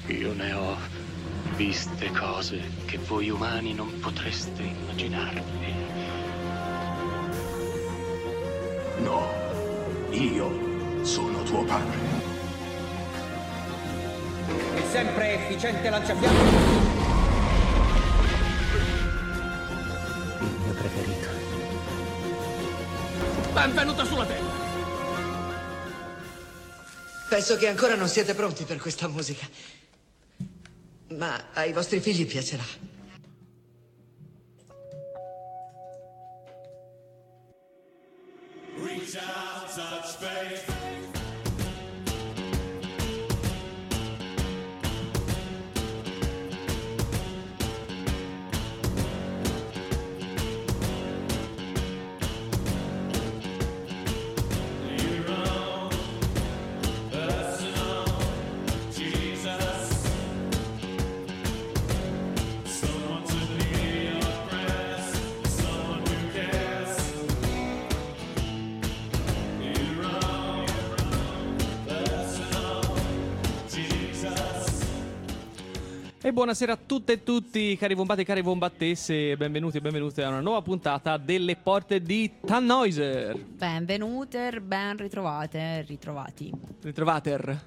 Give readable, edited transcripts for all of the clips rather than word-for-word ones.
Io ne ho viste cose che voi umani non potreste immaginarvi. No, io sono tuo padre. È sempre efficiente lanciafiamme. Il mio preferito. Benvenuto sulla Terra. Penso che ancora non siete pronti per questa musica. Ma ai vostri figli piacerà. Reach out, touch faith. E buonasera a tutte e tutti, cari bombati e cari bombattesse, benvenuti e benvenute a una nuova puntata delle porte di Tannhäuser. Benvenute, ben ritrovate, ritrovati. Ritrovater.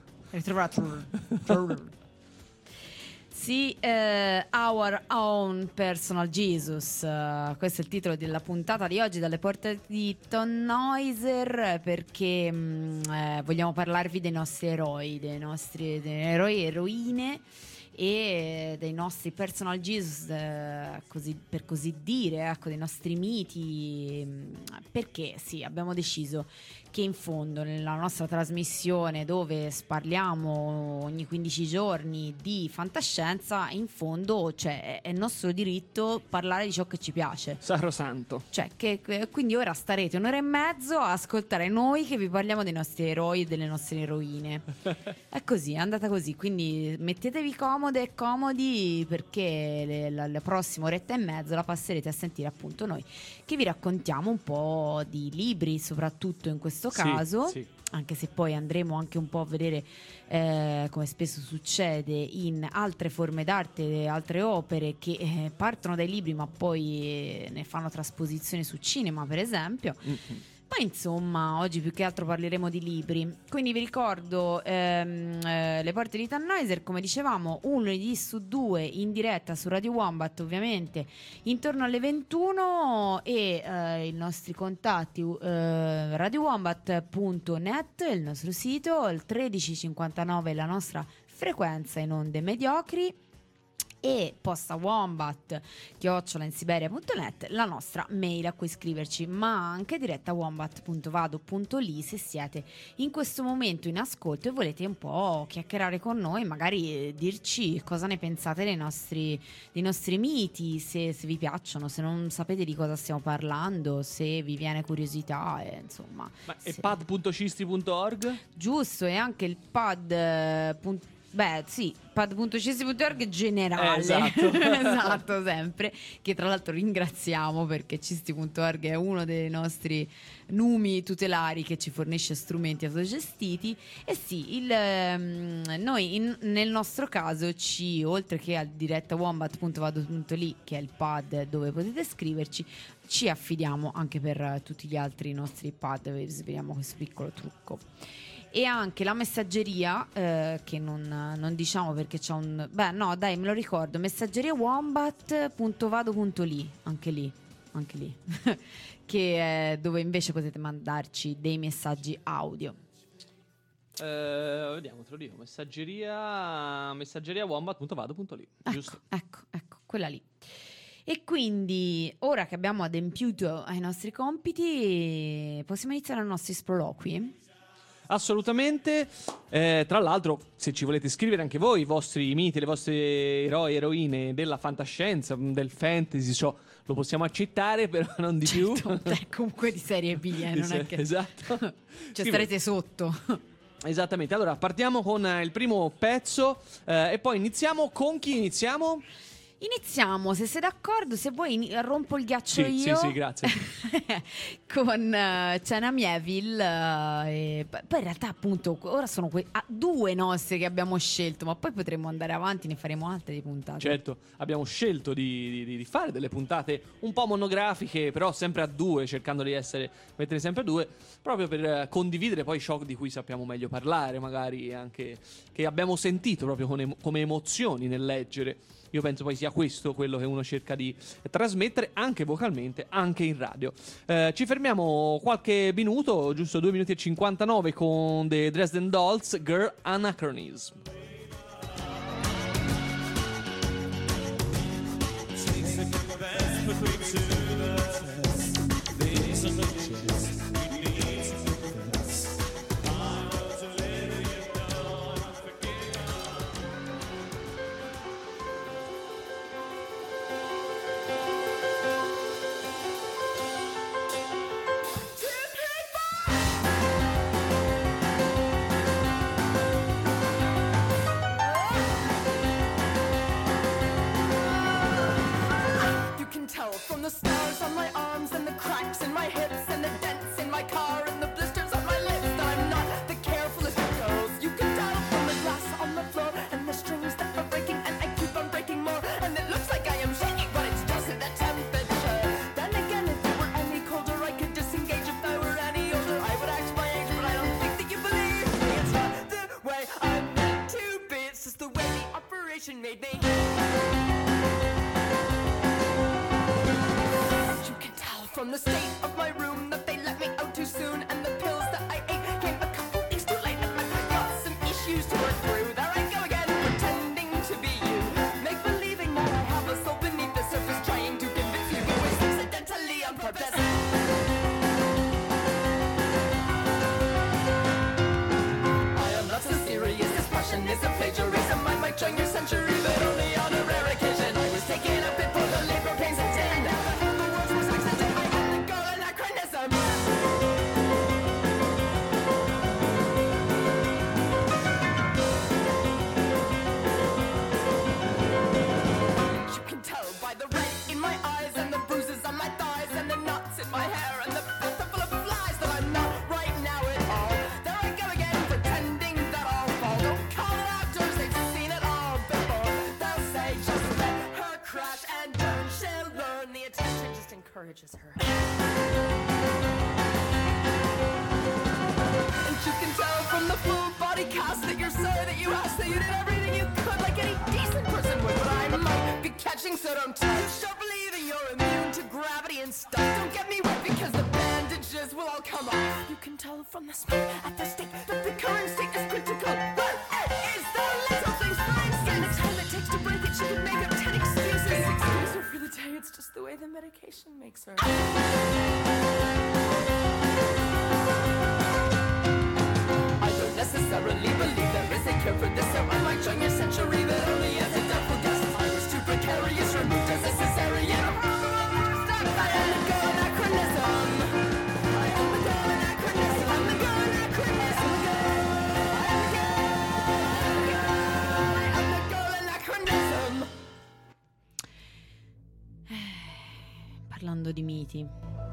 Sì, Our Own Personal Jesus, questo è il titolo della puntata di oggi dalle porte di Tannhäuser, perché vogliamo parlarvi dei nostri eroi, dei eroi e eroine e dei nostri personal Jesus, per così dire, ecco, dei nostri miti, perché sì, abbiamo deciso che in fondo nella nostra trasmissione, dove parliamo ogni 15 giorni di fantascienza, in fondo è il nostro diritto parlare di ciò che ci piace. Sacrosanto. Cioè, quindi ora starete un'ora e mezzo a ascoltare noi che vi parliamo dei nostri eroi e delle nostre eroine. È così, è andata così. Quindi mettetevi comode e comodi, perché la prossima oretta e mezza la passerete a sentire appunto noi che vi raccontiamo un po' di libri, soprattutto in questo caso. Sì. Anche se poi andremo anche un po' a vedere, come spesso succede, in altre forme d'arte, altre opere che partono dai libri ma poi ne fanno trasposizione su cinema, per esempio. Ma insomma, oggi più che altro parleremo di libri. Quindi vi ricordo le porte di Tannhäuser, come dicevamo, un lunedì su 2 in diretta su Radio Wombat, ovviamente intorno alle 21, e i nostri contatti, radiowombat.net, il nostro sito, il 1359 la nostra frequenza in onde mediocri, e posta wombat@insiberia.net la nostra mail a cui scriverci, ma anche diretta wombat.vado.li se siete in questo momento in ascolto e volete un po' chiacchierare con noi, magari dirci cosa ne pensate dei nostri miti, se vi piacciono, se non sapete di cosa stiamo parlando, se vi viene curiosità, insomma. Ma è pad.cisti.org? Giusto, e anche il pad.cisti.org generale. Esatto. Esatto, sempre, che tra l'altro ringraziamo, perché cisti.org è uno dei nostri numi tutelari che ci fornisce strumenti autogestiti. E sì, noi nel nostro caso oltre che al diretta wombat.vado.li, che è il pad dove potete scriverci, ci affidiamo anche per tutti gli altri nostri pad. Vi sveliamo questo piccolo trucco. E anche la messaggeria, che non diciamo perché c'è un... Beh, no, dai, me lo ricordo. Messaggeria wombat.vado.li, anche lì. Che è dove invece potete mandarci dei messaggi audio. Vediamo, te lo dico. Messaggeria wombat.vado.li, giusto? Ecco, quella lì. E quindi, ora che abbiamo adempiuto ai nostri compiti, possiamo iniziare i nostri sproloqui? Assolutamente. Tra l'altro, se ci volete scrivere anche voi i vostri miti, le vostre eroi e eroine della fantascienza, del fantasy, lo possiamo accettare, però non di più. Comunque di serie B, non è che... Esatto. Starete sotto. Esattamente. Allora, partiamo con il primo pezzo, e poi iniziamo con chi iniziamo? Iniziamo, se sei d'accordo, se vuoi rompo il ghiaccio io. Sì, grazie. Con China Mieville. Poi in realtà appunto ora sono due nostre che abbiamo scelto, ma poi potremmo andare avanti, ne faremo altre di puntate. Certo, abbiamo scelto di fare delle puntate un po' monografiche, però sempre a due, cercando di mettere sempre a due, proprio per condividere poi ciò di cui sappiamo meglio parlare, magari anche che abbiamo sentito proprio come emozioni nel leggere. Io penso poi sia questo quello che uno cerca di trasmettere anche vocalmente, anche in radio. Ci fermiamo qualche minuto, giusto 2 minuti e 59 con The Dresden Dolls, Girl Anachronism. From the scars on my arms and the cracks in my hips and the dents in my car and the blisters on my lips that I'm not the carefulest of girls. You can tell from the glass on the floor and the strings that are breaking, and I keep on breaking more, and it looks like I am shaking, but it's just the temperature. Then again, if it were any colder, I could disengage. If I were any older, I would act my age, but I don't think that you believe me. It's not the way I'm meant to be, it's just the way the operation made me. From the state of my room that they let me out too soon, and the pills that I ate came a couple weeks too late, and I've got some issues to work through. There I go again, pretending to be you, make believing that I have a soul beneath the surface, trying to convince you it was accidentally on purpose. I am not so serious, this passion is a plagiarism. I might join your century, but only on a rare occasion. I was taken up before the labor pains and ten. Encourages her. And you can tell from the full body cast that you're sorry that you asked, that you did everything you could like any decent person would, but I might be catching, so don't stop believing you're immune to gravity and stuff. Don't get me wet because the bandages will all come off. You can tell from the smoke at the stake that the current state is critical. What is the little things fine? And the time it takes to break it, she can make up 10 excuses. Excuse her for the day, it's just the way the medication makes her. I don't necessarily believe there is a cure for this, so I might join your century, but only as a doubtful guest. I was too precarious, removed as a cesarean. I am the girl anachronism. I am the girl anachronism. I'm the girl anachronism. I am the girl anachronism. Parlando di miti.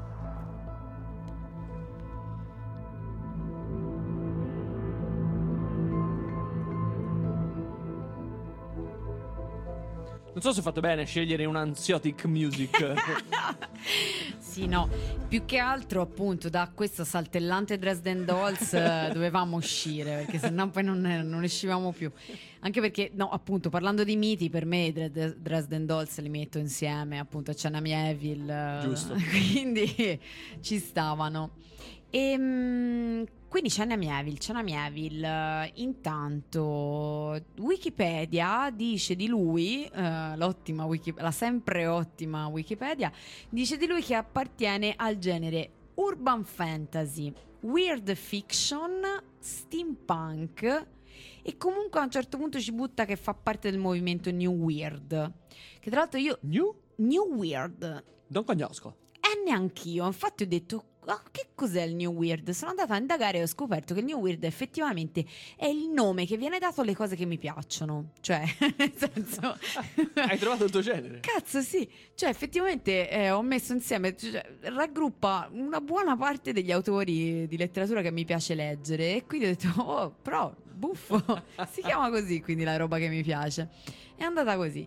Non so se ho fatto bene a scegliere un anxiotic music. Sì, no, più che altro appunto da questo saltellante Dresden Dolls dovevamo uscire, perché sennò poi non uscivamo più. Anche perché, no, appunto, parlando di miti, per me Dresden Dolls li metto insieme appunto a China Mieville. Giusto. Quindi ci stavano. Quindi China Mieville, intanto Wikipedia dice di lui, la sempre ottima Wikipedia, dice di lui che appartiene al genere urban fantasy, weird fiction, steampunk, e comunque a un certo punto ci butta che fa parte del movimento New Weird, che tra l'altro io... New Weird. Non conosco. neanch'io. Infatti ho detto: che cos'è il New Weird? Sono andata a indagare e ho scoperto che il New Weird effettivamente è il nome che viene dato alle cose che mi piacciono. Cioè, nel senso... Hai trovato il tuo genere? Cazzo, sì. Cioè, effettivamente ho messo insieme, cioè, raggruppa una buona parte degli autori di letteratura che mi piace leggere. E quindi ho detto: oh, però, buffo. Si chiama così, quindi la roba che mi piace. È andata così.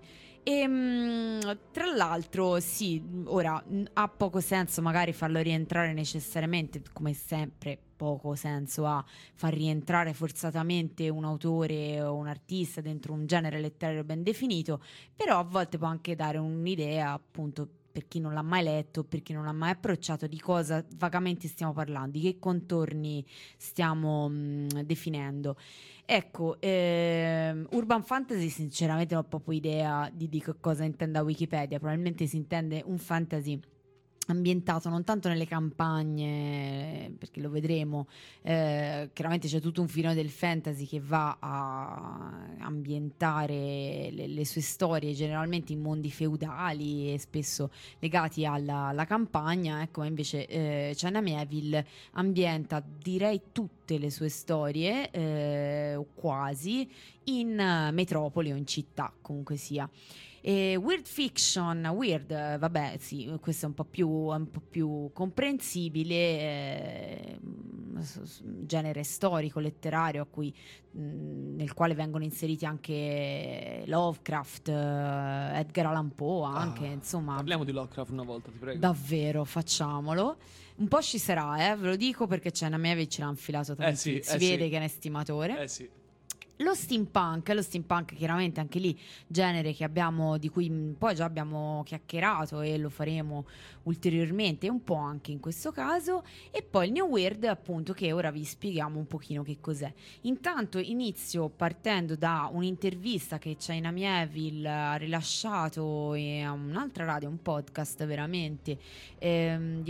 Tra l'altro, sì, ora ha poco senso magari farlo rientrare necessariamente, come sempre poco senso ha far rientrare forzatamente un autore o un artista dentro un genere letterario ben definito, però a volte può anche dare un'idea, appunto, per chi non l'ha mai letto, per chi non l'ha mai approcciato, di cosa vagamente stiamo parlando, di che contorni stiamo definendo. Ecco, Urban Fantasy sinceramente non ho proprio idea di che cosa intenda Wikipedia. Probabilmente si intende un fantasy ambientato non tanto nelle campagne, perché lo vedremo, chiaramente c'è tutto un filone del fantasy che va a ambientare le sue storie generalmente in mondi feudali e spesso legati alla campagna, ecco. Ma invece China Miéville ambienta, direi, tutte le sue storie o quasi in metropoli o in città, comunque sia. Weird fiction, vabbè, sì, questo è un po' più comprensibile, genere storico, letterario, nel quale vengono inseriti anche Lovecraft, Edgar Allan Poe, anche, insomma. Parliamo di Lovecraft una volta, ti prego. Davvero, facciamolo. Un po' ci sarà, ve lo dico, perché China Miéville ce l'ha infilato tanto, si vede che è un estimatore. Sì. Lo steampunk chiaramente anche lì genere di cui poi già abbiamo chiacchierato e lo faremo ulteriormente un po' anche in questo caso, e poi il New Weird, appunto, che ora vi spieghiamo un pochino che cos'è. Intanto inizio partendo da un'intervista che China Miéville ha rilasciato a un'altra radio, un podcast veramente di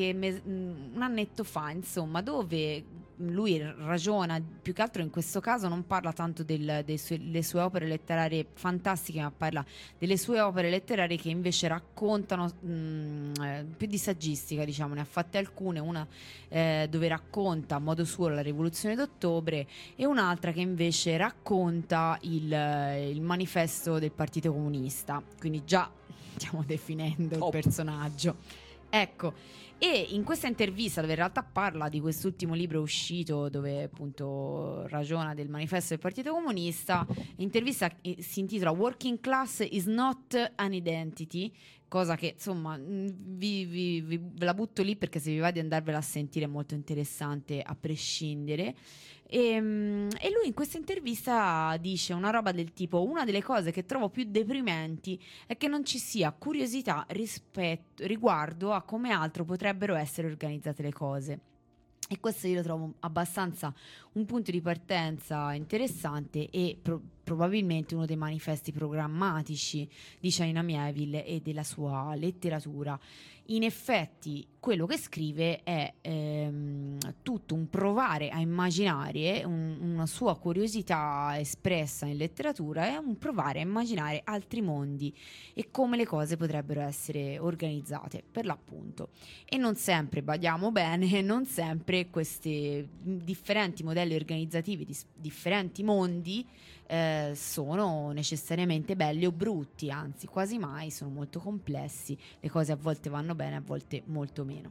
un annetto fa, insomma, dove lui ragiona, più che altro in questo caso non parla tanto delle sue opere letterarie fantastiche, ma parla delle sue opere letterarie che invece raccontano più di saggistica, diciamo. Ne ha fatte alcune, una dove racconta a modo suo la rivoluzione d'ottobre e un'altra che invece racconta il manifesto del Partito Comunista, quindi già stiamo definendo il personaggio, ecco. E in questa intervista, dove in realtà parla di quest'ultimo libro uscito, dove appunto ragiona del manifesto del Partito Comunista, l'intervista si intitola Working Class is not an identity, cosa che, insomma, ve la butto lì perché se vi va di andarvela a sentire è molto interessante a prescindere. E lui in questa intervista dice una roba del tipo: una delle cose che trovo più deprimenti è che non ci sia curiosità riguardo a come altro potrebbero essere organizzate le cose. E questo io lo trovo abbastanza un punto di partenza interessante e probabilmente uno dei manifesti programmatici di China Miéville e della sua letteratura. In effetti quello che scrive è tutto un provare a immaginare, una sua curiosità espressa in letteratura è un provare a immaginare altri mondi e come le cose potrebbero essere organizzate, per l'appunto. E non sempre, badiamo bene, non sempre questi differenti modelli organizzativi di differenti mondi sono necessariamente belli o brutti, anzi quasi mai, sono molto complessi, le cose a volte vanno bene, a volte molto meno.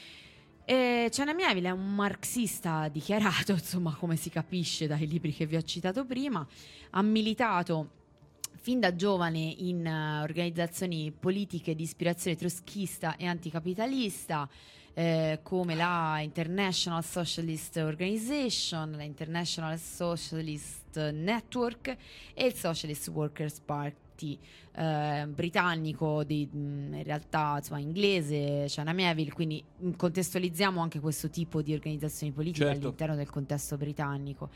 China Miéville è un marxista dichiarato, insomma, come si capisce dai libri che vi ho citato prima. Ha militato fin da giovane in organizzazioni politiche di ispirazione trotskista e anticapitalista, come la International Socialist Organization, la International Socialist Network e il Socialist Workers' Party britannico, in realtà, insomma, inglese, China Miéville, quindi contestualizziamo anche questo tipo di organizzazioni politiche, certo, all'interno del contesto britannico.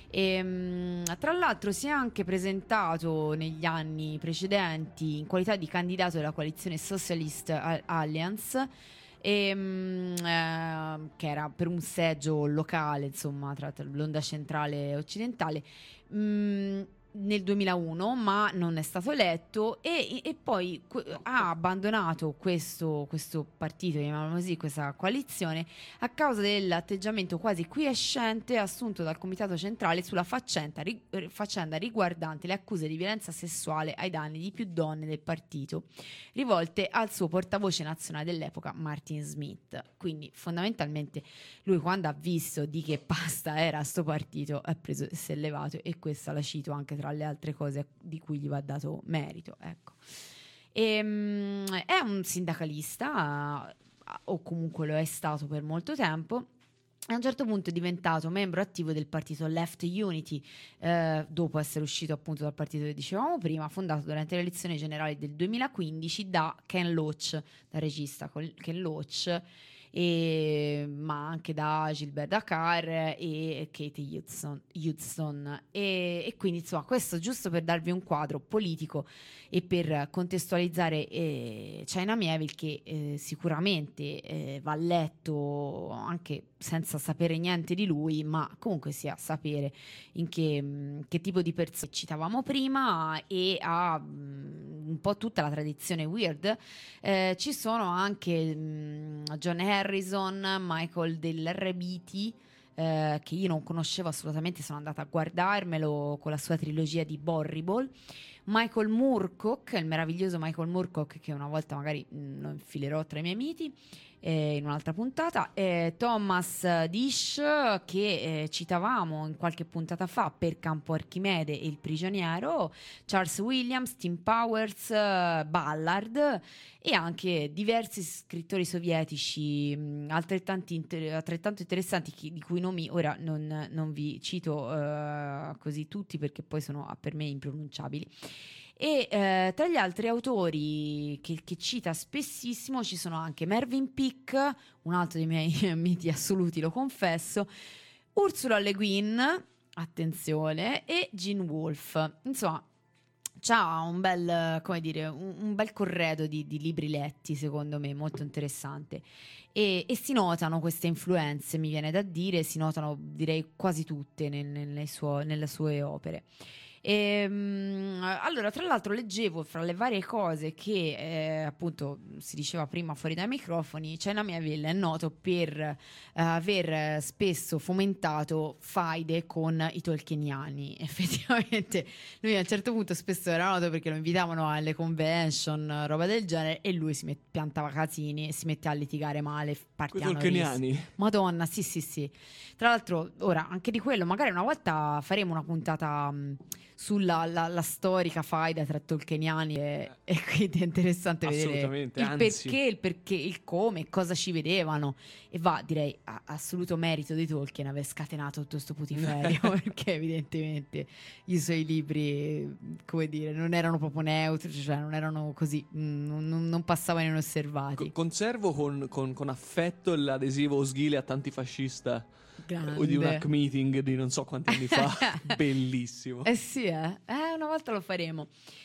Tra l'altro si è anche presentato negli anni precedenti in qualità di candidato della coalizione Socialist Alliance, che era per un seggio locale, insomma, tra l'onda centrale e occidentale. nel 2001, ma non è stato eletto e poi ha abbandonato questo partito, chiamiamolo così, questa coalizione, a causa dell'atteggiamento quasi quiescente assunto dal comitato centrale sulla faccenda riguardante le accuse di violenza sessuale ai danni di più donne del partito, rivolte al suo portavoce nazionale dell'epoca, Martin Smith. Quindi fondamentalmente lui, quando ha visto di che pasta era sto partito, ha preso e si è levato, e questa la cito anche tra le altre cose di cui gli va dato merito, ecco. È un sindacalista, o comunque lo è stato per molto tempo. A un certo punto è diventato membro attivo del partito Left Unity, dopo essere uscito appunto dal partito che dicevamo prima, fondato durante le elezioni generali del 2015 da Ken Loach, dal regista Ken Loach, ma anche da Gilbert Dakar e Katie Hudson, e quindi insomma, questo giusto per darvi un quadro politico e per contestualizzare China Miéville, che sicuramente va letto anche senza sapere niente di lui, ma comunque sia sapere in che tipo di persone citavamo prima, e ha un po' tutta la tradizione weird. Ci sono anche John Harrison, Michael dell'RBT, che io non conoscevo assolutamente, sono andata a guardarmelo con la sua trilogia di Borrible. Michael Moorcock, il meraviglioso Michael Moorcock, che una volta magari lo infilerò tra i miei miti in un'altra puntata. Thomas Dish, che citavamo in qualche puntata fa per Campo Archimede e Il prigioniero. Charles Williams, Tim Powers, Ballard, e anche diversi scrittori sovietici altrettanto interessanti, di cui nomi ora non vi cito così tutti, perché poi sono per me impronunciabili. E tra gli altri autori che cita spessissimo ci sono anche Mervyn Peake, un altro dei miei miti assoluti, lo confesso, Ursula Le Guin, attenzione, e Gene Wolfe. Insomma, c'ha un bel, come dire, un bel corredo di libri letti, secondo me, molto interessante. E si notano queste influenze, mi viene da dire, si notano direi quasi tutte nelle sue opere. Allora, tra l'altro, leggevo fra le varie cose che appunto si diceva prima fuori dai microfoni, China Miéville è noto per aver spesso fomentato faide con i tolkieniani. Effettivamente lui a un certo punto spesso era noto perché lo invitavano alle convention, roba del genere, e lui piantava casini e si metteva a litigare male, partiamo tolkieniani. Madonna, sì. Tra l'altro, ora anche di quello magari una volta faremo una puntata sulla la storica faida tra tolkieniani e quindi è interessante vedere il perché, il come, cosa ci vedevano, e va, direi, a assoluto merito di Tolkien aver scatenato tutto sto putiferio perché evidentemente i suoi libri, come dire, non erano proprio neutri, cioè non erano così, non passavano inosservati. Conservo con affetto l'adesivo Osgiliath antifascista. Grande. O di un hack meeting di non so quanti anni fa. Bellissimo. Sì, una volta lo faremo.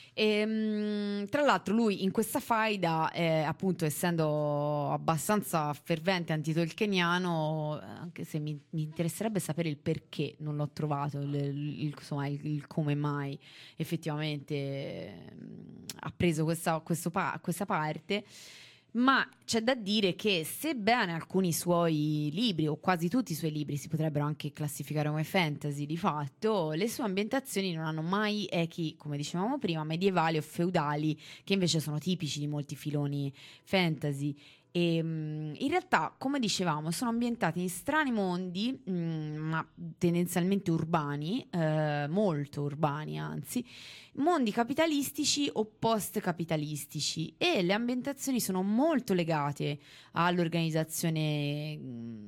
Tra l'altro lui in questa faida, appunto, essendo abbastanza fervente antitolkieniano, anche se mi interesserebbe sapere il perché non l'ho trovato, insomma, il come mai effettivamente ha preso questa parte. Ma c'è da dire che, sebbene alcuni suoi libri, o quasi tutti i suoi libri, si potrebbero anche classificare come fantasy di fatto, le sue ambientazioni non hanno mai echi, come dicevamo prima, medievali o feudali, che invece sono tipici di molti filoni fantasy. E in realtà, come dicevamo, sono ambientati in strani mondi, ma tendenzialmente urbani, molto urbani anzi, mondi capitalistici o post-capitalistici, e le ambientazioni sono molto legate all'organizzazione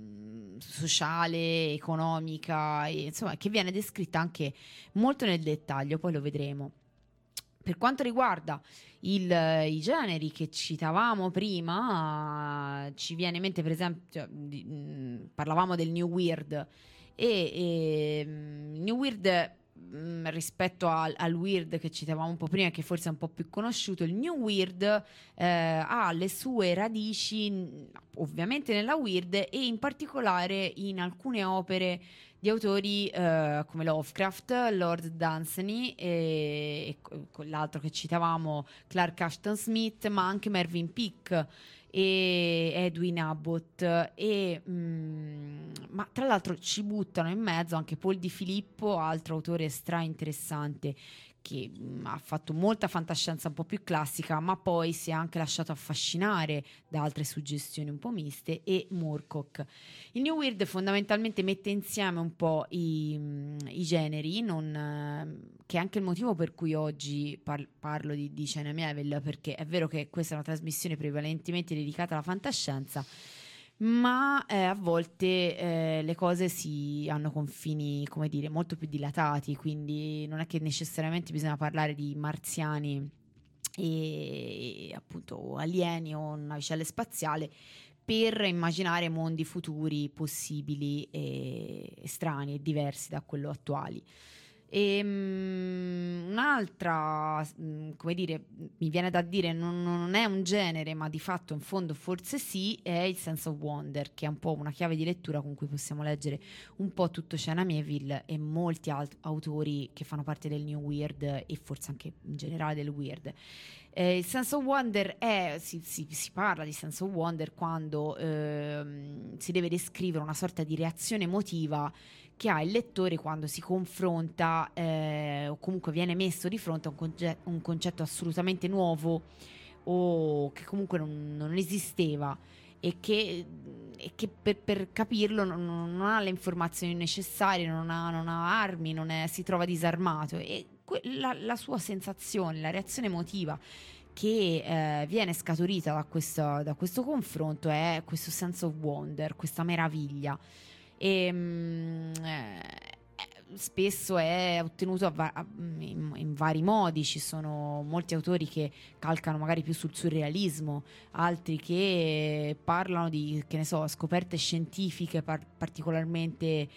sociale, economica, e, insomma, che viene descritta anche molto nel dettaglio, poi lo vedremo. Per quanto riguarda i generi che citavamo prima, ci viene in mente per esempio, parlavamo del New Weird, e New Weird rispetto al weird che citavamo un po' prima, che forse è un po' più conosciuto, il new weird ha le sue radici ovviamente nella weird e in particolare in alcune opere di autori come Lovecraft, Lord Dunsany e l'altro che citavamo, Clark Ashton Smith, ma anche Mervyn Peake e Edwin Abbott ma tra l'altro ci buttano in mezzo anche Paul Di Filippo, altro autore stra interessante che ha fatto molta fantascienza un po' più classica, ma poi si è anche lasciato affascinare da altre suggestioni un po' miste, e Moorcock. Il New Weird fondamentalmente mette insieme un po' i generi, che è anche il motivo per cui oggi parlo di China Miéville, perché è vero che questa è una trasmissione prevalentemente dedicata alla fantascienza, ma a volte le cose hanno confini, come dire, molto più dilatati, quindi non è che necessariamente bisogna parlare di marziani e appunto alieni o navicelle spaziale per immaginare mondi futuri possibili e strani e diversi da quello attuali. E un'altra, come dire, mi viene da dire non è un genere, ma di fatto in fondo forse sì, è il sense of wonder, che è un po' una chiave di lettura con cui possiamo leggere un po' tutto China Miéville e molti autori che fanno parte del New Weird e forse anche in generale del Weird. Il sense of wonder si parla di sense of wonder quando si deve descrivere una sorta di reazione emotiva che ha il lettore quando si confronta o comunque viene messo di fronte a un concetto assolutamente nuovo o che comunque non esisteva e che per capirlo non ha le informazioni necessarie, non ha armi, si trova disarmato, e la sua sensazione, la reazione emotiva che viene scaturita da questo confronto è questo sense of wonder, questa meraviglia. E spesso è ottenuto in vari modi. Ci sono molti autori che calcano magari più sul surrealismo, altri che parlano di, che ne so, scoperte scientifiche particolarmente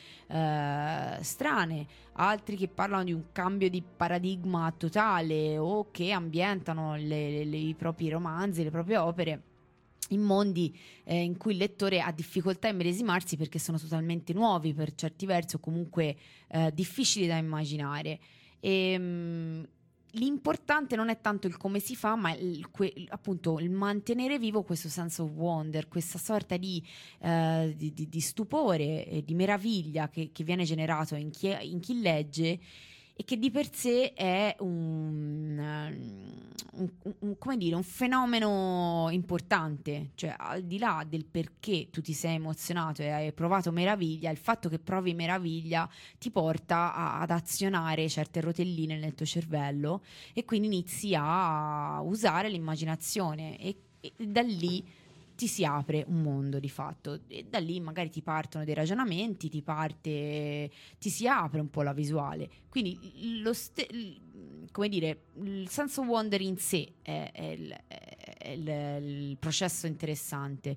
strane, altri che parlano di un cambio di paradigma totale o che ambientano i propri romanzi, le proprie opere in mondi in cui il lettore ha difficoltà a immedesimarsi perché sono totalmente nuovi per certi versi o comunque difficili da immaginare. L'importante non è tanto il come si fa, ma appunto il mantenere vivo questo sense of wonder, questa sorta di stupore e di meraviglia che viene generato in chi legge, e che di per sé è come dire, un fenomeno importante. Cioè, al di là del perché tu ti sei emozionato e hai provato meraviglia, il fatto che provi meraviglia ti porta ad azionare certe rotelline nel tuo cervello e quindi inizi a usare l'immaginazione e da lì ti si apre un mondo di fatto, e da lì magari ti partono dei ragionamenti, ti si apre un po' la visuale. Quindi come dire, il sense of wonder in sé è il processo interessante.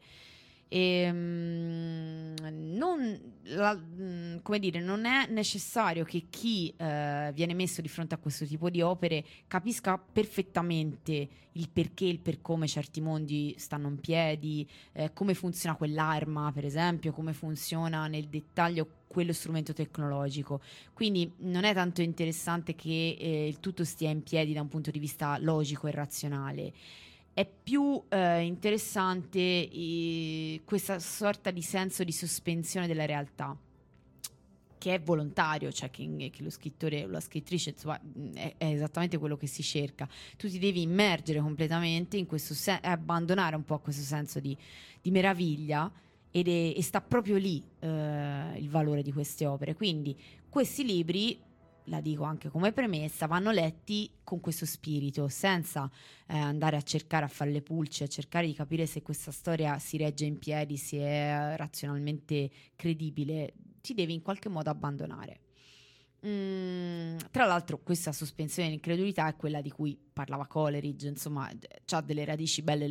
Come dire, non è necessario che chi viene messo di fronte a questo tipo di opere capisca perfettamente il perché, il per come certi mondi stanno in piedi, come funziona quell'arma, per esempio, come funziona nel dettaglio quello strumento tecnologico. Quindi non è tanto interessante che il tutto stia in piedi da un punto di vista logico e razionale. È più interessante questa sorta di senso di sospensione della realtà, che è volontario, cioè che lo scrittore o la scrittrice, insomma, è esattamente quello che si cerca. Tu ti devi immergere completamente in questo abbandonare un po' questo senso di meraviglia, e sta proprio lì il valore di queste opere. Quindi questi libri, la dico anche come premessa, vanno letti con questo spirito, senza andare a cercare a fare le pulci, a cercare di capire se questa storia si regge in piedi, se è razionalmente credibile. Ti devi in qualche modo abbandonare. Tra l'altro questa sospensione dell'incredulità è quella di cui parlava Coleridge, insomma, c'ha delle radici belle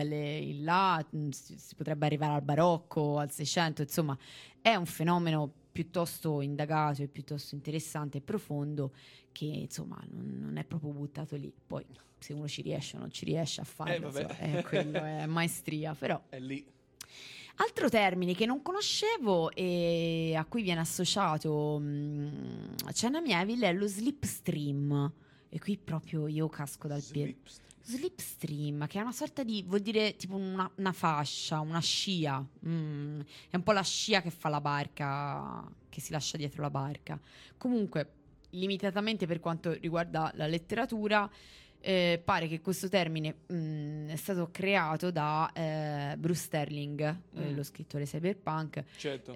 in là, si potrebbe arrivare al barocco, al Seicento, insomma è un fenomeno piuttosto indagato e piuttosto interessante e profondo, che insomma non è proprio buttato lì. Poi se uno ci riesce o non ci riesce a farlo, quello è maestria, però è lì. altro termine che non conoscevo e a cui viene associato China Miéville è lo slipstream, e qui proprio io casco dal piede. Slipstream, che è una sorta di, vuol dire tipo una fascia, una scia. È un po' la scia che fa la barca, che si lascia dietro la barca. Comunque, limitatamente per quanto riguarda la letteratura, pare che questo termine è stato creato da Bruce Sterling, lo scrittore cyberpunk, certo.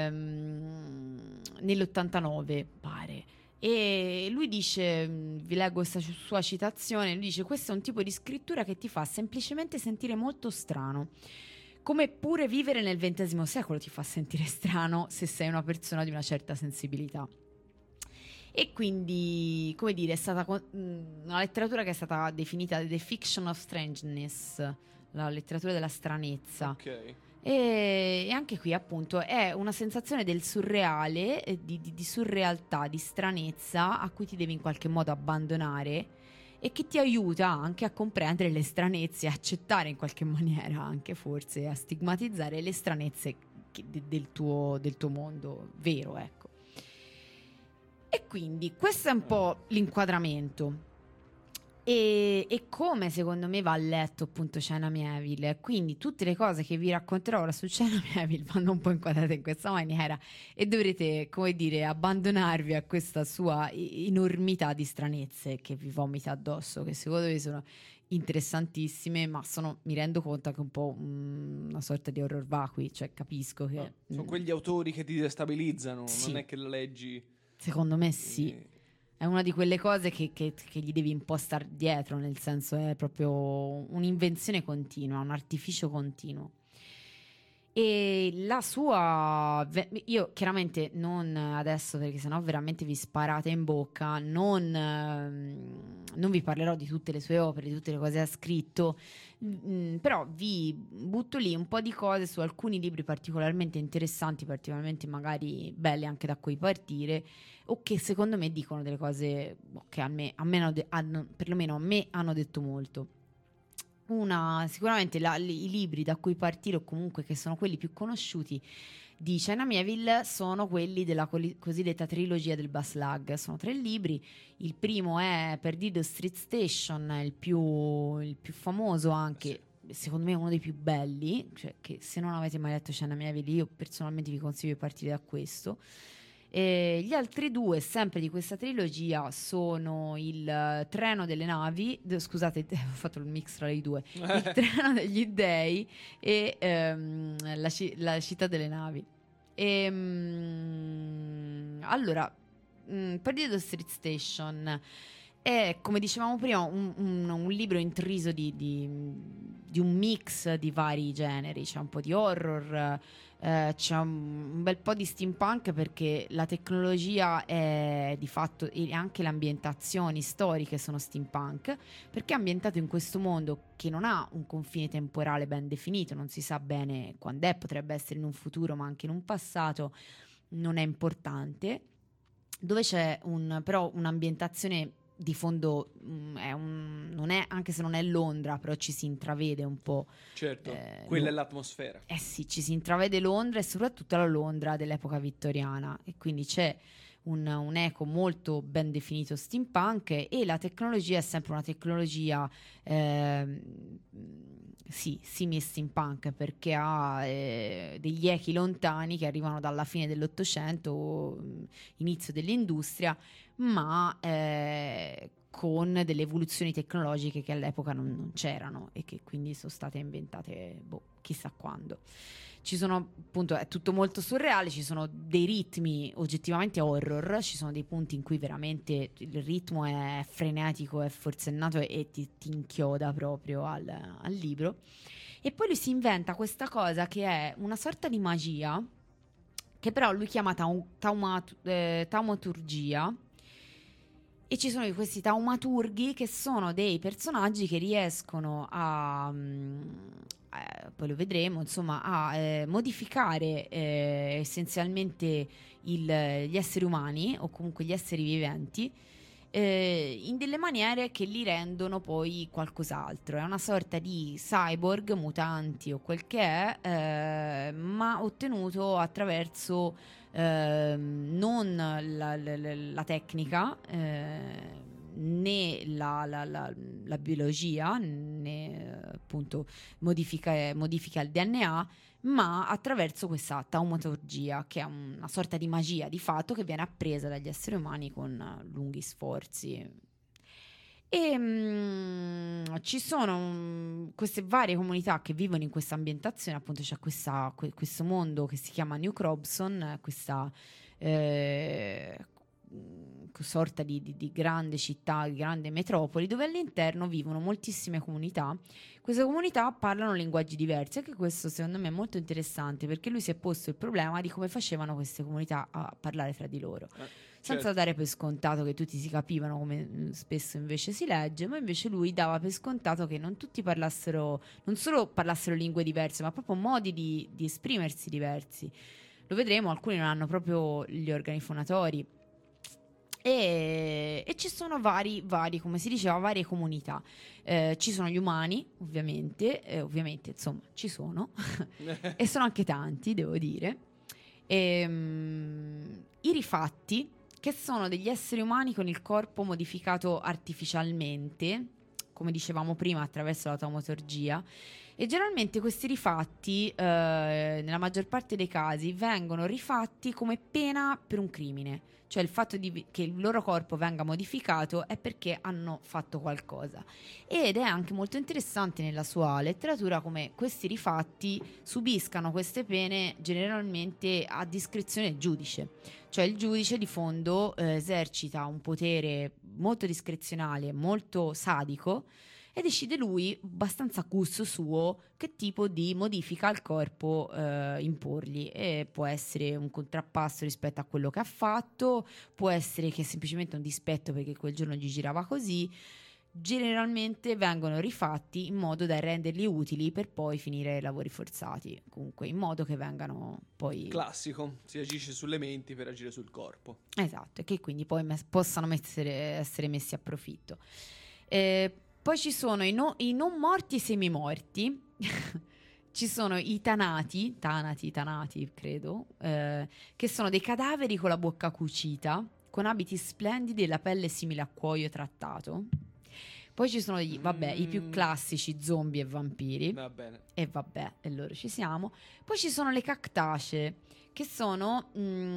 Nell'89, pare. E lui dice, vi leggo questa sua citazione, lui dice: questo è un tipo di scrittura che ti fa semplicemente sentire molto strano, come pure vivere nel XX secolo ti fa sentire strano se sei una persona di una certa sensibilità. E quindi, come dire, è stata una letteratura che è stata definita the fiction of strangeness, la letteratura della stranezza. Ok. E anche qui appunto è una sensazione del surreale, di surrealtà, di stranezza a cui ti devi in qualche modo abbandonare, e che ti aiuta anche a comprendere le stranezze, a accettare in qualche maniera anche forse, a stigmatizzare le stranezze del tuo mondo vero, ecco. E quindi questo è un po' l'inquadramento. E come secondo me va letto appunto China Miéville. Quindi tutte le cose che vi racconterò ora su China Miéville vanno un po' inquadrate in questa maniera, e dovrete, come dire, abbandonarvi a questa sua enormità di stranezze che vi vomita addosso, che secondo me sono interessantissime, ma mi rendo conto che è un po' una sorta di horror vacui, cioè capisco che sono quegli autori che ti destabilizzano, sì. Non è che la leggi, secondo me sì. È una di quelle cose che gli devi un po' star dietro, nel senso è proprio un'invenzione continua, un artificio continuo. E la sua, io chiaramente non adesso, perché sennò veramente vi sparate in bocca, non vi parlerò di tutte le sue opere, di tutte le cose che ha scritto, però vi butto lì un po' di cose su alcuni libri particolarmente interessanti, particolarmente magari belli anche da cui partire, o che secondo me dicono delle cose che perlomeno a me hanno detto molto. Sicuramente i libri da cui partire, o comunque che sono quelli più conosciuti di China Miéville, sono quelli della cosiddetta trilogia del Baslag. Sono 3 libri. Il primo è Perdido Street Station, il più famoso, anche secondo me uno dei più belli, cioè che se non avete mai letto China Miéville io personalmente vi consiglio di partire da questo. E gli altri 2, sempre di questa trilogia, sono il treno delle navi, scusate, ho fatto il mix tra i due, il treno degli dei e la città delle navi. Allora, Perdido Street Station è, come dicevamo prima, un libro intriso di un mix di vari generi. C'è un po' di horror, c'è un bel po' di steampunk, perché la tecnologia è di fatto, e anche le ambientazioni storiche sono steampunk, perché è ambientato in questo mondo che non ha un confine temporale ben definito, non si sa bene quando è, potrebbe essere in un futuro ma anche in un passato, non è importante, dove c'è però un'ambientazione di fondo, non è, anche se non è Londra, però ci si intravede un po'. Certo, quella è l'atmosfera. Sì, ci si intravede Londra, e soprattutto la Londra dell'epoca vittoriana, e quindi c'è un eco molto ben definito steampunk, e la tecnologia è sempre una tecnologia simile steampunk, perché ha degli echi lontani che arrivano dalla fine dell'Ottocento o inizio dell'industria, ma con delle evoluzioni tecnologiche che all'epoca non c'erano, e che quindi sono state inventate chissà quando. Ci sono, appunto, è tutto molto surreale, ci sono dei ritmi oggettivamente horror, ci sono dei punti in cui veramente il ritmo è frenetico, è forsennato, e ti inchioda proprio al libro. E poi lui si inventa questa cosa che è una sorta di magia, che però lui chiama taumaturgia, E ci sono questi taumaturghi che sono dei personaggi che riescono poi lo vedremo, insomma, a modificare essenzialmente gli esseri umani o comunque gli esseri viventi in delle maniere che li rendono poi qualcos'altro. È una sorta di cyborg, mutanti o quel che è, ma ottenuto attraverso non la tecnica, né la biologia, né appunto modifica il DNA, ma attraverso questa taumaturgia, che è una sorta di magia di fatto che viene appresa dagli esseri umani con lunghi sforzi. E ci sono queste varie comunità che vivono in questa ambientazione. Appunto c'è questo mondo che si chiama New Crobson, questa sorta di grande città, di grande metropoli, dove all'interno vivono moltissime comunità. Queste comunità parlano linguaggi diversi. Anche questo secondo me è molto interessante, perché lui si è posto il problema di come facevano queste comunità a parlare fra di loro, senza dare per scontato che tutti si capivano, come spesso invece si legge, ma invece lui dava per scontato che non tutti non solo parlassero lingue diverse, ma proprio modi di esprimersi diversi. Lo vedremo, alcuni non hanno proprio gli organi fonatori. E ci sono vari, come si diceva, varie comunità. Ci sono gli umani, ovviamente insomma ci sono e sono anche tanti, devo dire. I rifatti, che sono degli esseri umani con il corpo modificato artificialmente, come dicevamo prima, attraverso la taumaturgia. E generalmente questi rifatti, nella maggior parte dei casi, vengono rifatti come pena per un crimine. Cioè il fatto che il loro corpo venga modificato è perché hanno fatto qualcosa. Ed è anche molto interessante nella sua letteratura come questi rifatti subiscano queste pene generalmente a discrezione del giudice. Cioè il giudice di fondo esercita un potere molto discrezionale, molto sadico, e decide lui, abbastanza a gusto suo, che tipo di modifica al corpo imporgli. E può essere un contrappasso rispetto a quello che ha fatto, può essere che è semplicemente un dispetto perché quel giorno gli girava così. Generalmente vengono rifatti in modo da renderli utili per poi finire ai lavori forzati, comunque in modo che vengano poi... Classico, si agisce sulle menti per agire sul corpo. Esatto, e che quindi poi possano essere messi a profitto. Poi ci sono i non morti e i semimorti. Ci sono i tanati, credo, che sono dei cadaveri con la bocca cucita, con abiti splendidi e la pelle simile a cuoio trattato. Poi ci sono i più classici zombie e vampiri. Va bene. E loro ci siamo. Poi ci sono le cactacee, che sono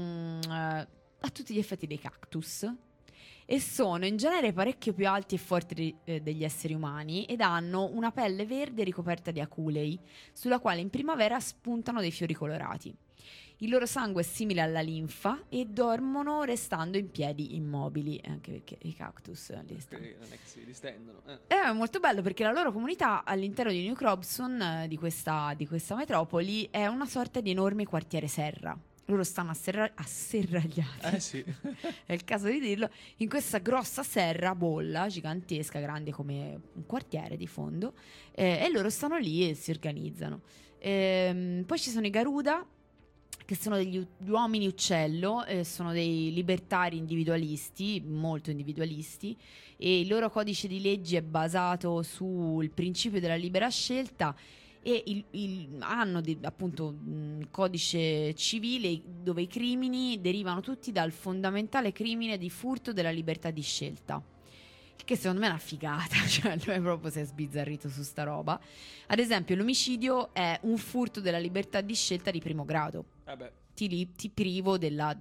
a tutti gli effetti dei cactus. E sono in genere parecchio più alti e forti degli esseri umani ed hanno una pelle verde ricoperta di aculei, sulla quale in primavera spuntano dei fiori colorati. Il loro sangue è simile alla linfa e dormono restando in piedi immobili, anche perché i cactus non è che si distendono. È molto bello perché la loro comunità all'interno di New Crobson, di questa metropoli, è una sorta di enorme quartiere serra. Loro stanno asserragliati, sì. è il caso di dirlo, in questa grossa serra, bolla, gigantesca, grande come un quartiere di fondo, e loro stanno lì e si organizzano. Poi ci sono i Garuda, che sono degli uomini uccello, sono dei libertari individualisti, molto individualisti, e il loro codice di leggi è basato sul principio della libera scelta. E hanno appunto un codice civile dove i crimini derivano tutti dal fondamentale crimine di furto della libertà di scelta, che secondo me è una figata, cioè lui proprio si è sbizzarrito su sta roba. Ad esempio l'omicidio è un furto della libertà di scelta di primo grado. Ti privo al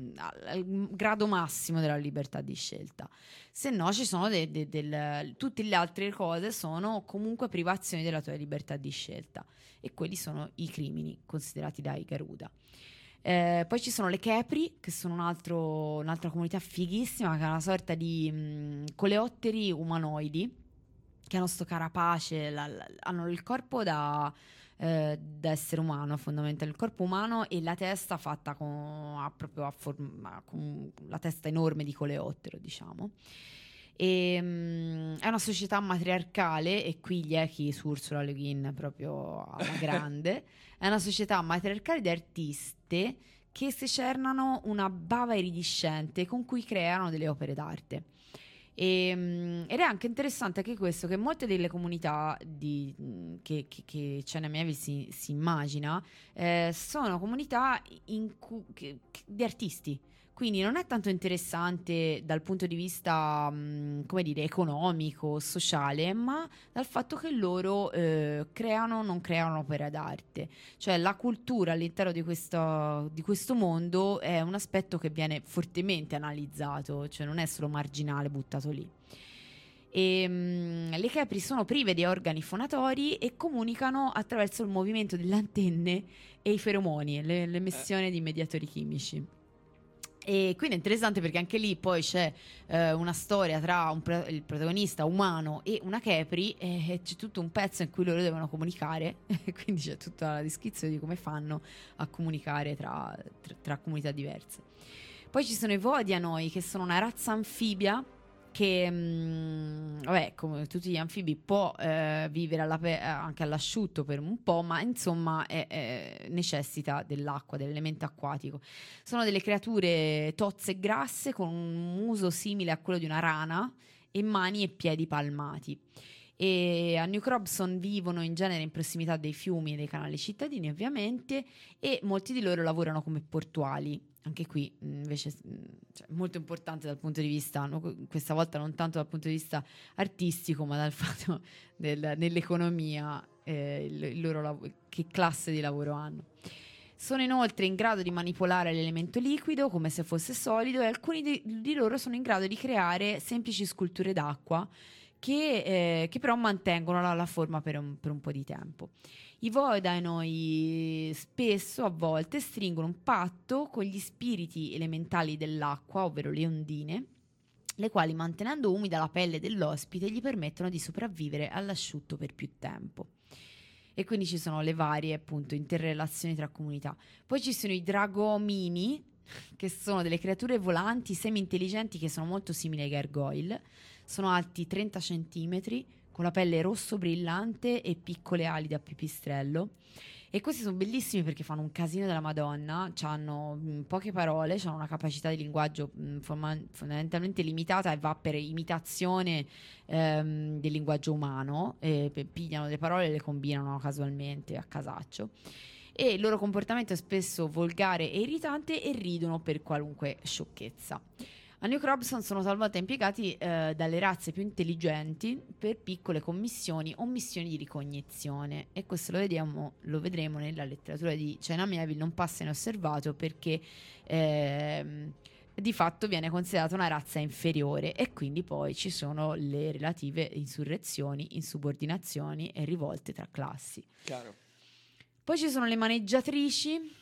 grado massimo della libertà di scelta. Se no ci sono tutte le altre cose sono comunque privazioni della tua libertà di scelta, e quelli sono i crimini considerati dai Garuda. Poi ci sono le Khepri, che sono un'altra comunità fighissima, che è una sorta di coleotteri umanoidi che hanno sto carapace, hanno il corpo da d'essere umano, fondamentalmente il corpo umano, e la testa fatta con la testa enorme di coleottero, diciamo. È una società matriarcale, e qui gli echi su Ursula Le Guin proprio alla grande. È una società matriarcale di artiste che secernano una bava iridescente con cui creano delle opere d'arte. Ed è anche interessante anche questo, che molte delle comunità che China Miéville si immagina sono comunità di artisti. Quindi non è tanto interessante dal punto di vista, come dire, economico, sociale, ma dal fatto che loro non creano opere d'arte. Cioè la cultura all'interno di questo mondo è un aspetto che viene fortemente analizzato, cioè non è solo marginale, buttato lì. Le capri sono prive di organi fonatori e comunicano attraverso il movimento delle antenne e i feromoni, l'emissione di mediatori chimici. E quindi è interessante perché anche lì poi c'è una storia tra il protagonista umano e una capri, e c'è tutto un pezzo in cui loro devono comunicare e quindi c'è tutta la descrizione di come fanno a comunicare tra comunità diverse. Poi ci sono i Vodianoi, che sono una razza anfibia che vabbè, come tutti gli anfibi può vivere anche all'asciutto per un po', ma insomma necessita dell'acqua, dell'elemento acquatico. Sono delle creature tozze e grasse con un muso simile a quello di una rana e mani e piedi palmati. E a New Crobson vivono in genere in prossimità dei fiumi e dei canali cittadini, ovviamente, e molti di loro lavorano come portuali. Anche qui invece molto importante dal punto di vista, questa volta non tanto dal punto di vista artistico, ma dal fatto nell'economia, che classe di lavoro hanno. Sono inoltre in grado di manipolare l'elemento liquido come se fosse solido, e alcuni di loro sono in grado di creare semplici sculture d'acqua che però mantengono la forma per un po' di tempo. I Vodanoi spesso, a volte, stringono un patto con gli spiriti elementali dell'acqua, ovvero le ondine, le quali, mantenendo umida la pelle dell'ospite, gli permettono di sopravvivere all'asciutto per più tempo. E quindi ci sono le varie, appunto, interrelazioni tra comunità. Poi ci sono i Dragomini, che sono delle creature volanti semi-intelligenti che sono molto simili ai gargoyle. Sono alti 30 centimetri, con la pelle rosso brillante e piccole ali da pipistrello. E questi sono bellissimi perché fanno un casino della Madonna, hanno poche parole, hanno una capacità di linguaggio fondamentalmente limitata e va per imitazione del linguaggio umano, pigliano le parole e le combinano casualmente a casaccio. E il loro comportamento è spesso volgare e irritante, e ridono per qualunque sciocchezza. A New Crobson sono talvolta impiegati dalle razze più intelligenti per piccole commissioni o missioni di ricognizione, e questo lo vedremo nella letteratura di China Miéville, non passa inosservato perché di fatto viene considerata una razza inferiore, e quindi poi ci sono le relative insurrezioni, insubordinazioni e rivolte tra classi. Chiaro. Poi ci sono le maneggiatrici,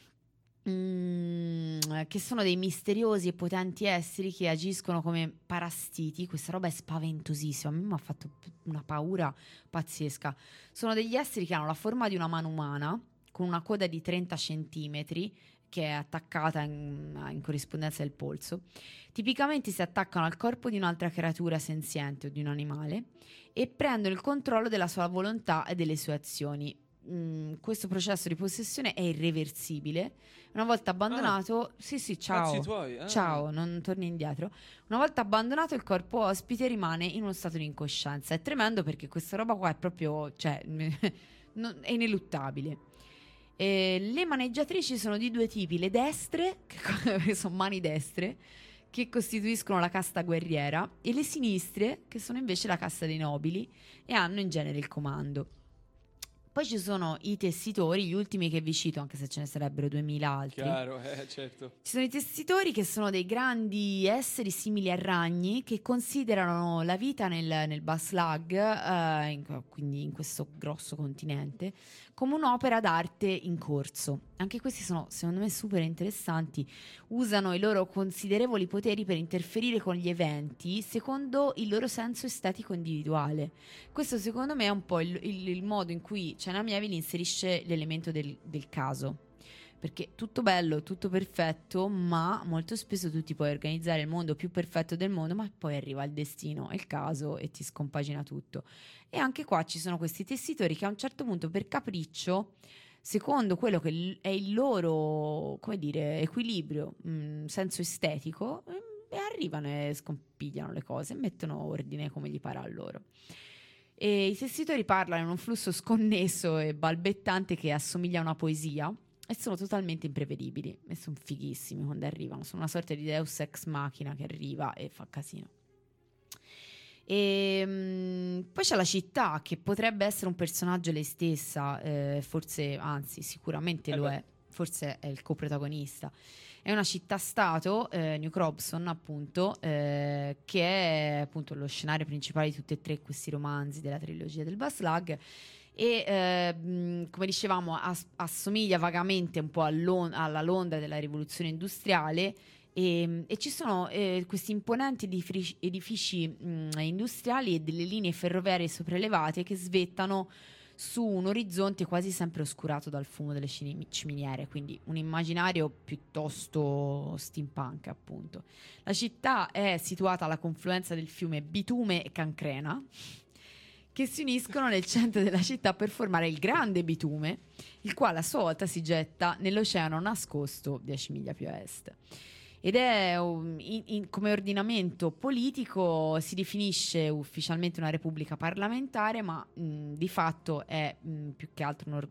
che sono dei misteriosi e potenti esseri che agiscono come parassiti. Questa roba è spaventosissima, a me mi ha fatto una paura pazzesca. Sono degli esseri che hanno la forma di una mano umana, con una coda di 30 centimetri che è attaccata in corrispondenza del polso. Tipicamente si attaccano al corpo di un'altra creatura senziente o di un animale e prendono il controllo della sua volontà e delle sue azioni. Questo processo di possessione è irreversibile. Una volta abbandonato, ciao, non torni indietro. Una volta abbandonato, il corpo ospite rimane in uno stato di incoscienza. È tremendo perché questa roba qua è proprio, è ineluttabile. Le maneggiatrici sono di due tipi: le destre, che sono mani destre, che costituiscono la casta guerriera, e le sinistre, che sono invece la casta dei nobili e hanno in genere il comando. Poi ci sono i tessitori, gli ultimi che vi cito, anche se ce ne sarebbero 2000 altri. Chiaro, certo. Ci sono i tessitori, che sono dei grandi esseri simili a ragni che considerano la vita nel Baslag, quindi in questo grosso continente, come un'opera d'arte in corso. Anche questi sono, secondo me, super interessanti. Usano i loro considerevoli poteri per interferire con gli eventi secondo il loro senso estetico individuale. Questo, secondo me, è un po' il modo in cui China Mieville inserisce l'elemento del caso. Perché tutto bello, tutto perfetto, ma molto spesso tu ti puoi organizzare il mondo più perfetto del mondo, ma poi arriva il destino, il caso e ti scompagina tutto. E anche qua ci sono questi tessitori che a un certo punto, per capriccio, secondo quello che è il loro, come dire, equilibrio, senso estetico, e arrivano e scompigliano le cose, mettono ordine come gli pare a loro. E i tessitori parlano in un flusso sconnesso e balbettante che assomiglia a una poesia. E sono totalmente imprevedibili e sono fighissimi quando arrivano. Sono una sorta di Deus ex machina che arriva e fa casino. E poi c'è la città, che potrebbe essere un personaggio lei stessa, forse, anzi, sicuramente lo è. Forse è il coprotagonista. È una città-stato, New Crobson, appunto, che è appunto lo scenario principale di tutti e tre questi romanzi della trilogia del Baslag. E come dicevamo assomiglia vagamente un po' alla Londra della rivoluzione industriale e ci sono questi imponenti edifici industriali e delle linee ferroviarie sopraelevate che svettano su un orizzonte quasi sempre oscurato dal fumo delle ciminiere, quindi un immaginario piuttosto steampunk, appunto. La città è situata alla confluenza del fiume Bitume e Cancrena, che si uniscono nel centro della città per formare il grande Bitume, il quale a sua volta si getta nell'oceano nascosto 10 miglia più a est. Ed è come ordinamento politico si definisce ufficialmente una repubblica parlamentare, ma di fatto è più che altro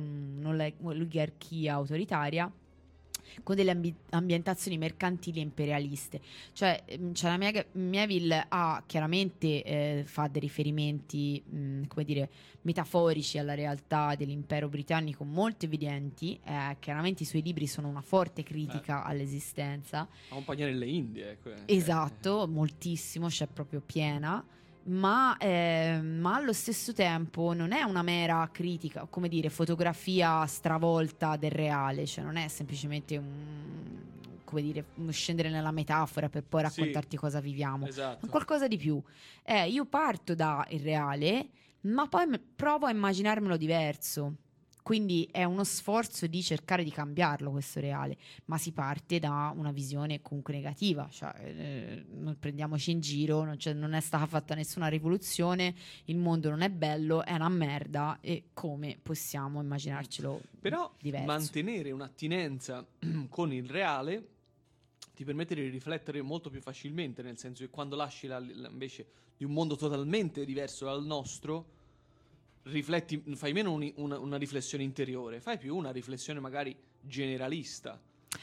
un'oligarchia autoritaria con delle ambientazioni mercantili e imperialiste. Cioè la Mieville ha chiaramente fa dei riferimenti come dire metaforici alla realtà dell'impero britannico molto evidenti. Chiaramente i suoi libri sono una forte critica all'esistenza. Compagnia nelle Indie, esatto, moltissimo, c'è proprio piena. Ma allo stesso tempo non è una mera critica, come dire, fotografia stravolta del reale, cioè non è semplicemente come dire, scendere nella metafora per poi raccontarti cosa viviamo. Esatto. È qualcosa di più. Io parto dal reale, ma poi provo a immaginarmelo diverso. Quindi è uno sforzo di cercare di cambiarlo questo reale, ma si parte da una visione comunque negativa, cioè non prendiamoci in giro, non è stata fatta nessuna rivoluzione, il mondo non è bello, è una merda, e come possiamo immaginarcelo però diverso? Mantenere un'attinenza con il reale ti permette di riflettere molto più facilmente, nel senso che quando lasci invece di un mondo totalmente diverso dal nostro, rifletti, fai meno una riflessione interiore, fai più una riflessione magari generalista.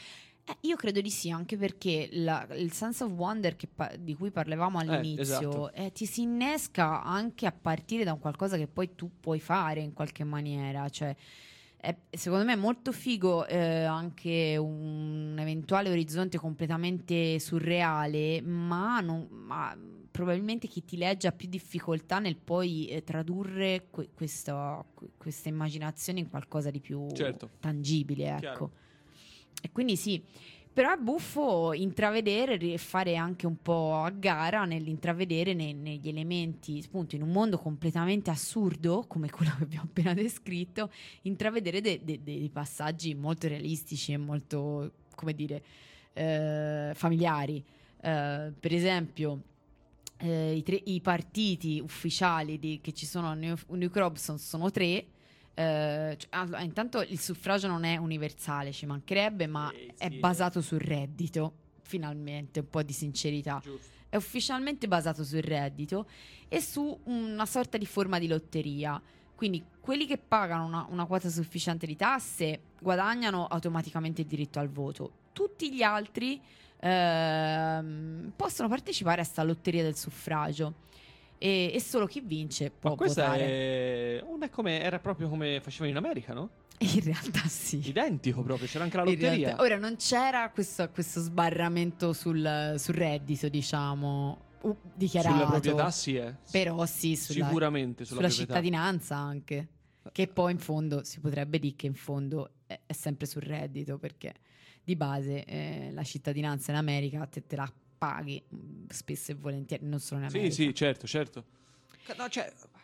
Io credo di sì, anche perché il sense of wonder di cui parlavamo all'inizio, esatto. Ti si innesca anche a partire da un qualcosa che poi tu puoi fare in qualche maniera, cioè secondo me è molto figo anche un eventuale orizzonte completamente surreale, ma probabilmente chi ti legge ha più difficoltà nel poi tradurre questa immaginazione in qualcosa di più tangibile, ecco. Chiaro. E quindi sì, però è buffo intravedere e fare anche un po' a gara nell'intravedere negli elementi, appunto in un mondo completamente assurdo come quello che abbiamo appena descritto, intravedere dei passaggi molto realistici e molto, come dire, familiari. Per esempio i partiti ufficiali che ci sono a New Crobson sono 3. Intanto il suffragio non è universale, ci mancherebbe, ma è basato sul reddito. Finalmente un po' di sincerità. Giusto. È ufficialmente basato sul reddito e su una sorta di forma di lotteria. Quindi quelli che pagano una quota sufficiente di tasse guadagnano automaticamente il diritto al voto. Tutti gli altri possono partecipare a sta lotteria del suffragio e solo chi vince può votare. Era proprio come facevano in America, no? In realtà sì, identico proprio, c'era anche la lotteria. Ora non c'era questo sbarramento sul reddito, diciamo, dichiarato. Sulla proprietà sì, però sì, sicuramente sulla cittadinanza anche, che poi in fondo si potrebbe dire che in fondo è sempre sul reddito, perché di base la cittadinanza in America te la paghi spesso e volentieri, non solo in America. Sì, certo. No, cioè,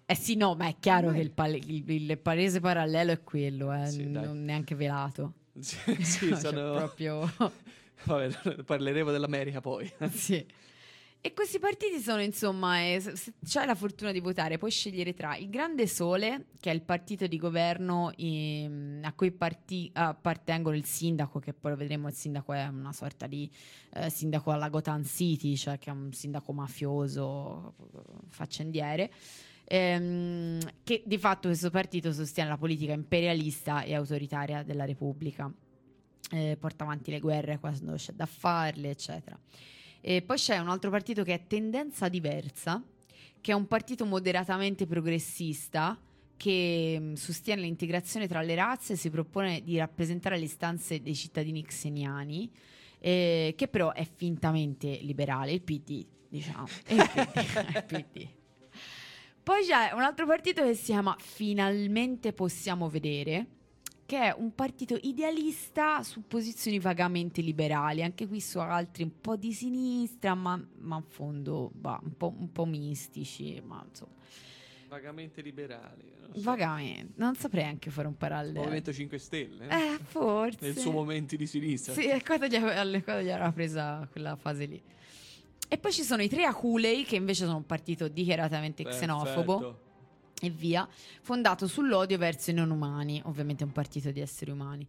sì, no, ma è chiaro che il palese parallelo è quello, Sì, dai. non neanche velato. Sì, Cioè, sono... proprio... Vabbè, parleremo dell'America poi. Sì. E questi partiti sono, insomma, se c'hai la fortuna di votare, puoi scegliere tra il Grande Sole, che è il partito di governo a cui appartengono il sindaco, che poi lo vedremo, il sindaco è una sorta di sindaco alla Gotham City, cioè che è un sindaco mafioso, faccendiere, che di fatto questo partito sostiene la politica imperialista e autoritaria della Repubblica, porta avanti le guerre quando c'è da farle, eccetera. E poi c'è un altro partito che è Tendenza Diversa, che è un partito moderatamente progressista che sostiene l'integrazione tra le razze e si propone di rappresentare le istanze dei cittadini xeniani, che però è fintamente liberale, il PD, diciamo. Il PD. Poi c'è un altro partito che si chiama Finalmente Possiamo Vedere, che è un partito idealista su posizioni vagamente liberali, anche qui su altri un po' di sinistra, ma in fondo un po' mistici, ma insomma. Vagamente liberali. Non so. Vagamente, non saprei anche fare un parallelo. Movimento 5 Stelle. Forse. Nel suo momento di sinistra. Sì, quando gli aveva presa quella fase lì. E poi ci sono i tre Aculei, che invece sono un partito dichiaratamente xenofobo. E via, fondato sull'odio verso i non umani, ovviamente un partito di esseri umani.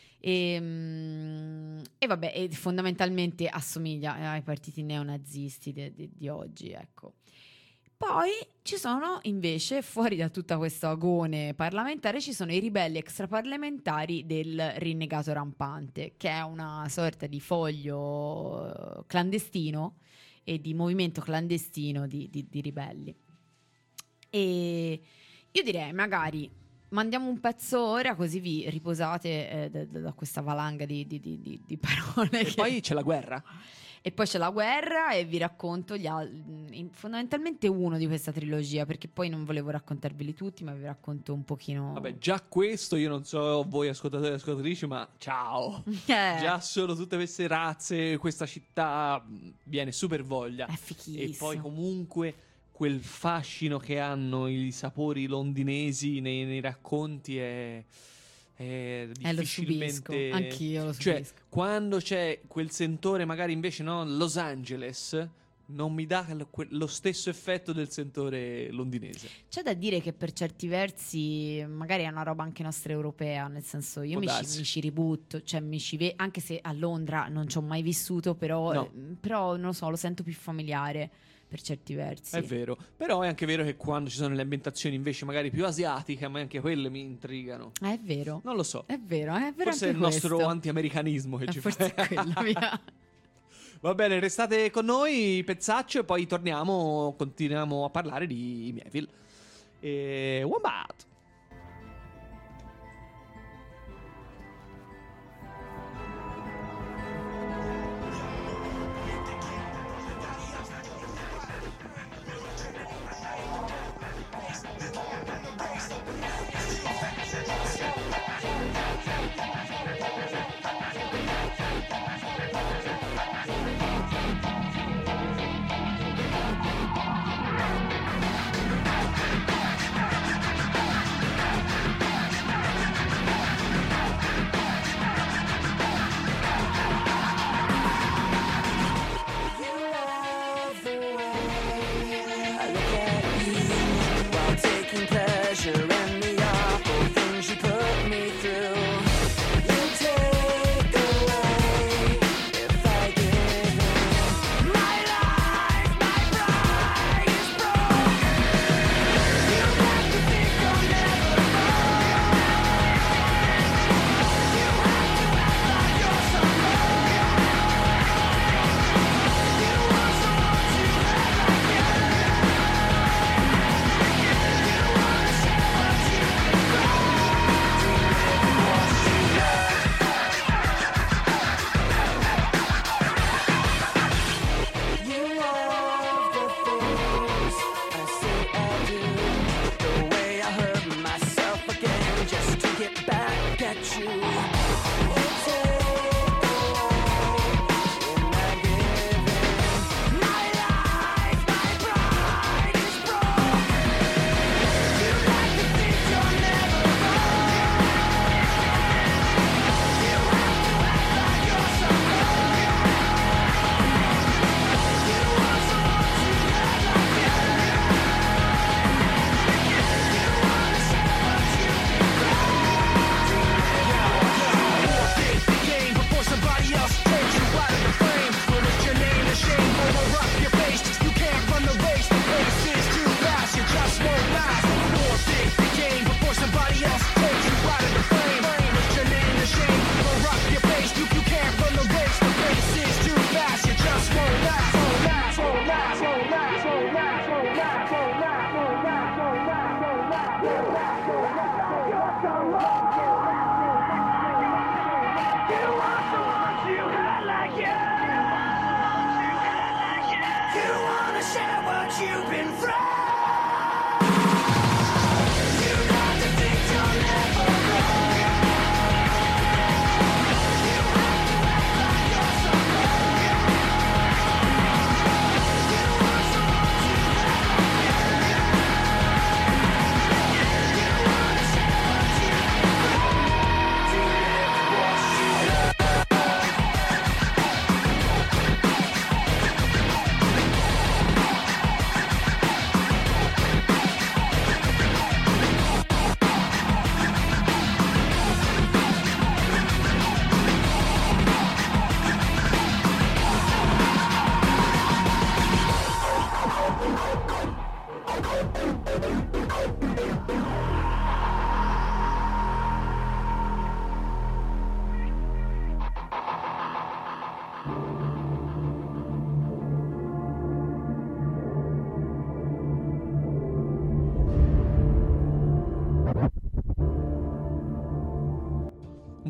E vabbè, e fondamentalmente assomiglia ai partiti neonazisti di oggi, ecco. Poi ci sono invece, fuori da tutto questo agone parlamentare, ci sono i ribelli extraparlamentari del rinnegato rampante, che è una sorta di foglio clandestino e di movimento clandestino di ribelli. E io direi magari mandiamo un pezzo ora, così vi riposate da questa valanga di parole. E poi c'è la guerra. E poi c'è la guerra e vi racconto fondamentalmente uno di questa trilogia, perché poi non volevo raccontarveli tutti, ma vi racconto un pochino. Vabbè, già questo io non so voi ascoltatori e ascoltatrici, ma ciao. Già solo tutte queste razze, questa città viene super voglia. È fichissimo. E poi comunque quel fascino che hanno i sapori londinesi nei racconti è difficilmente. Lo subisco. Anch'io lo subisco. Cioè, quando c'è quel sentore, magari invece no, Los Angeles non mi dà lo stesso effetto del sentore londinese. C'è da dire che per certi versi magari è una roba anche nostra europea, nel senso io mi ci ributto, cioè anche se a Londra non ci ho mai vissuto, però non lo so, lo sento più familiare per certi versi. È vero, però è anche vero che quando ci sono le ambientazioni invece magari più asiatiche, ma anche quelle mi intrigano. È vero. Non lo so. È vero Forse è il nostro anti-americanismo che ci fa. Forse è quello, via. Va bene, restate con noi, pezzaccio, e poi continuiamo a parlare di Mieville. Wombat.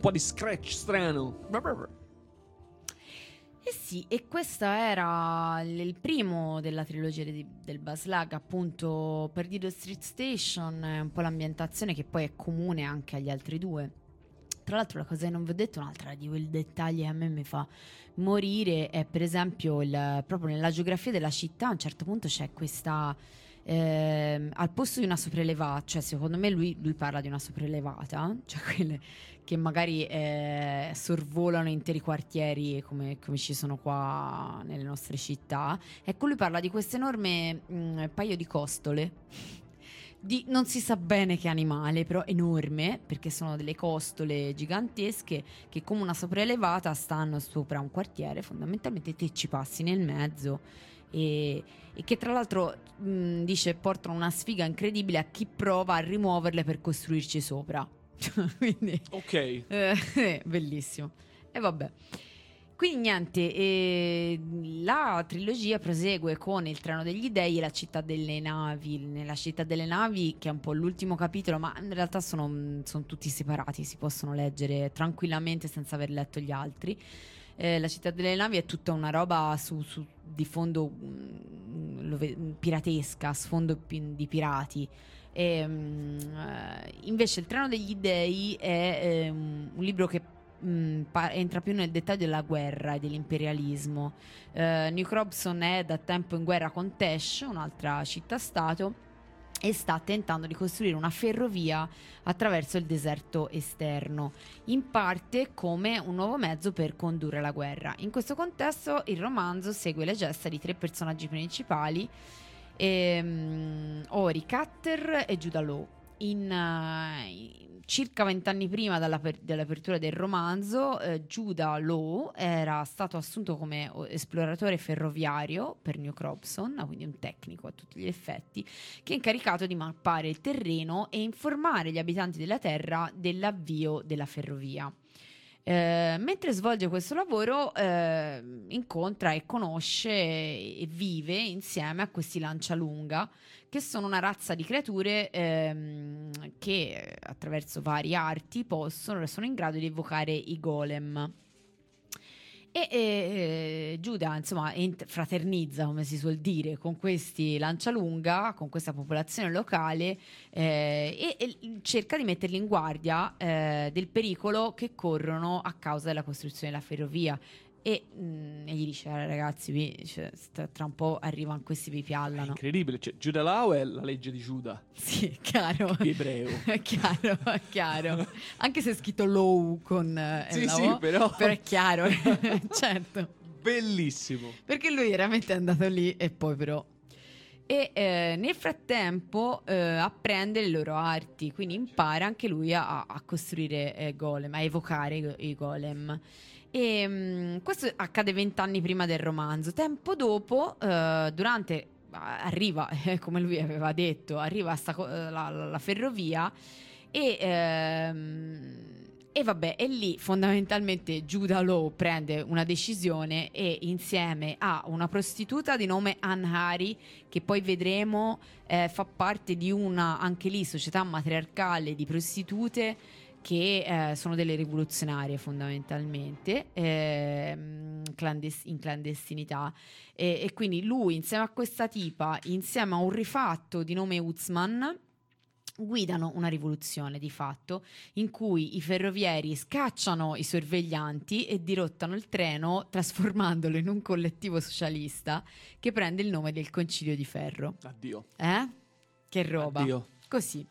po' di scratch strano. Eh sì, e questo era il primo della trilogia del Buzz Lag, appunto Perdido Street Station, è un po' l'ambientazione che poi è comune anche agli altri due. Tra l'altro la cosa che non vi ho detto, un'altra di quei dettagli che a me mi fa morire, è per esempio proprio nella geografia della città a un certo punto c'è questa... al posto di una sopraelevata, cioè secondo me lui parla di una sopraelevata, cioè quelle che magari sorvolano interi quartieri come ci sono qua nelle nostre città. Ecco, lui parla di questo enorme paio di costole non si sa bene che animale, però enorme, perché sono delle costole gigantesche che come una sopraelevata stanno sopra un quartiere, fondamentalmente te ci passi nel mezzo e che tra l'altro dice portano una sfiga incredibile a chi prova a rimuoverle per costruirci sopra. Quindi ok, bellissimo. E vabbè, quindi niente, la trilogia prosegue con Il treno degli dei e La città delle navi. Nella città delle navi, che è un po' l'ultimo capitolo, ma in realtà sono tutti separati, si possono leggere tranquillamente senza aver letto gli altri. La città delle navi è tutta una roba di fondo piratesca, sfondo di pirati. Invece Il treno degli dei è un libro che entra più nel dettaglio della guerra e dell'imperialismo. New Crobson è da tempo in guerra con Tesh, un'altra città-stato, e sta tentando di costruire una ferrovia attraverso il deserto esterno, in parte come un nuovo mezzo per condurre la guerra. In questo contesto il romanzo segue le gesta di 3 personaggi principali, Ori Cutter e Judah Law. Circa 20 anni prima dell'apertura del romanzo, Judah Law era stato assunto come esploratore ferroviario per New Crobson, quindi un tecnico a tutti gli effetti, che è incaricato di mappare il terreno e informare gli abitanti della terra dell'avvio della ferrovia. Mentre svolge questo lavoro incontra e conosce e vive insieme a questi lancialunga, che sono una razza di creature che attraverso varie arti sono in grado di evocare i golem. E Judah insomma fraternizza, come si suol dire, con questi lancialunga, con questa popolazione locale, e cerca di metterli in guardia del pericolo che corrono a causa della costruzione della ferrovia. E gli dice: ragazzi, tra un po' arrivano questi, vi piallano. È incredibile, cioè, Judah Law è la legge di Giuda. Sì, chiaro. Ebreo. chiaro. Anche se è scritto Law con sì, però è chiaro. Certo. Bellissimo. Perché lui veramente è andato lì e poi però. E nel frattempo apprende le loro arti, quindi impara anche lui a costruire golem, a evocare i golem. E questo accade 20 anni prima del romanzo. Tempo dopo, arriva, come lui aveva detto, arriva la ferrovia e vabbè, e lì fondamentalmente Judah Law prende una decisione e insieme a una prostituta di nome Ann Hari, che poi vedremo fa parte di una, anche lì, società matriarcale di prostitute che sono delle rivoluzionarie fondamentalmente, in clandestinità, e quindi lui insieme a questa tipa, insieme a un rifatto di nome Uzman, guidano una rivoluzione di fatto in cui i ferrovieri scacciano i sorveglianti e dirottano il treno, trasformandolo in un collettivo socialista che prende il nome del Concilio di Ferro. Addio. Che roba. Addio. Così.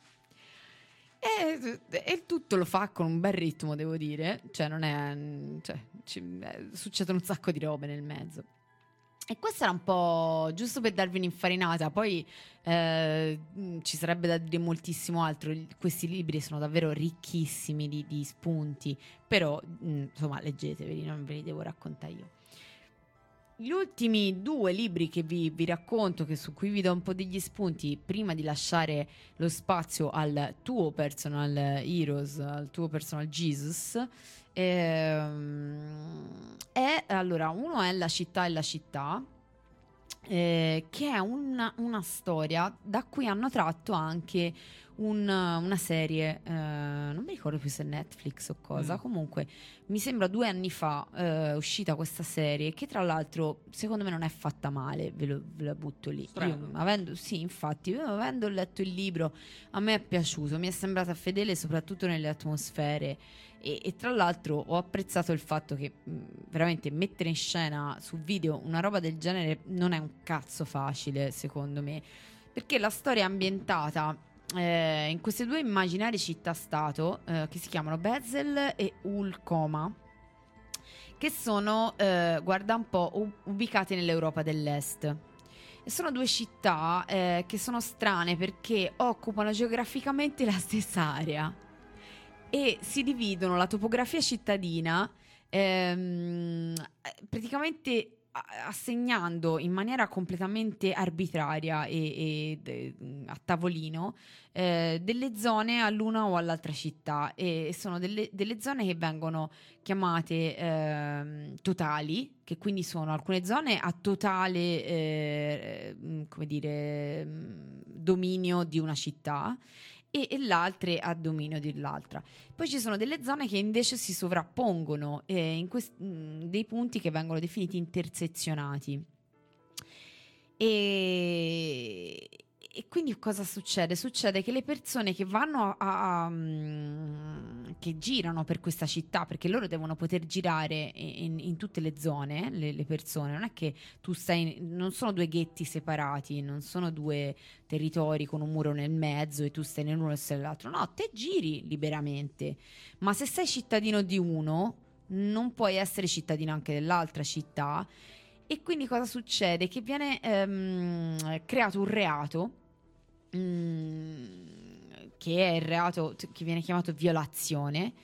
E tutto lo fa con un bel ritmo, devo dire. Cioè non è, succedono un sacco di robe nel mezzo. E questo era un po' giusto per darvi un'infarinata. Poi ci sarebbe da dire moltissimo altro. Questi libri sono davvero ricchissimi di spunti. Però insomma, leggeteveli, non ve li devo raccontare io. Gli ultimi 2 libri che vi racconto, su cui vi do un po' degli spunti prima di lasciare lo spazio al tuo personal heroes, al tuo personal Jesus, allora, uno è La città e la città, che è una storia da cui hanno tratto anche una serie, non mi ricordo più se è Netflix o cosa, comunque mi sembra 2 anni fa è uscita questa serie che tra l'altro secondo me non è fatta male, ve la butto lì. Io, avendo letto il libro, a me è piaciuto, mi è sembrata fedele soprattutto nelle atmosfere e tra l'altro ho apprezzato il fatto che veramente mettere in scena su video una roba del genere non è un cazzo facile, secondo me, perché la storia è ambientata in queste 2 immaginari città-stato che si chiamano Basel e Ulcoma, che sono, guarda un po', ubicate nell'Europa dell'Est. E sono 2 città che sono strane perché occupano geograficamente la stessa area e si dividono la topografia cittadina praticamente assegnando in maniera completamente arbitraria e a tavolino delle zone all'una o all'altra città, e sono delle zone che vengono chiamate totali, che quindi sono alcune zone a totale come dire dominio di una città e le altre a dominio dell'altra. Poi ci sono delle zone che invece si sovrappongono in dei punti che vengono definiti intersezionati. E quindi cosa succede? Succede che le persone che vanno che girano per questa città, perché loro devono poter girare in tutte le zone, le persone, non è che tu non sono 2 ghetti separati, non sono 2 territori con un muro nel mezzo e tu stai nell'uno e stai nell'altro, no, te giri liberamente, ma se sei cittadino di uno non puoi essere cittadino anche dell'altra città. E quindi cosa succede? Che viene creato un reato che è il reato che viene chiamato violazione,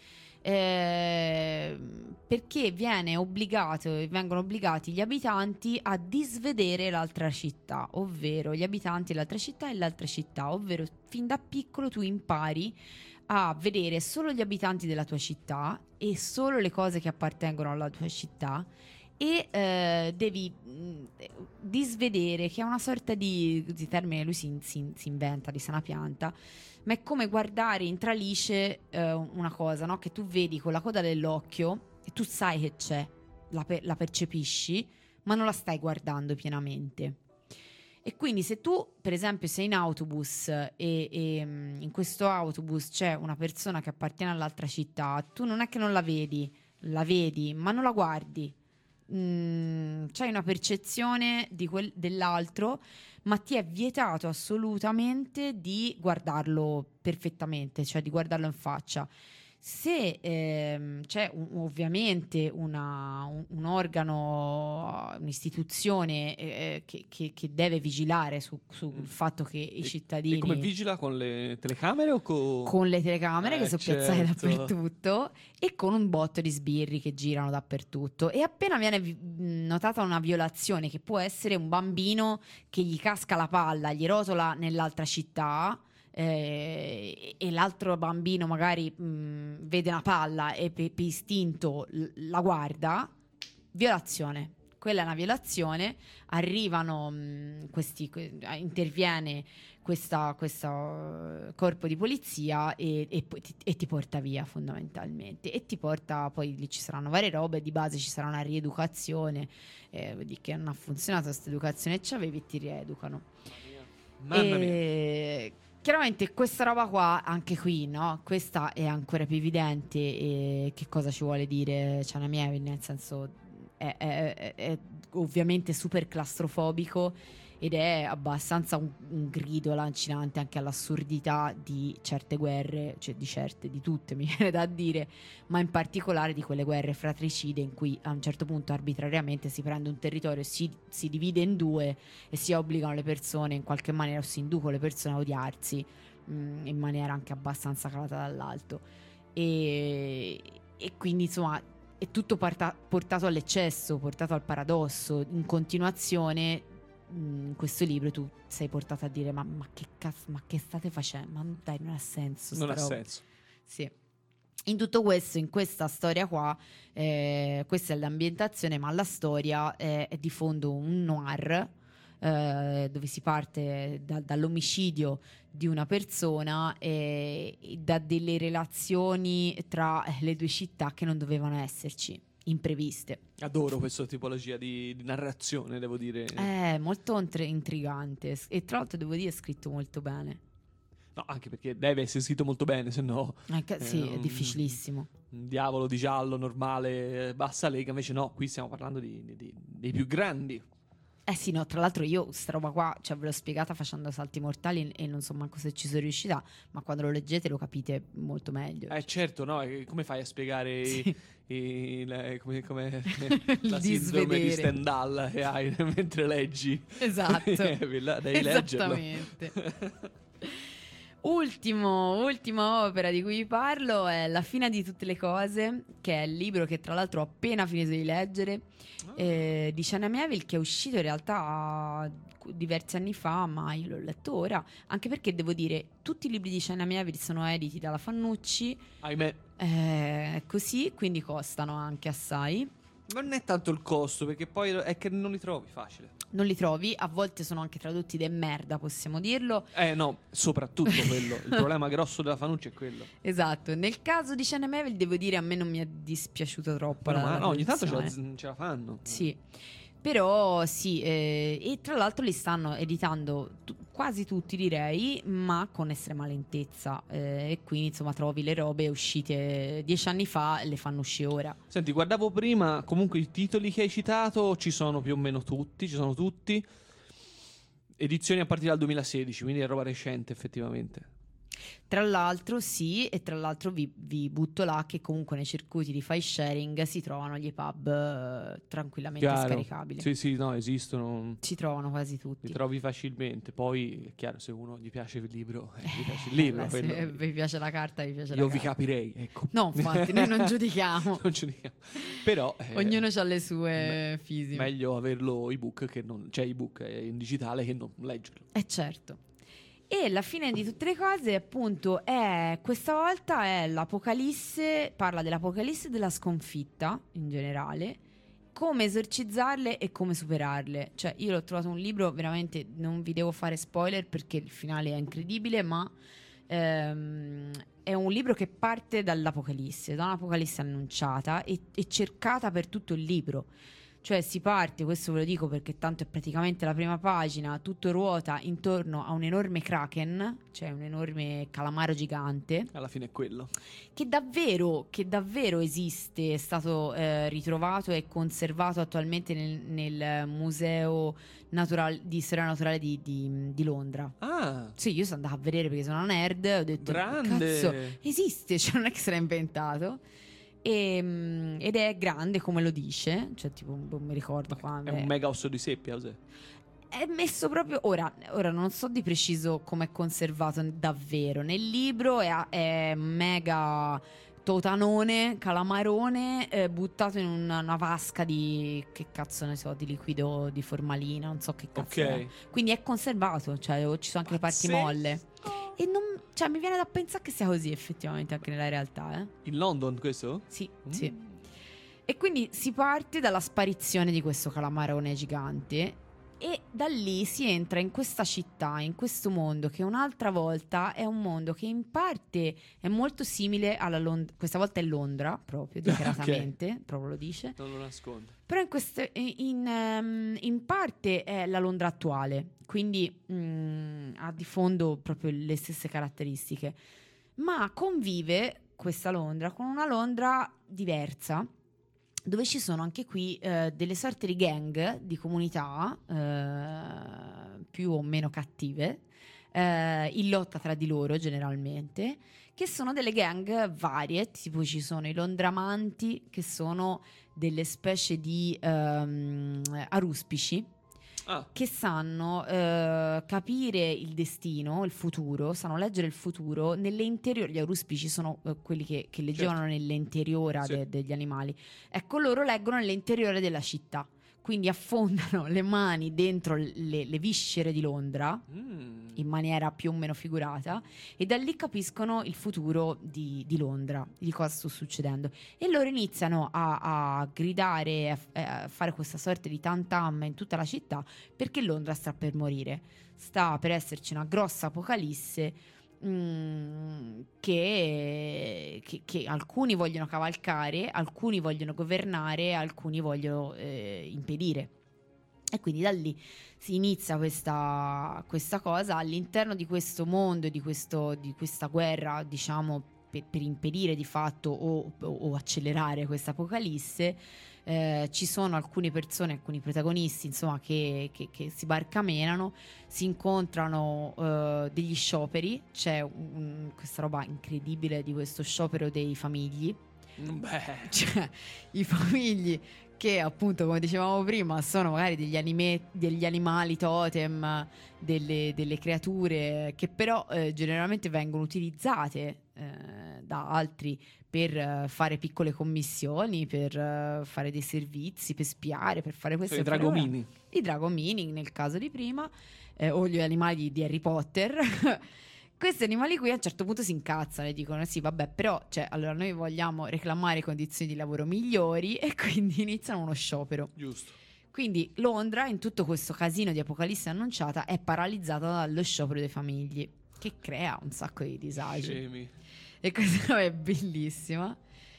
perché vengono obbligati gli abitanti a disvedere l'altra città, ovvero gli abitanti dell'altra città e l'altra città, ovvero fin da piccolo tu impari a vedere solo gli abitanti della tua città e solo le cose che appartengono alla tua città, e devi disvedere, che è una sorta di termine, lui si inventa di sana pianta, ma è come guardare in tralice una cosa, no? Che tu vedi con la coda dell'occhio e tu sai che c'è, la percepisci, ma non la stai guardando pienamente. E quindi se tu per esempio sei in autobus e in questo autobus c'è una persona che appartiene all'altra città, tu non è che non la vedi, ma non la guardi. C'hai una percezione dell'altro, ma ti è vietato assolutamente di guardarlo perfettamente, cioè di guardarlo in faccia. Se c'è ovviamente un organo, un'istituzione che deve vigilare sul fatto che i cittadini... E come vigila? Con le telecamere o con le telecamere che sono piazzate certo. dappertutto e con un botto di sbirri che girano dappertutto, e appena viene notata una violazione, che può essere un bambino che gli casca la palla, gli rotola nell'altra città, e l'altro bambino magari vede una palla e per istinto la guarda, violazione. Quella è una violazione. Arrivano interviene questo corpo di polizia e ti porta via, fondamentalmente, e ti porta, poi lì ci saranno varie robe, di base ci sarà una rieducazione, vedi che non ha funzionato questa educazione, ci avevi e ti rieducano. Mamma mia. Chiaramente questa roba qua, anche qui, no? Questa è ancora più evidente. E che cosa ci vuole dire Ciana Mieville? Nel senso, è ovviamente super claustrofobico ed è abbastanza un grido lancinante anche all'assurdità di certe guerre, cioè di tutte mi viene da dire, ma in particolare di quelle guerre fratricide in cui a un certo punto arbitrariamente si prende un territorio, si divide in 2 e si obbligano le persone in qualche maniera, o si inducono le persone a odiarsi in maniera anche abbastanza calata dall'alto, e quindi insomma è tutto portato all'eccesso, portato al paradosso. In continuazione in questo libro tu sei portato a dire ma che cazzo, ma che state facendo? Ma dai, non ha senso. Non ha senso. Sì. In tutto questo, in questa storia qua, questa è l'ambientazione, ma la storia è di fondo un noir, dove si parte dall'omicidio di una persona e da delle relazioni tra le due città che non dovevano esserci, impreviste. Adoro questa tipologia di narrazione, devo dire. È molto intrigante e tra l'altro devo dire è scritto molto bene. No, anche perché deve essere scritto molto bene, se no Sì, è difficilissimo. un diavolo di giallo normale, bassa lega, invece no, qui stiamo parlando dei più grandi. Sì, no, tra l'altro io sta roba qua, cioè ve l'ho spiegata facendo Salti Mortali e non so manco se ci sono riuscita, ma quando lo leggete lo capite molto meglio. Certo, no, come fai a spiegare Sì. come disvedere. la sindrome di Stendhal che hai mentre leggi? Esatto. Devi leggerlo. Esattamente. Ultima opera di cui vi parlo è La fine di tutte le cose, che è il libro che tra l'altro ho appena finito di leggere, di Shana Mieville, che è uscito in realtà diversi anni fa, ma io l'ho letto ora, anche perché devo dire tutti i libri di Shana Mieville sono editi dalla Fannucci, ahimè. Così, quindi costano anche assai. Non è tanto il costo, perché poi è che non li trovi facile. Non li trovi, a volte sono anche tradotti de merda, possiamo dirlo. No, soprattutto quello. Il problema grosso della Fanucci è quello. Esatto. Nel caso di Shana Mieville devo dire a me non mi è dispiaciuto troppo. Ma no, ogni tanto traduzione. ce la fanno. Sì. Però sì, e tra l'altro li stanno editando quasi tutti, direi, ma con estrema lentezza, e quindi insomma trovi le robe uscite 10 anni fa e le fanno uscire ora. Senti, guardavo prima, comunque i titoli che hai citato ci sono più o meno tutti, edizioni a partire dal 2016, quindi è roba recente effettivamente. Tra l'altro sì, e tra l'altro vi butto là che comunque nei circuiti di file sharing si trovano gli EPUB tranquillamente scaricabili. Sì, no, esistono. Si trovano quasi tutti. Li trovi facilmente. Poi è chiaro, se uno gli piace il libro, gli piace il libro. Se vi piace la carta, vi piace la io carta. vi capirei, ecco. No, infatti, noi non giudichiamo. Non giudichiamo. Però ognuno ha le sue fisime. Meglio averlo ebook che non, cioè ebook in digitale, che non leggerlo. Certo. E la fine di tutte le cose, appunto, questa volta è l'Apocalisse, parla dell'Apocalisse e della sconfitta in generale, come esorcizzarle e come superarle. Cioè, io l'ho trovato un libro, veramente, non vi devo fare spoiler perché il finale è incredibile, ma è un libro che parte dall'Apocalisse, da un'Apocalisse annunciata e cercata per tutto il libro. Cioè si parte, questo ve lo dico perché tanto è praticamente la prima pagina, tutto ruota intorno a un enorme kraken, cioè un enorme calamaro gigante. Alla fine è quello. Che davvero esiste, è stato ritrovato e conservato attualmente nel Museo di Storia Naturale di Londra. Ah! Sì, io sono andata a vedere perché sono una nerd, ho detto, grande! Cazzo, esiste, cioè non è che se l'ha inventato. Ed è grande come lo dice, cioè tipo non mi ricordo quando è un mega osso di seppia, cos'è? È messo proprio ora non so di preciso come è conservato davvero nel libro, è mega totanone, calamarone, buttato in una vasca di, che cazzo ne so, di liquido di formalina, non so che cazzo è. Quindi è conservato, cioè ci sono anche le parti molle. E non, cioè mi viene da pensare che sia così effettivamente anche nella realtà. In London questo? Sì, sì. E quindi si parte dalla sparizione di questo calamarone gigante e da lì si entra in questa città, in questo mondo che un'altra volta è un mondo che in parte è molto simile alla Londra. Questa volta è Londra, proprio dichiaratamente, proprio lo dice. Non lo nasconde. Però in parte è la Londra attuale, quindi ha di fondo proprio le stesse caratteristiche. Ma convive questa Londra con una Londra diversa, dove ci sono anche qui delle sorte di gang, di comunità più o meno cattive, in lotta tra di loro generalmente, che sono delle gang varie, tipo ci sono i Londramanti, che sono delle specie di aruspici, che sanno capire il destino, il futuro, sanno leggere il futuro nelle interiori. Gli aruspici sono quelli che leggevano nell'interiora degli animali. Ecco, loro leggono nell'interiore della città. quindi affondano le mani dentro le viscere di Londra in maniera più o meno figurata, e da lì capiscono il futuro di Londra, di cosa sta succedendo, e loro iniziano a gridare, a fare questa sorta di tam tam in tutta la città, perché Londra sta per morire, sta per esserci una grossa apocalisse che alcuni vogliono cavalcare, alcuni vogliono governare, alcuni vogliono impedire. E quindi da lì si inizia questa cosa all'interno di questo mondo, di questa guerra, diciamo, per impedire di fatto o accelerare questa apocalisse. Ci sono alcune persone, alcuni protagonisti, insomma, che si barcamenano, si incontrano degli scioperi. C'è questa roba incredibile di questo sciopero dei famigli. Cioè, i famigli che, appunto, come dicevamo prima, sono magari degli animali totem, delle creature che però generalmente vengono utilizzate da altri per fare piccole commissioni, per fare dei servizi, per spiare, per fare questo. I dragomini. I dragomini nel caso di prima, o gli animali di Harry Potter. Questi animali qui a un certo punto si incazzano e dicono sì, vabbè, però allora noi vogliamo reclamare condizioni di lavoro migliori, e quindi iniziano uno sciopero. Giusto. Quindi Londra, in tutto questo casino di apocalisse annunciata, è paralizzata dallo sciopero dei famigli, che crea un sacco di disagi. Scemi. E questa è bellissima.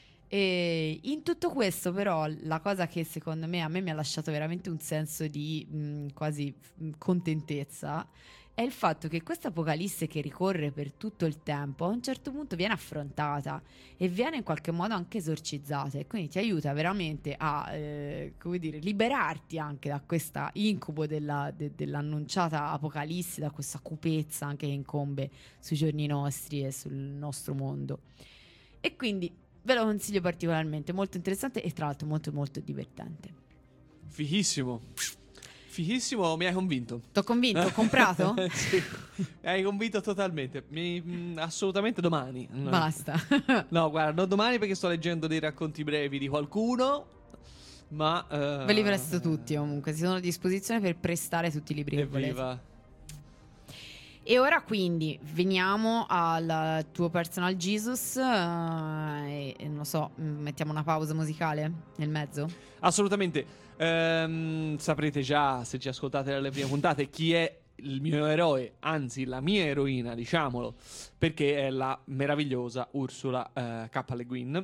E in tutto questo, però, la cosa che secondo me a me mi ha lasciato veramente un senso di quasi contentezza è il fatto che questa apocalisse, che ricorre per tutto il tempo, a un certo punto viene affrontata e viene in qualche modo anche esorcizzata, e quindi ti aiuta veramente a come dire, liberarti anche da questa incubo dell'annunciata apocalisse, da questa cupezza anche che incombe sui giorni nostri e sul nostro mondo. E quindi ve lo consiglio particolarmente, molto interessante e tra l'altro molto molto divertente. Fighissimo. Fighissimo, mi hai convinto. T'ho convinto? Ho comprato? Sì, mi hai convinto totalmente. Assolutamente domani. Basta. No, guarda, non domani perché sto leggendo dei racconti brevi di qualcuno, ma ve li presto tutti comunque, si sono a disposizione per prestare tutti i libri che volete. Evviva. E ora quindi veniamo al tuo personal Jesus, e non so, mettiamo una pausa musicale nel mezzo? Assolutamente. Saprete già, se ci ascoltate dalle prime puntate, chi è il mio eroe, anzi la mia eroina, diciamolo, perché è la meravigliosa Ursula K. Le Guin.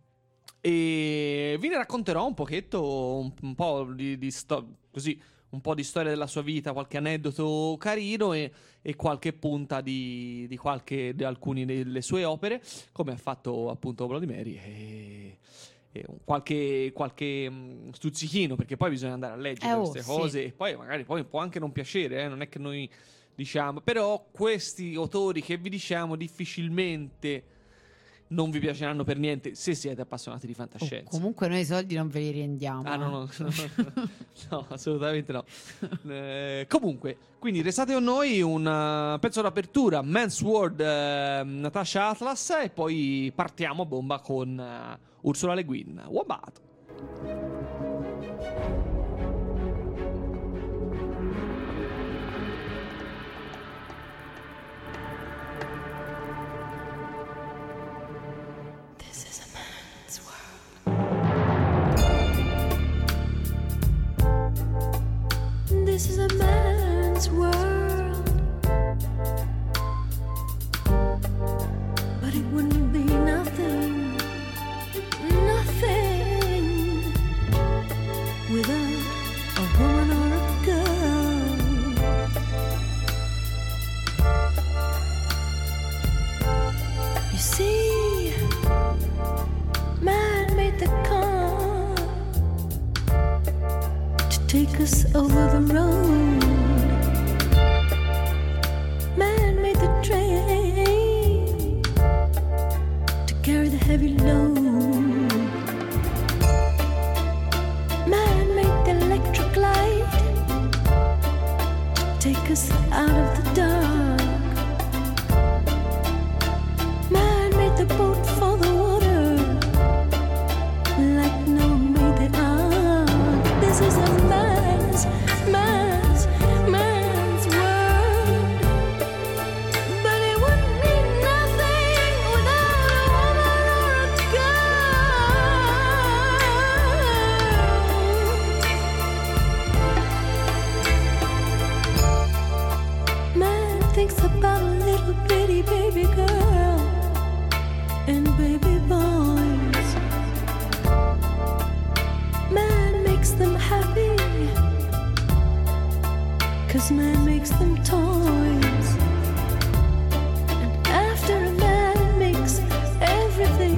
E vi ne racconterò un pochetto, un po' così, un po' di storia della sua vita, qualche aneddoto carino e qualche punta di alcune delle sue opere, come ha fatto appunto Bloody Mary, e qualche stuzzichino, perché poi bisogna andare a leggere queste cose, sì. E poi magari può anche non piacere, non è che noi diciamo, però questi autori che vi diciamo difficilmente non vi piaceranno per niente se siete appassionati di fantascienza. Comunque noi i soldi non ve li rendiamo. No, assolutamente no. Comunque, quindi restate con noi, un pezzo d'apertura, Man's World, Natasha Atlas, e poi partiamo a bomba con Ursula Le Guin. Wombat. This is a man's world, but it wouldn't be nothing without a woman or a girl. You see, man made the car to take us over the road. Man made the train to carry the heavy load. Man made the electric light to take us out of the dark. Man made the boat for the water, like Noah made the ark. This is a man. them happy, 'cause man makes them toys. And after a man makes everything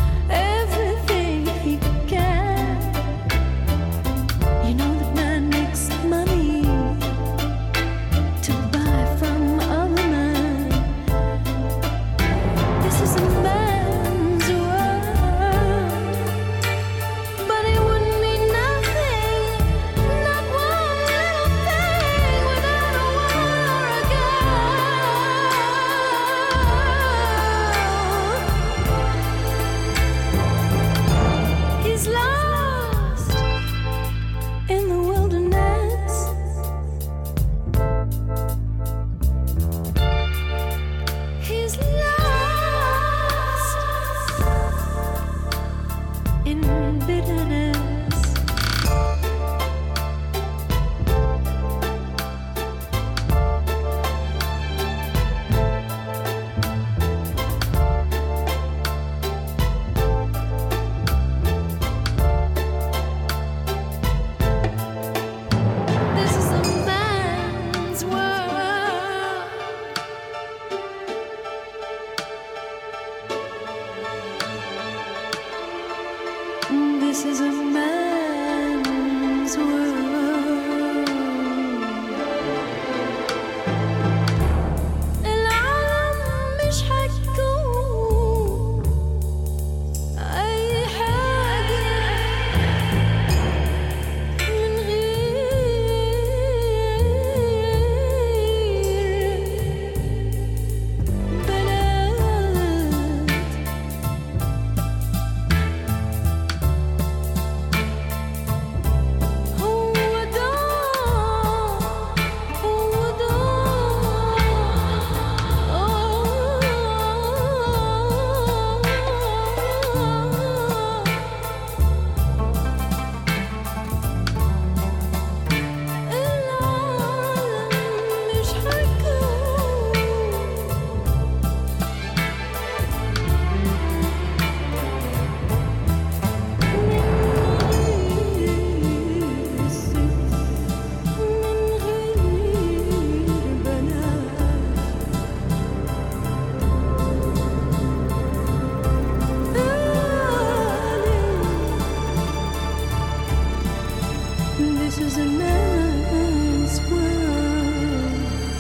he can, you know that man makes money to buy from other men. This is a man's world, but it wouldn't mean nothing, not one little thing without a woman or a girl. He's lost in the wilderness. He's lost in bitterness. This is a man's world. This is a man's world. العالم مش حيكون أي حاجة من غير بنات. هو ده العالم مش حيكون This is a man's world.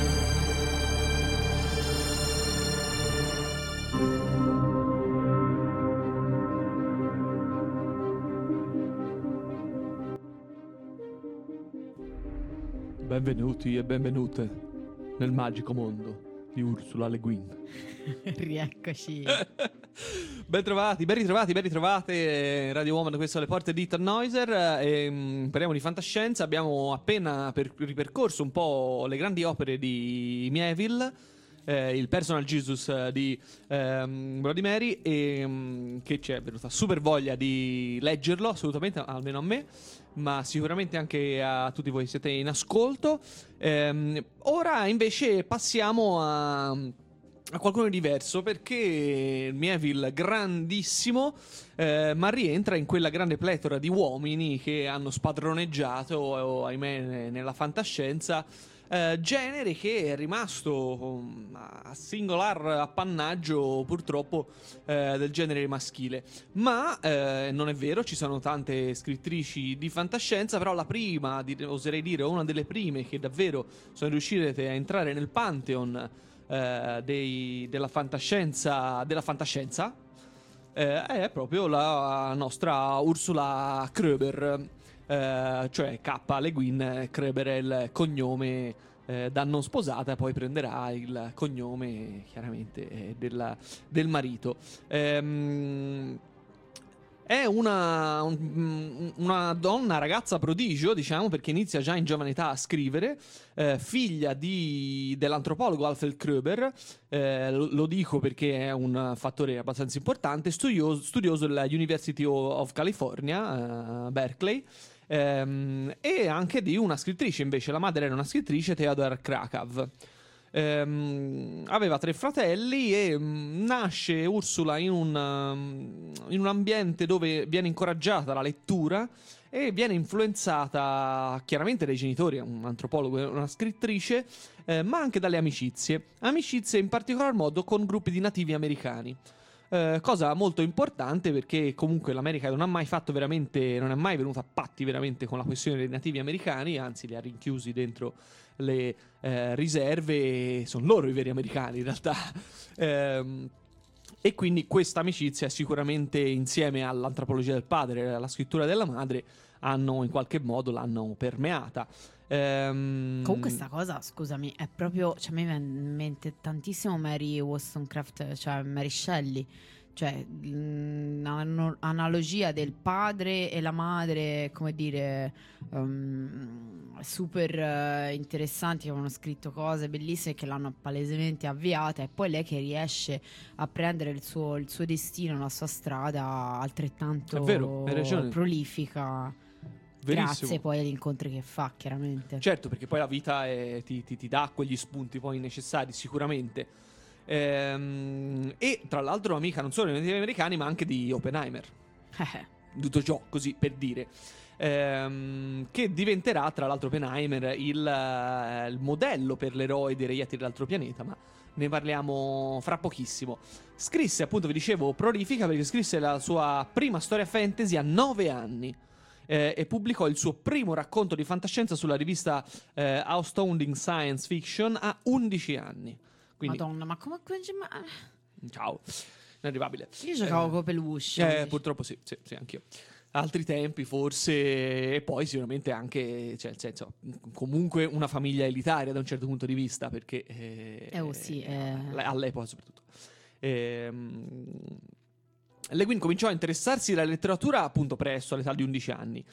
Benvenuti e benvenute nel magico mondo di Ursula Le Guin. Rieccoci. Ben ritrovate Radio Woman, queste sono le porte di Tannhäuser e parliamo di fantascienza. Abbiamo appena ripercorso un po' le grandi opere di Mieville, il Personal Jesus di Bloody Mary, e che ci è venuta super voglia di leggerlo, assolutamente, almeno a me, ma sicuramente anche a tutti voi che siete in ascolto. Ora invece passiamo a qualcuno di diverso, perché Mieville grandissimo, ma rientra in quella grande pletora di uomini che hanno spadroneggiato, ahimè, nella fantascienza, genere che è rimasto a singolar appannaggio, purtroppo, del genere maschile. Ma non è vero, ci sono tante scrittrici di fantascienza, però la prima, oserei dire, una delle prime che davvero sono riuscite a entrare nel pantheon della fantascienza è proprio la nostra Ursula Kroeber, cioè K. Le Guin. Kroeber è il cognome da non sposata, e poi prenderà il cognome chiaramente del marito. È una donna, ragazza prodigio, diciamo, perché inizia già in giovane età a scrivere, figlia dell'antropologo Alfred Kroeber, lo dico perché è un fattore abbastanza importante, studioso della University of California, Berkeley, e anche di una scrittrice, invece la madre era una scrittrice, Theodore Krakow. Aveva 3 fratelli e nasce Ursula in un ambiente dove viene incoraggiata la lettura e viene influenzata chiaramente dai genitori, un antropologo e una scrittrice, ma anche dalle amicizie in particolar modo con gruppi di nativi americani. Cosa molto importante, perché comunque l'America non è mai venuta a patti veramente con la questione dei nativi americani, anzi li ha rinchiusi dentro le riserve, e sono loro i veri americani in realtà. E quindi questa amicizia sicuramente, insieme all'antropologia del padre e alla scrittura della madre, in qualche modo l'hanno permeata. Comunque sta cosa, scusami, è proprio, cioè, mi viene in mente tantissimo Mary Wollstonecraft, cioè Mary Shelley, cioè analogia del padre e la madre, come dire, super interessanti, che avevano scritto cose bellissime che l'hanno palesemente avviata, e poi lei che riesce a prendere il suo destino, la sua strada altrettanto È vero, hai ragione. prolifica. Verissimo. Grazie poi agli incontri che fa, chiaramente. Certo, perché poi la vita ti dà quegli spunti poi necessari, sicuramente. E tra l'altro amica non solo dei nativi americani, ma anche di Oppenheimer. Tutto ciò, così per dire. Che diventerà tra l'altro Oppenheimer il modello per l'eroe dei Reieti dell'altro pianeta, ma ne parliamo fra pochissimo. Scrisse, appunto, vi dicevo, prolifica, perché scrisse la sua prima storia fantasy a 9 anni. E pubblicò il suo primo racconto di fantascienza sulla rivista Astounding Science Fiction a 11 anni. Quindi, Madonna, ma come... ciao, inarrivabile. Io giocavo con peluche. Purtroppo sì, anch'io. Altri tempi forse, e poi sicuramente anche, cioè, nel senso, comunque una famiglia elitaria da un certo punto di vista, perché all'epoca soprattutto. Le Guin cominciò a interessarsi della letteratura appunto presto, all'età di 11 anni.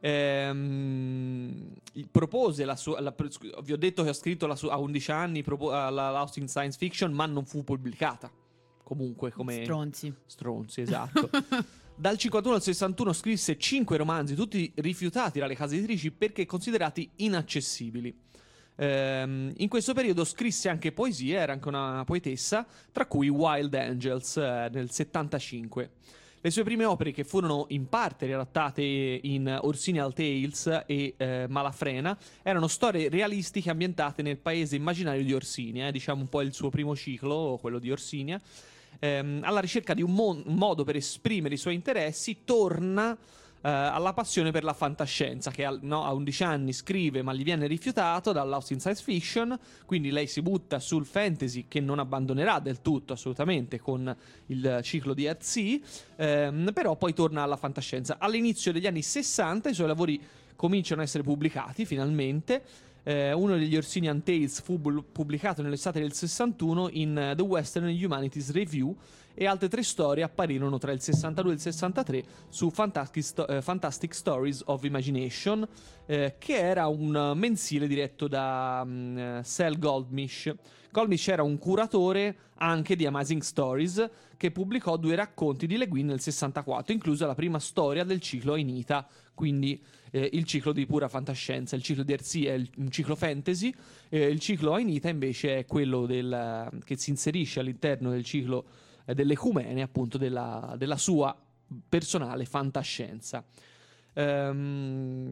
Propose vi ho detto che ha scritto a 11 anni l'Austin Science Fiction, ma non fu pubblicata. Comunque come stronzi, esatto. Dal 51 al 61 scrisse 5 romanzi, tutti rifiutati dalle case editrici perché considerati inaccessibili. In questo periodo scrisse anche poesie, era anche una poetessa, tra cui Wild Angels nel 75. Le sue prime opere, che furono in parte riadattate in Orsinial Tales e Malafrena, erano storie realistiche ambientate nel paese immaginario di Orsinia, diciamo un po' il suo primo ciclo, quello di Orsinia. Alla ricerca di un modo per esprimere i suoi interessi, torna alla passione per la fantascienza, che a 11 anni scrive, ma gli viene rifiutato dall'Austin Science Fiction, quindi lei si butta sul fantasy, che non abbandonerà del tutto assolutamente con il ciclo di Earthsea, però poi torna alla fantascienza. All'inizio degli anni 60 i suoi lavori cominciano a essere pubblicati finalmente. Uno degli Orsinian Tales fu pubblicato nell'estate del 61 in The Western Humanities Review, e altre 3 storie apparirono tra il 62 e il 63 su Fantastic Stories of Imagination, che era un mensile diretto da Sal Goldmish. Goldmish era un curatore anche di Amazing Stories, che pubblicò 2 racconti di Le Guin nel 64, inclusa la prima storia del ciclo Ainita, quindi il ciclo di pura fantascienza. Il ciclo di Earthsea è un ciclo fantasy, il ciclo Ainita invece è quello che si inserisce all'interno del ciclo dell'Ecumene, appunto della sua personale fantascienza. Nel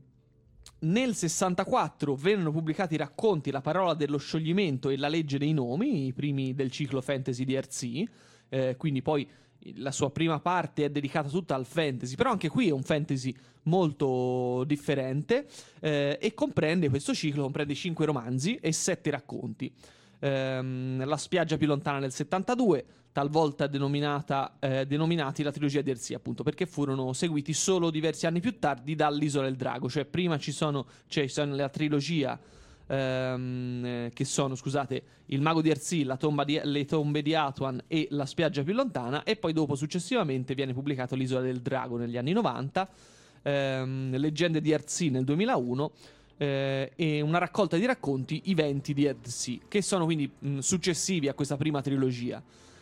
64 vennero pubblicati i racconti La parola dello scioglimento e La legge dei nomi, i primi del ciclo fantasy di Earthsea, quindi poi la sua prima parte è dedicata tutta al fantasy, però anche qui è un fantasy molto differente, e questo ciclo comprende 5 romanzi e 7 racconti. La spiaggia più lontana nel 72, talvolta denominati la trilogia di Earthsea, appunto perché furono seguiti solo diversi anni più tardi dall'Isola del Drago, cioè prima c'è la trilogia che sono, scusate, Il mago di Earthsea, Le tombe di Atuan e La spiaggia più lontana, e poi dopo successivamente viene pubblicato l'Isola del Drago negli anni 90, Leggende di Earthsea nel 2001, e una raccolta di racconti, I venti di Earthsea, che sono quindi successivi a questa prima trilogia.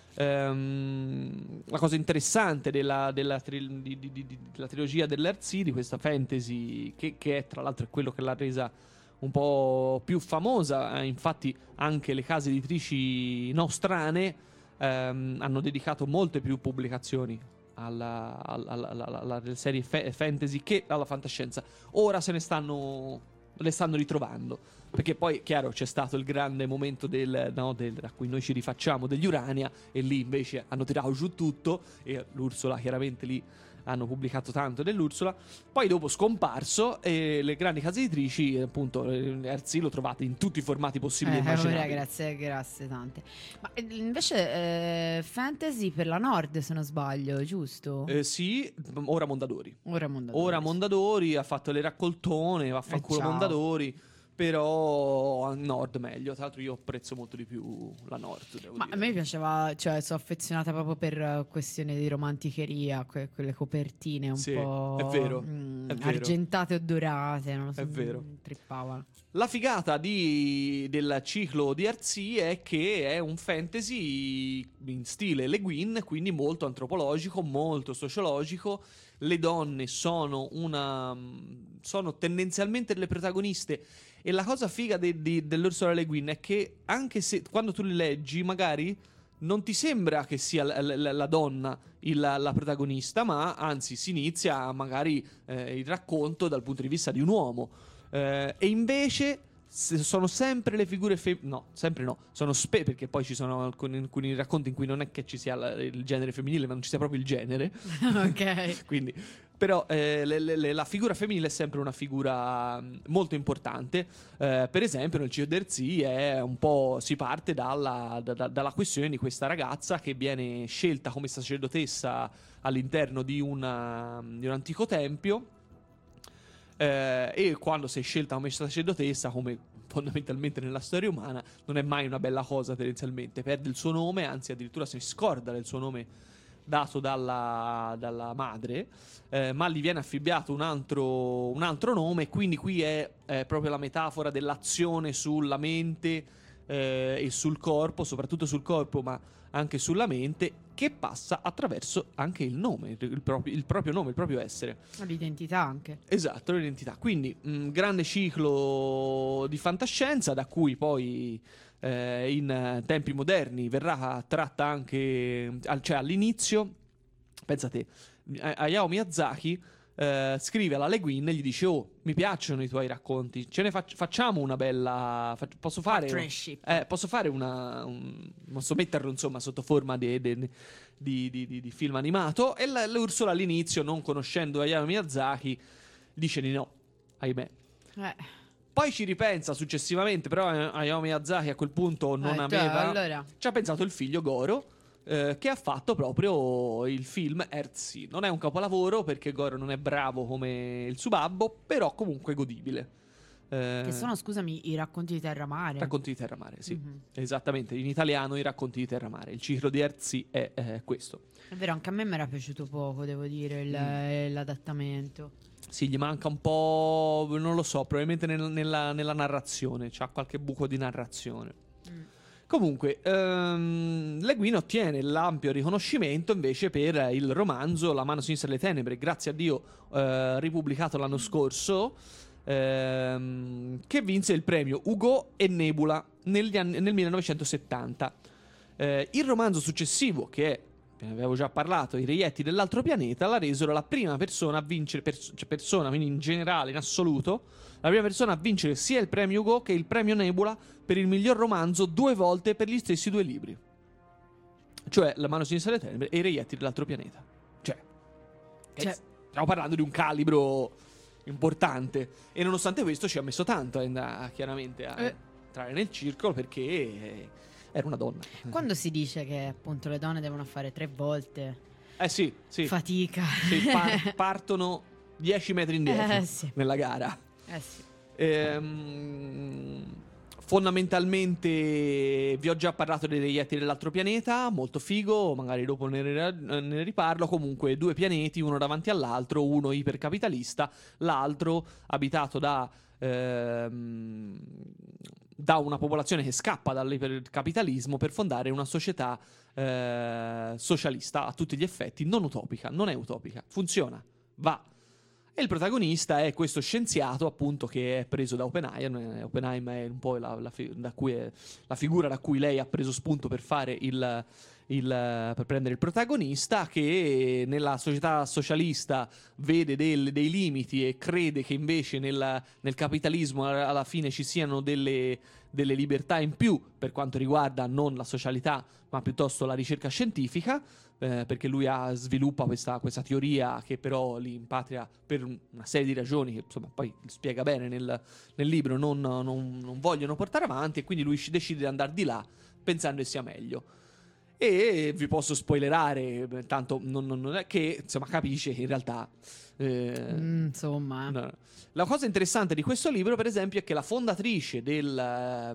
La cosa interessante della trilogia dell'Earthsea, di questa fantasy, che è tra l'altro quello che l'ha resa un po' più famosa. Infatti anche le case editrici nostrane hanno dedicato molte più pubblicazioni alle serie fantasy che alla fantascienza. Ora le stanno ritrovando, perché poi chiaro c'è stato il grande momento a cui noi ci rifacciamo, degli Urania, e lì invece hanno tirato giù tutto, e l'Ursula chiaramente lì hanno pubblicato tanto dell'Ursula. Poi dopo scomparso, e le grandi case editrici, appunto RC lo trovate in tutti i formati possibili e immaginabili. Grazie tante. Ma invece fantasy per la Nord, se non sbaglio, giusto? Sì, ora Mondadori. Ora Mondadori ha fatto le raccoltone, vaffanculo ciao. Mondadori. Però a Nord meglio. Tra l'altro io apprezzo molto di più la Nord, devo Ma dire. a me piaceva, cioè sono affezionata proprio per questione di romanticheria, quelle copertine un Sì, po' è vero, è vero. argentate o dorate, non lo so, È vero. mi trippavano. La figata del ciclo di Artsy è che è un fantasy in stile Le Guin, quindi molto antropologico, molto sociologico. Le donne sono tendenzialmente le protagoniste. E la cosa figa dell'Ursula Le Guin è che anche se quando tu le leggi magari non ti sembra che sia la donna la protagonista, ma anzi si inizia magari il racconto dal punto di vista di un uomo. E invece sono sempre le figure no, sempre no, sono perché poi ci sono alcuni racconti in cui non è che ci sia il genere femminile, ma non ci sia proprio il genere. Ok. Quindi, però la figura femminile è sempre una figura molto importante. Per esempio nel ciclo d'Erzi è un po', si parte dalla questione di questa ragazza che viene scelta come sacerdotessa all'interno di un antico tempio. E quando sei scelta come sacerdotessa, come fondamentalmente nella storia umana, non è mai una bella cosa tendenzialmente. Perde il suo nome, anzi addirittura si scorda del suo nome dato dalla madre, ma gli viene affibbiato un altro nome. Quindi qui è proprio la metafora dell'azione sulla mente e sul corpo, soprattutto sul corpo, ma anche sulla mente, che passa attraverso anche il nome, il proprio nome, il proprio essere. L'identità anche. Esatto, l'identità. Quindi grande ciclo di fantascienza, da cui poi in tempi moderni verrà tratta anche, cioè all'inizio, pensate, Hayao Miyazaki scrive alla Le Guin e gli dice: oh, mi piacciono i tuoi racconti, ce ne facciamo una bella, posso fare posso metterlo insomma sotto forma di film animato. E l'Ursula all'inizio, non conoscendo Hayao Miyazaki, dice di no, ahimè. Poi ci ripensa successivamente, però Hayao Miyazaki a quel punto non aveva, allora. ci ha pensato il figlio Goro, che ha fatto proprio il film Earthsea. Non è un capolavoro perché Goro non è bravo come il suo babbo, però comunque godibile. Che sono, scusami, i racconti di Terra-Mare. Racconti di Terra-Mare, sì. Esattamente, in italiano i racconti di Terra-Mare. Il ciclo di Earthsea è questo. È vero, anche a me mi era piaciuto poco, devo dire, l'adattamento. Sì, gli manca un po', non lo so, probabilmente nella narrazione, c'ha qualche buco di narrazione. Comunque, Le Guin ottiene l'ampio riconoscimento invece per il romanzo La mano sinistra delle tenebre, grazie a Dio ripubblicato l'anno scorso, che vinse il premio Hugo e Nebula nel 1970. Il romanzo successivo, che è, ne avevo già parlato, I reietti dell'altro pianeta, la resero la prima persona a vincere, persona, quindi in generale, in assoluto, la prima persona a vincere sia il premio Hugo che il premio Nebula per il miglior romanzo 2 volte per gli stessi 2 libri. Cioè La mano sinistra delle tenebre e I reietti dell'altro pianeta. Cioè stiamo parlando di un calibro importante. E nonostante questo ci ha messo tanto chiaramente a entrare nel circolo, perché era una donna. Quando si dice che appunto le donne devono fare 3 volte Sì. fatica. Sì, partono 10 metri indietro Sì. nella gara. Sì. Fondamentalmente vi ho già parlato dei reietti dell'altro pianeta, molto figo, magari dopo ne riparlo. Comunque 2 pianeti, uno davanti all'altro, uno ipercapitalista, l'altro abitato da una popolazione che scappa dall'ipercapitalismo per fondare una società socialista a tutti gli effetti, non utopica, non è utopica, funziona, va. E il protagonista è questo scienziato, appunto, che è preso da Oppenheimer. Oppenheimer è un po' la figura da cui lei ha preso spunto per fare per prendere il protagonista, che nella società socialista vede dei limiti e crede che invece nel capitalismo alla fine ci siano delle libertà in più per quanto riguarda non la socialità ma piuttosto la ricerca scientifica, perché lui sviluppa questa teoria che però li impatria per una serie di ragioni che insomma poi spiega bene nel libro, non vogliono portare avanti, e quindi lui decide di andare di là pensando che sia meglio. E vi posso spoilerare, tanto non è che insomma capisce che in realtà insomma no. La cosa interessante di questo libro, per esempio, è che la fondatrice della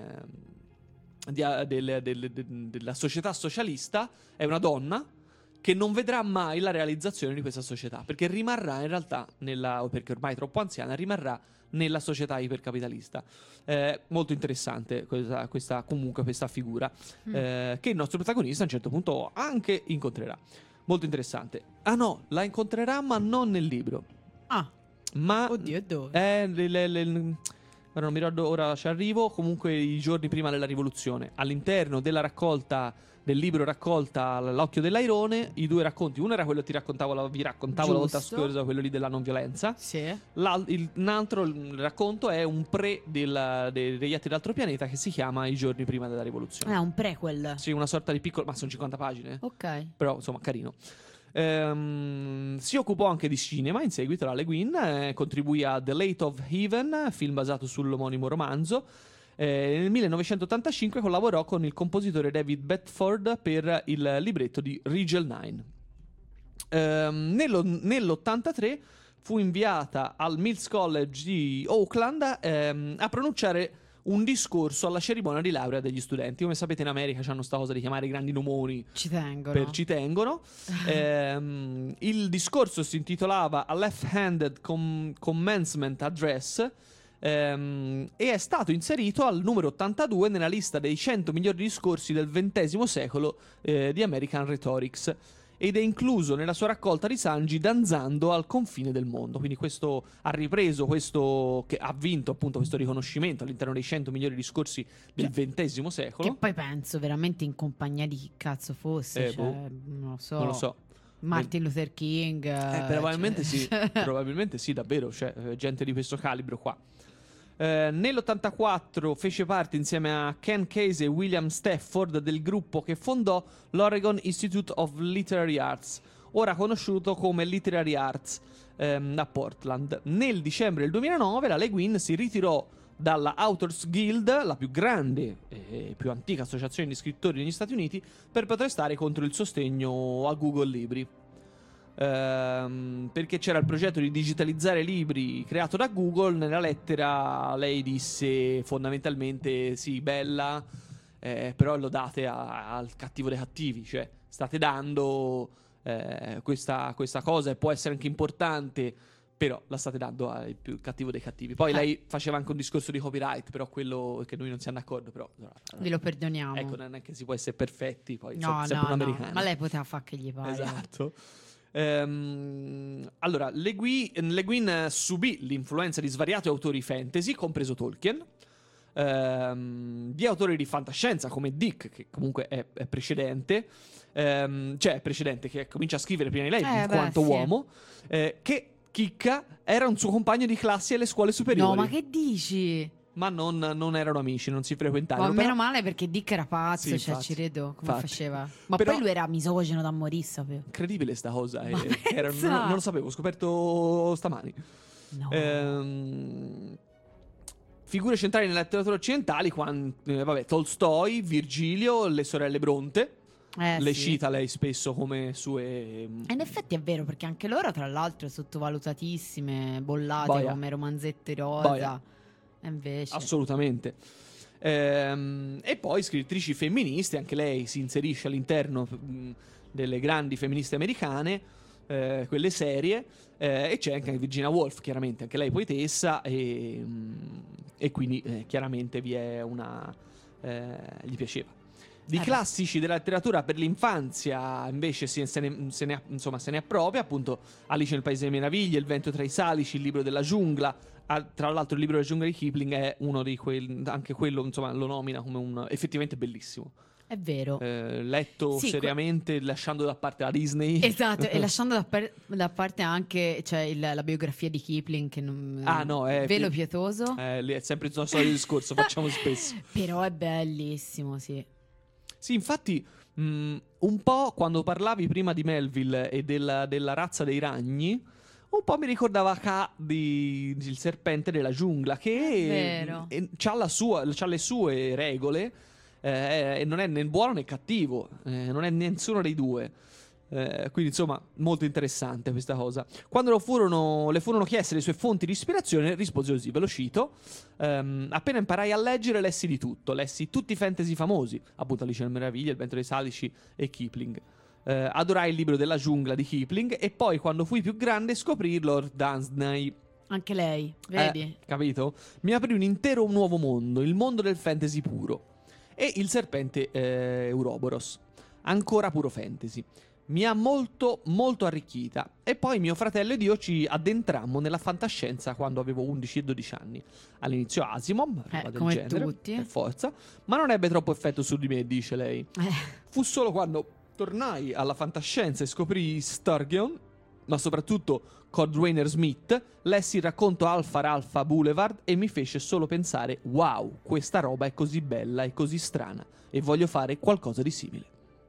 società socialista è una donna che non vedrà mai la realizzazione di questa società, perché rimarrà in realtà perché ormai è troppo anziana, rimarrà nella società ipercapitalista. Molto interessante questa figura che il nostro protagonista a un certo punto anche incontrerà. Molto interessante. Ah no, la incontrerà ma non nel libro. Ma oddio, dove? Ora non mi ricordo, ora ci arrivo. Comunque i giorni prima della rivoluzione, all'interno della raccolta del libro raccolta L'occhio dell'airone, i due racconti, uno era quello che vi raccontavo la volta scorsa, quello lì della non violenza. Sì. Un altro racconto è un degli atti d'altro pianeta, che si chiama I giorni prima della rivoluzione. Un prequel. Sì, una sorta di piccolo, ma sono 50 pagine. Ok. Però insomma carino. Si occupò anche di cinema in seguito alla Le Guin, contribuì a The Late of Heaven, film basato sull'omonimo romanzo. Nel 1985 collaborò con il compositore David Bedford per il libretto di Rigel 9. Nell'83 fu inviata al Mills College di Oakland a pronunciare un discorso alla cerimonia di laurea degli studenti. Come sapete in America c'hanno sta cosa di chiamare i grandi nomoni. Ci tengono. Il discorso si intitolava A Left-Handed Commencement Address e è stato inserito al numero 82 nella lista dei 100 migliori discorsi del XX secolo di American Rhetorics, ed è incluso nella sua raccolta di saggi Danzando al confine del mondo. Quindi questo ha ripreso questo, che ha vinto appunto questo riconoscimento all'interno dei 100 migliori discorsi del XX secolo. Che poi penso veramente in compagnia di chi cazzo fosse, non lo so. Martin Luther King. Probabilmente sì, probabilmente sì, davvero, c'è gente di questo calibro qua. Nell'84 fece parte insieme a Ken Casey e William Stafford del gruppo che fondò l'Oregon Institute of Literary Arts, ora conosciuto come Literary Arts, a Portland. Nel dicembre del 2009 la Le Guin si ritirò dalla Authors Guild, la più grande e più antica associazione di scrittori negli Stati Uniti, per protestare contro il sostegno a Google Libri. Perché c'era il progetto di digitalizzare libri creato da Google. Nella lettera lei disse fondamentalmente: sì, bella, però lo date al cattivo dei cattivi, cioè state dando questa cosa, e può essere anche importante, però la state dando al più cattivo dei cattivi. Poi lei faceva anche un discorso di copyright, però quello che noi non siamo d'accordo, però vi lo perdoniamo. Ecco, non è che si può essere perfetti, poi no, sempre un'americana. Ma lei poteva fare che gli pare. Esatto. Allora, Le Guin subì l'influenza di svariati autori fantasy, compreso Tolkien, di autori di fantascienza come Dick, che comunque è precedente, che comincia a scrivere prima di lei in quanto uomo, che chicca era un suo compagno di classe alle scuole superiori. No, ma che dici? Ma non erano amici, non si frequentavano. Ma meno male, perché Dick era pazzo, sì, cioè infatti, ci credo come infatti. faceva. Ma però, poi lui era misogino da morire, sapevo. Incredibile sta cosa, non lo sapevo, ho scoperto stamani. No. Figure centrali nella letteratura occidentali, Tolstoi, Virgilio, le sorelle Bronte. Le cita lei spesso come sue. E in effetti è vero, perché anche loro, tra l'altro, sottovalutatissime, bollate come romanzette rosa. E invece. Assolutamente. E poi scrittrici femministe, anche lei si inserisce all'interno delle grandi femministe americane, quelle serie, e c'è anche Virginia Woolf, chiaramente, anche lei poetessa, e quindi chiaramente vi è gli piaceva. Di classici della letteratura per l'infanzia invece se ne appropria appunto Alice nel Paese delle Meraviglie, Il vento tra i salici, Il libro della giungla. Tra l'altro Il libro della giungla di Kipling è uno di quelli, anche quello insomma lo nomina come un effettivamente bellissimo. È vero. Letto Sì, lasciando da parte la Disney. Esatto, e lasciando da parte anche la biografia di Kipling che è Velo pietoso. Lì è sempre il solito discorso, facciamo spesso. Però è bellissimo, sì. Sì, infatti un po' quando parlavi prima di Melville e della razza dei ragni, un po' mi ricordava il serpente della giungla, che c'ha le sue regole, e non è né buono né cattivo, non è nessuno dei due. Quindi insomma molto interessante questa cosa. Quando le furono chieste le sue fonti di ispirazione, rispose così, ve lo cito: appena imparai a leggere lessi di tutto, lessi tutti i fantasy famosi, appunto Alice nelle Meraviglie, Il vento dei salici e Kipling. Adorai il libro della giungla di Kipling e poi quando fui più grande scoprì Lord Dunsany. Anche lei, vedi? Capito? Mi aprì un intero nuovo mondo, il mondo del fantasy puro. E il serpente Ouroboros, ancora puro fantasy. Mi ha molto molto arricchita. E poi mio fratello ed io ci addentrammo nella fantascienza quando avevo 11 e 12 anni. All'inizio Asimov, roba del come genere, tutti. per forza, ma non ebbe troppo effetto su di me, dice lei. Fu solo quando tornai alla fantascienza e scoprì Sturgeon, ma soprattutto Cordwainer Smith, lessi il racconto Alpha Boulevard e mi fece solo pensare: wow, questa roba è così bella e così strana e voglio fare qualcosa di simile.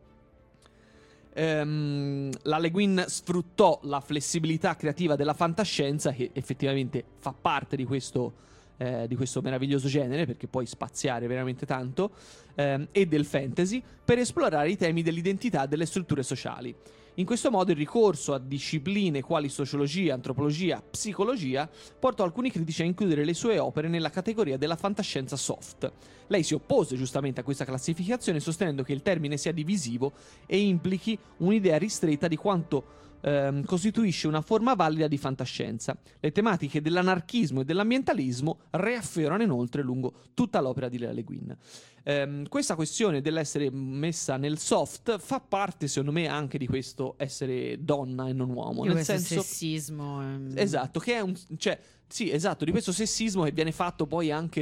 La Le Guin sfruttò la flessibilità creativa della fantascienza, che effettivamente fa parte di questo meraviglioso genere, perché puoi spaziare veramente tanto, e del fantasy, per esplorare i temi dell'identità e delle strutture sociali. In questo modo il ricorso a discipline quali sociologia, antropologia, psicologia portò alcuni critici a includere le sue opere nella categoria della fantascienza soft. Lei si oppose giustamente a questa classificazione, sostenendo che il termine sia divisivo e implichi un'idea ristretta di quanto costituisce una forma valida di fantascienza. Le tematiche dell'anarchismo e dell'ambientalismo riaffiorano inoltre lungo tutta l'opera di Le Guin. Questa questione dell'essere messa nel soft fa parte, secondo me, anche di questo essere donna e non uomo. Di nel questo senso, sessismo. esatto, che è sì, esatto, di questo sessismo che viene fatto poi anche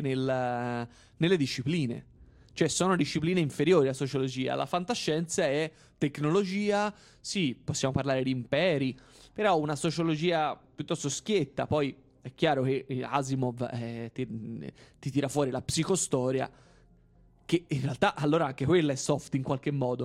nelle discipline. Cioè sono discipline inferiori alla sociologia. La fantascienza è tecnologia, sì, possiamo parlare di imperi, però una sociologia piuttosto schietta. Poi è chiaro che Asimov ti tira fuori la psicostoria, che in realtà allora anche quella è soft in qualche modo,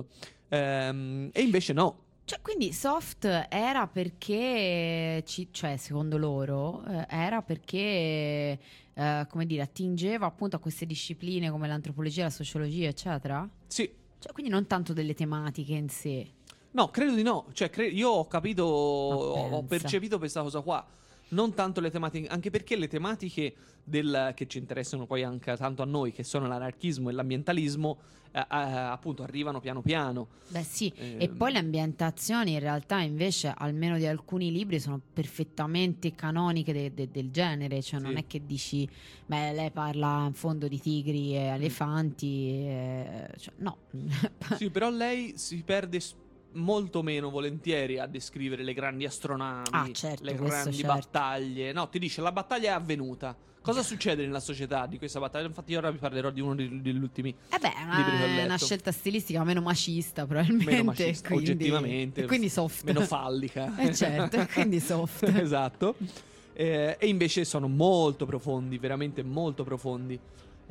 e invece no. Cioè, quindi soft era perché, secondo loro, era perché, come dire, attingeva appunto a queste discipline come l'antropologia, la sociologia, eccetera? Sì. Cioè, quindi non tanto delle tematiche in sé. No, credo di no. Cioè, io ho capito, ho pensa. percepito questa cosa qua. Non tanto le tematiche, anche perché le tematiche che ci interessano poi anche tanto a noi, che sono l'anarchismo e l'ambientalismo, appunto arrivano piano piano. Beh sì, e poi le ambientazioni in realtà invece, almeno di alcuni libri, sono perfettamente canoniche del genere. Cioè non è che dici, beh, lei parla in fondo di tigri e elefanti, cioè, no. Sì, però lei si perde molto meno volentieri a descrivere le grandi astronavi, certo, le questo grandi certo. battaglie. No, ti dice la battaglia è avvenuta. Cosa succede nella società di questa battaglia? Infatti io ora vi parlerò di uno degli ultimi libri che ho È una letto. scelta stilistica meno macista probabilmente, Meno macista, quindi, oggettivamente. e quindi soft. Meno fallica. Certo, quindi soft. Esatto. E invece sono molto profondi, veramente molto profondi.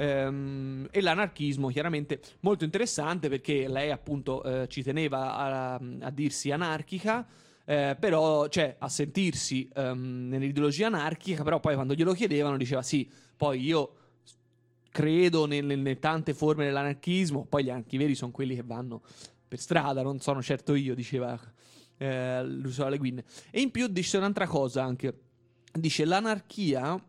E l'anarchismo chiaramente molto interessante, perché lei appunto ci teneva a dirsi anarchica, però cioè a sentirsi nell'ideologia anarchica, però poi quando glielo chiedevano diceva sì, poi io credo nelle tante forme dell'anarchismo, poi gli anarchi veri sono quelli che vanno per strada, non sono certo io, diceva Ursula Le Guin. E in più dice un'altra cosa anche, dice l'anarchia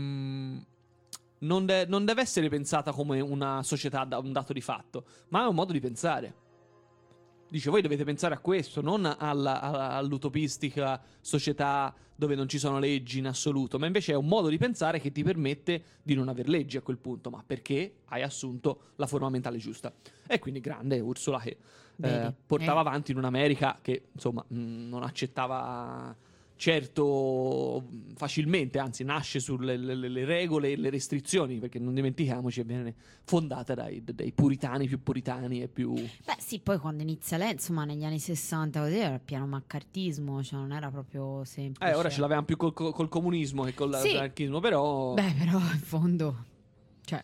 non deve essere pensata come una società, un dato di fatto, ma è un modo di pensare. Dice, voi dovete pensare a questo, non all'utopistica società dove non ci sono leggi in assoluto, ma invece è un modo di pensare che ti permette di non aver leggi a quel punto, ma perché hai assunto la forma mentale giusta. E quindi grande Ursula che portava avanti in un'America che, insomma, non accettava certo facilmente, anzi nasce sulle le regole e le restrizioni, perché non dimentichiamoci, viene fondata dai puritani più puritani e più... Beh sì, poi quando inizia lei, insomma negli anni 60 così era pieno maccartismo, cioè non era proprio semplice. Ora ce l'avevamo più col comunismo che con l'anarchismo, però... Beh, però in fondo... Cioè...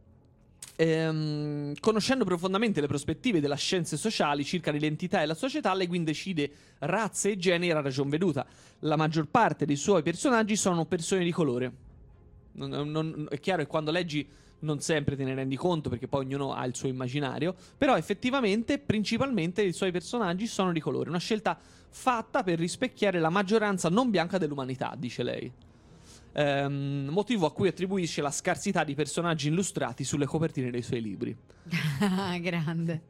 Conoscendo profondamente le prospettive delle scienze sociali circa l'identità e la società, Le Guin decide razze e generi a ragion veduta. La maggior parte dei suoi personaggi sono persone di colore. È chiaro che quando leggi non sempre te ne rendi conto, perché poi ognuno ha il suo immaginario, però effettivamente principalmente i suoi personaggi sono di colore. Una scelta fatta per rispecchiare la maggioranza non bianca dell'umanità, dice lei. Motivo a cui attribuisce la scarsità di personaggi illustrati sulle copertine dei suoi libri. Grande.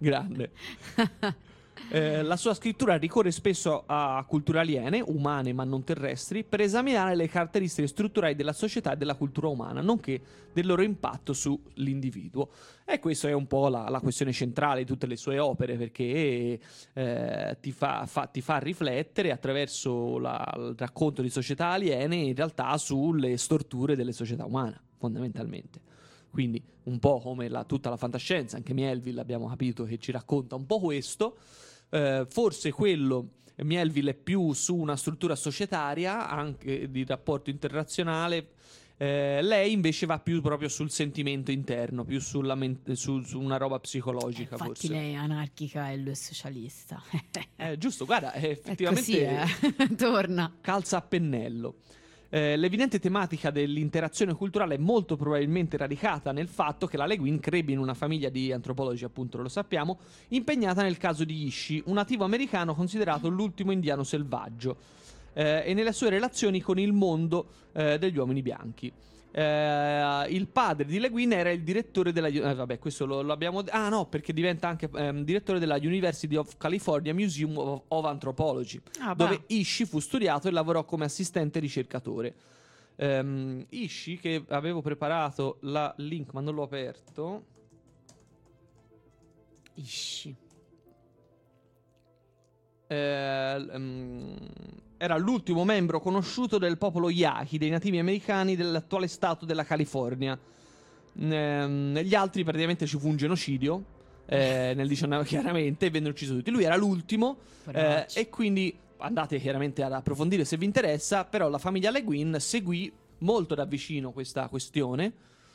La sua scrittura ricorre spesso a culture aliene, umane ma non terrestri, per esaminare le caratteristiche strutturali della società e della cultura umana, nonché del loro impatto sull'individuo. E questa è un po' la questione centrale di tutte le sue opere, perché ti fa riflettere attraverso il racconto di società aliene in realtà sulle storture delle società umane, fondamentalmente. Quindi un po' come tutta la fantascienza, anche Melville abbiamo capito che ci racconta un po' questo. Forse quello Melville è più su una struttura societaria, anche di rapporto internazionale. Lei invece va più proprio sul sentimento interno, più su una roba psicologica. Infatti forse lei è anarchica e lui è socialista. Giusto, guarda, effettivamente è così, torna. calza a pennello. L'evidente tematica dell'interazione culturale è molto probabilmente radicata nel fatto che la Le Guin crebbe in una famiglia di antropologi, appunto, lo sappiamo, impegnata nel caso di Ishi, un nativo americano considerato l'ultimo indiano selvaggio, e nelle sue relazioni con il mondo degli uomini bianchi. Il padre di Le Guin era il direttore della... vabbè, questo lo abbiamo... Ah no, perché diventa anche direttore della University of California Museum of Anthropology, dove Ishi fu studiato e lavorò come assistente ricercatore. Ishi, che avevo preparato la link ma non l'ho aperto. Ishi. Era l'ultimo membro conosciuto del popolo Yaqui, dei nativi americani dell'attuale stato della California. Gli altri praticamente ci fu un genocidio nel 19, chiaramente, e vennero uccisi tutti. Lui era l'ultimo, e quindi andate chiaramente ad approfondire se vi interessa, però la famiglia Le Guin seguì molto da vicino questa questione,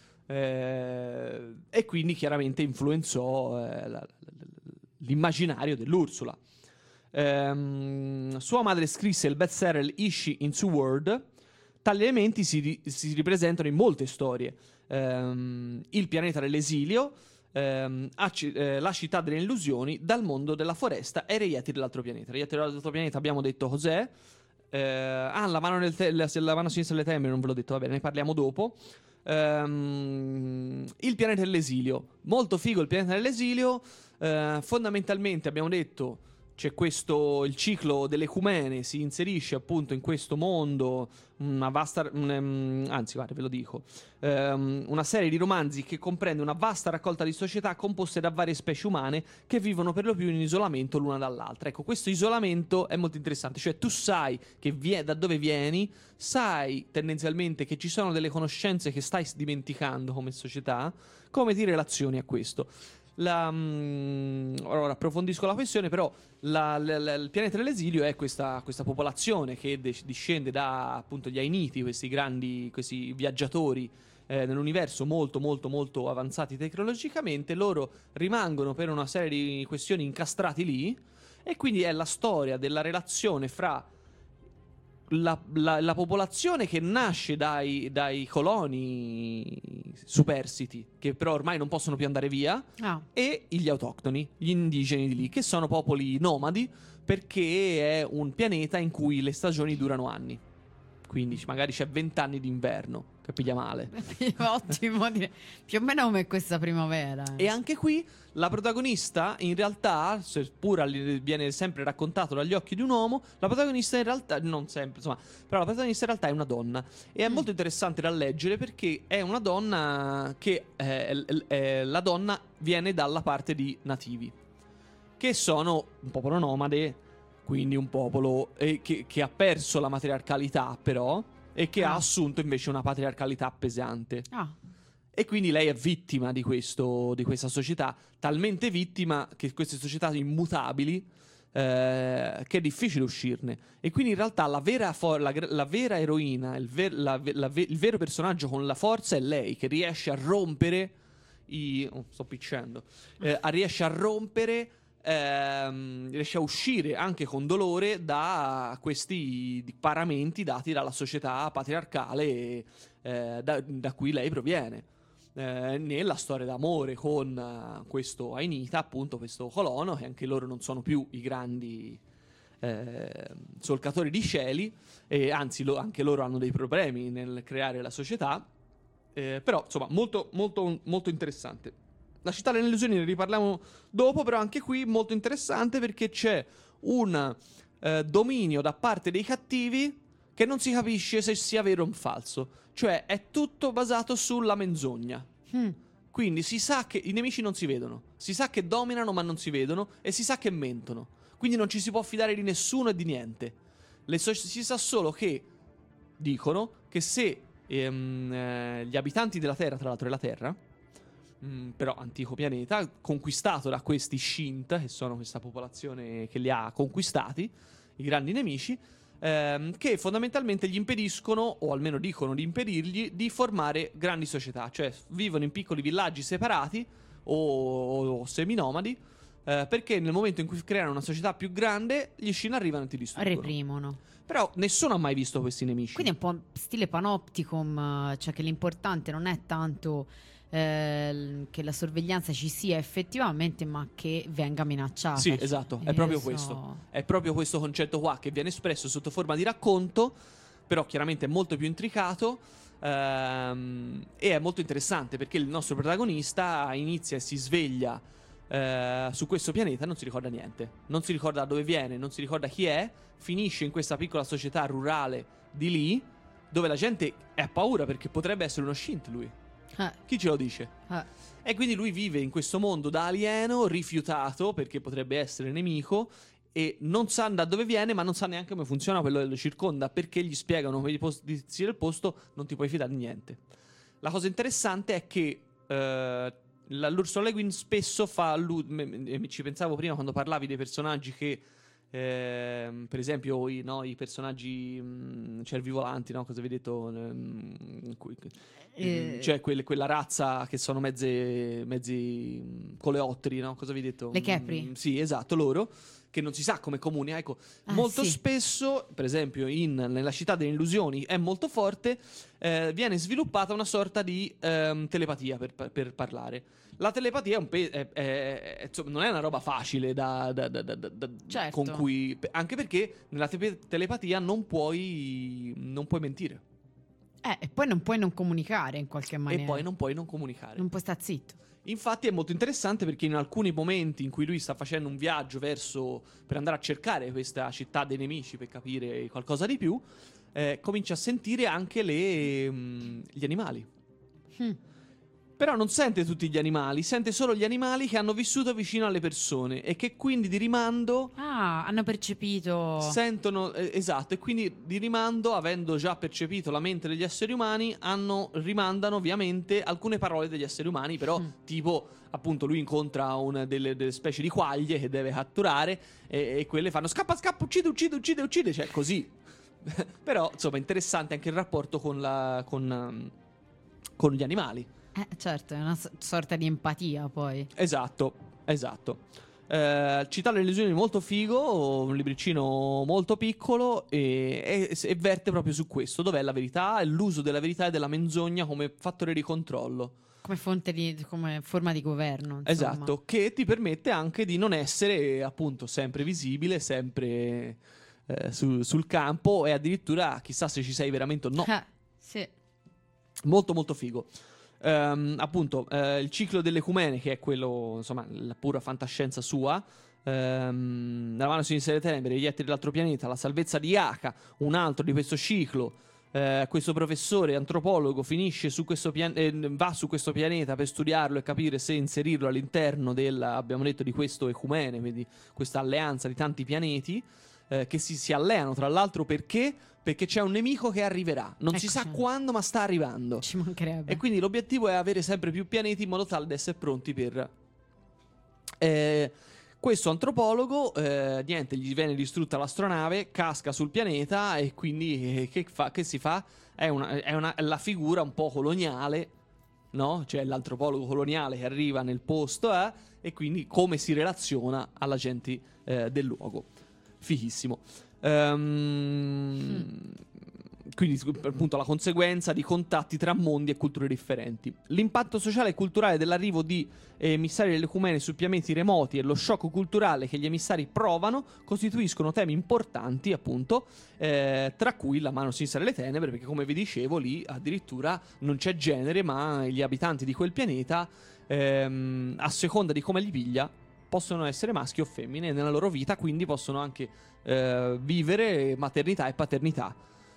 e quindi chiaramente influenzò l'immaginario dell'Ursula. Sua madre scrisse il bestseller Ishi in Two World. Tali elementi si ripresentano in molte storie. Il pianeta dell'esilio, la città delle illusioni, Dal mondo della foresta e Reieti dell'altro pianeta. Reieti dell'altro pianeta abbiamo detto cos'è. La mano sinistra delle tenebre non ve l'ho detto, va bene, ne parliamo dopo. Il pianeta dell'esilio, molto figo il pianeta dell'esilio. Fondamentalmente abbiamo detto c'è il ciclo dell'ecumene, si inserisce appunto in questo mondo una vasta, anzi guarda ve lo dico, una serie di romanzi che comprende una vasta raccolta di società composte da varie specie umane che vivono per lo più in isolamento l'una dall'altra. Ecco, questo isolamento è molto interessante, cioè tu sai da dove vieni, sai tendenzialmente che ci sono delle conoscenze che stai dimenticando come società, come ti relazioni a questo. Ora approfondisco la questione, però il pianeta dell'esilio è questa popolazione che discende da appunto gli Ainiti, questi viaggiatori nell'universo molto molto molto avanzati tecnologicamente. Loro rimangono per una serie di questioni incastrati lì, e quindi è la storia della relazione fra la popolazione che nasce dai coloni superstiti, che però ormai non possono più andare via, e gli autoctoni, gli indigeni di lì, che sono popoli nomadi, perché è un pianeta in cui le stagioni durano anni. quindi magari c'è 20 anni d'inverno, capiglia male. Ottimo, più o meno come questa primavera. E anche qui la protagonista, in realtà, seppur viene sempre raccontato dagli occhi di un uomo, la protagonista in realtà, non sempre, insomma, però la protagonista in realtà è una donna. E è molto interessante da leggere perché è una donna che la donna viene dalla parte di nativi, che sono un popolo nomade, quindi un popolo che ha perso la matriarcalità però, e che ha assunto invece una patriarcalità pesante. E quindi lei è vittima di questa società, talmente vittima che queste società immutabili, che è difficile uscirne. E quindi in realtà la vera eroina, il vero personaggio con la forza è lei, che riesce a rompere riesce a rompere, riesce a uscire anche con dolore da questi paramenti dati dalla società patriarcale da cui lei proviene. Nella storia d'amore con questo Ainita, appunto questo colono, che anche loro non sono più i grandi solcatori di cieli, e anzi anche loro hanno dei problemi nel creare la società, però insomma molto, molto, molto interessante. La città delle illusioni ne riparliamo dopo, però anche qui molto interessante perché c'è un dominio da parte dei cattivi che non si capisce se sia vero o falso. Cioè è tutto basato sulla menzogna. Quindi si sa che i nemici non si vedono, si sa che dominano ma non si vedono, e si sa che mentono. Quindi non ci si può fidare di nessuno e di niente. Si sa solo che dicono che se gli abitanti della Terra, tra l'altro è la Terra, però antico pianeta, conquistato da questi Shint, che sono questa popolazione che li ha conquistati, i grandi nemici, che fondamentalmente gli impediscono, o almeno dicono di impedirgli, di formare grandi società. Cioè vivono in piccoli villaggi separati o seminomadi, perché nel momento in cui creano una società più grande gli Shin arrivano e ti distruggono. Reprimono. Però nessuno ha mai visto questi nemici. Quindi è un po' stile Panopticon, cioè che l'importante non è tanto che la sorveglianza ci sia effettivamente, ma che venga minacciata. Sì, esatto, è proprio questo. È proprio questo concetto qua che viene espresso sotto forma di racconto, però chiaramente è molto più intricato, e è molto interessante perché il nostro protagonista inizia e si sveglia su questo pianeta, non si ricorda niente, non si ricorda da dove viene, non si ricorda chi è, finisce in questa piccola società rurale di lì, dove la gente ha paura perché potrebbe essere uno Shint lui. Chi ce lo dice? E quindi lui vive in questo mondo da alieno, rifiutato perché potrebbe essere nemico, e non sa da dove viene, ma non sa neanche come funziona quello che lo circonda, perché gli spiegano che i pozizi del posto non ti puoi fidare di niente. La cosa interessante è che l'Ursula Le Guin spesso ci pensavo prima quando parlavi dei personaggi che per esempio i personaggi cervivolanti, no? Cosa avevi detto? Cioè quella razza che sono mezzi coleotteri, no? Cosa avevi detto? Le Khepri. Sì, esatto, loro che non si sa come comunica. Ecco, molto sì. Spesso, per esempio nella città delle illusioni è molto forte, viene sviluppata una sorta di telepatia per parlare. La telepatia insomma, non è una roba facile certo. con cui, anche perché nella telepatia non puoi mentire. E poi non puoi non comunicare in qualche maniera. E poi non puoi non comunicare. Non puoi stare zitto. Infatti è molto interessante perché in alcuni momenti in cui lui sta facendo un viaggio per andare a cercare questa città dei nemici per capire qualcosa di più, comincia a sentire anche gli animali. Però non sente tutti gli animali, sente solo gli animali che hanno vissuto vicino alle persone e che quindi di rimando hanno percepito, sentono, esatto, e quindi di rimando, avendo già percepito la mente degli esseri umani, rimandano ovviamente alcune parole degli esseri umani, però tipo appunto lui incontra delle specie di quaglie che deve catturare e quelle fanno scappa, uccide, cioè così. Però insomma interessante anche il rapporto con gli animali. Certo, è una sorta di empatia poi. Esatto. Città delle illusioni molto figo, un libricino molto piccolo e verte proprio su questo, dov'è la verità e l'uso della verità e della menzogna come fattore di controllo. Come forma di governo, insomma. Esatto, che ti permette anche di non essere appunto sempre visibile, sempre sul campo, e addirittura chissà se ci sei veramente o no. Sì. Molto molto figo. Appunto, il ciclo delle ecumene, che è quello, insomma, la pura fantascienza sua. La mano sinistra delle tenebre, gli ettari dell'altro pianeta, la salvezza di Aka, un altro di questo ciclo. Questo professore antropologo finisce su questo va su questo pianeta per studiarlo e capire se inserirlo all'interno abbiamo detto, di questo ecumene, quindi questa alleanza di tanti pianeti che si alleano tra l'altro perché c'è un nemico che arriverà, non si sa quando, ma sta arrivando. Ci mancherebbe. E quindi l'obiettivo è avere sempre più pianeti in modo tale da essere pronti per questo antropologo. Niente, gli viene distrutta l'astronave, casca sul pianeta, e quindi che si fa? È la figura un po' coloniale, no? Cioè l'antropologo coloniale che arriva nel posto e quindi come si relaziona alla gente del luogo. Fighissimo. Quindi appunto la conseguenza di contatti tra mondi e culture differenti. L'impatto sociale e culturale dell'arrivo di emissari dell'ecumene su pianeti remoti e lo shock culturale che gli emissari provano costituiscono temi importanti, appunto, tra cui la mano sinistra delle tenebre, perché come vi dicevo lì addirittura non c'è genere, ma gli abitanti di quel pianeta, a seconda di come li piglia, possono essere maschi o femmine nella loro vita, quindi possono anche vivere maternità e paternità.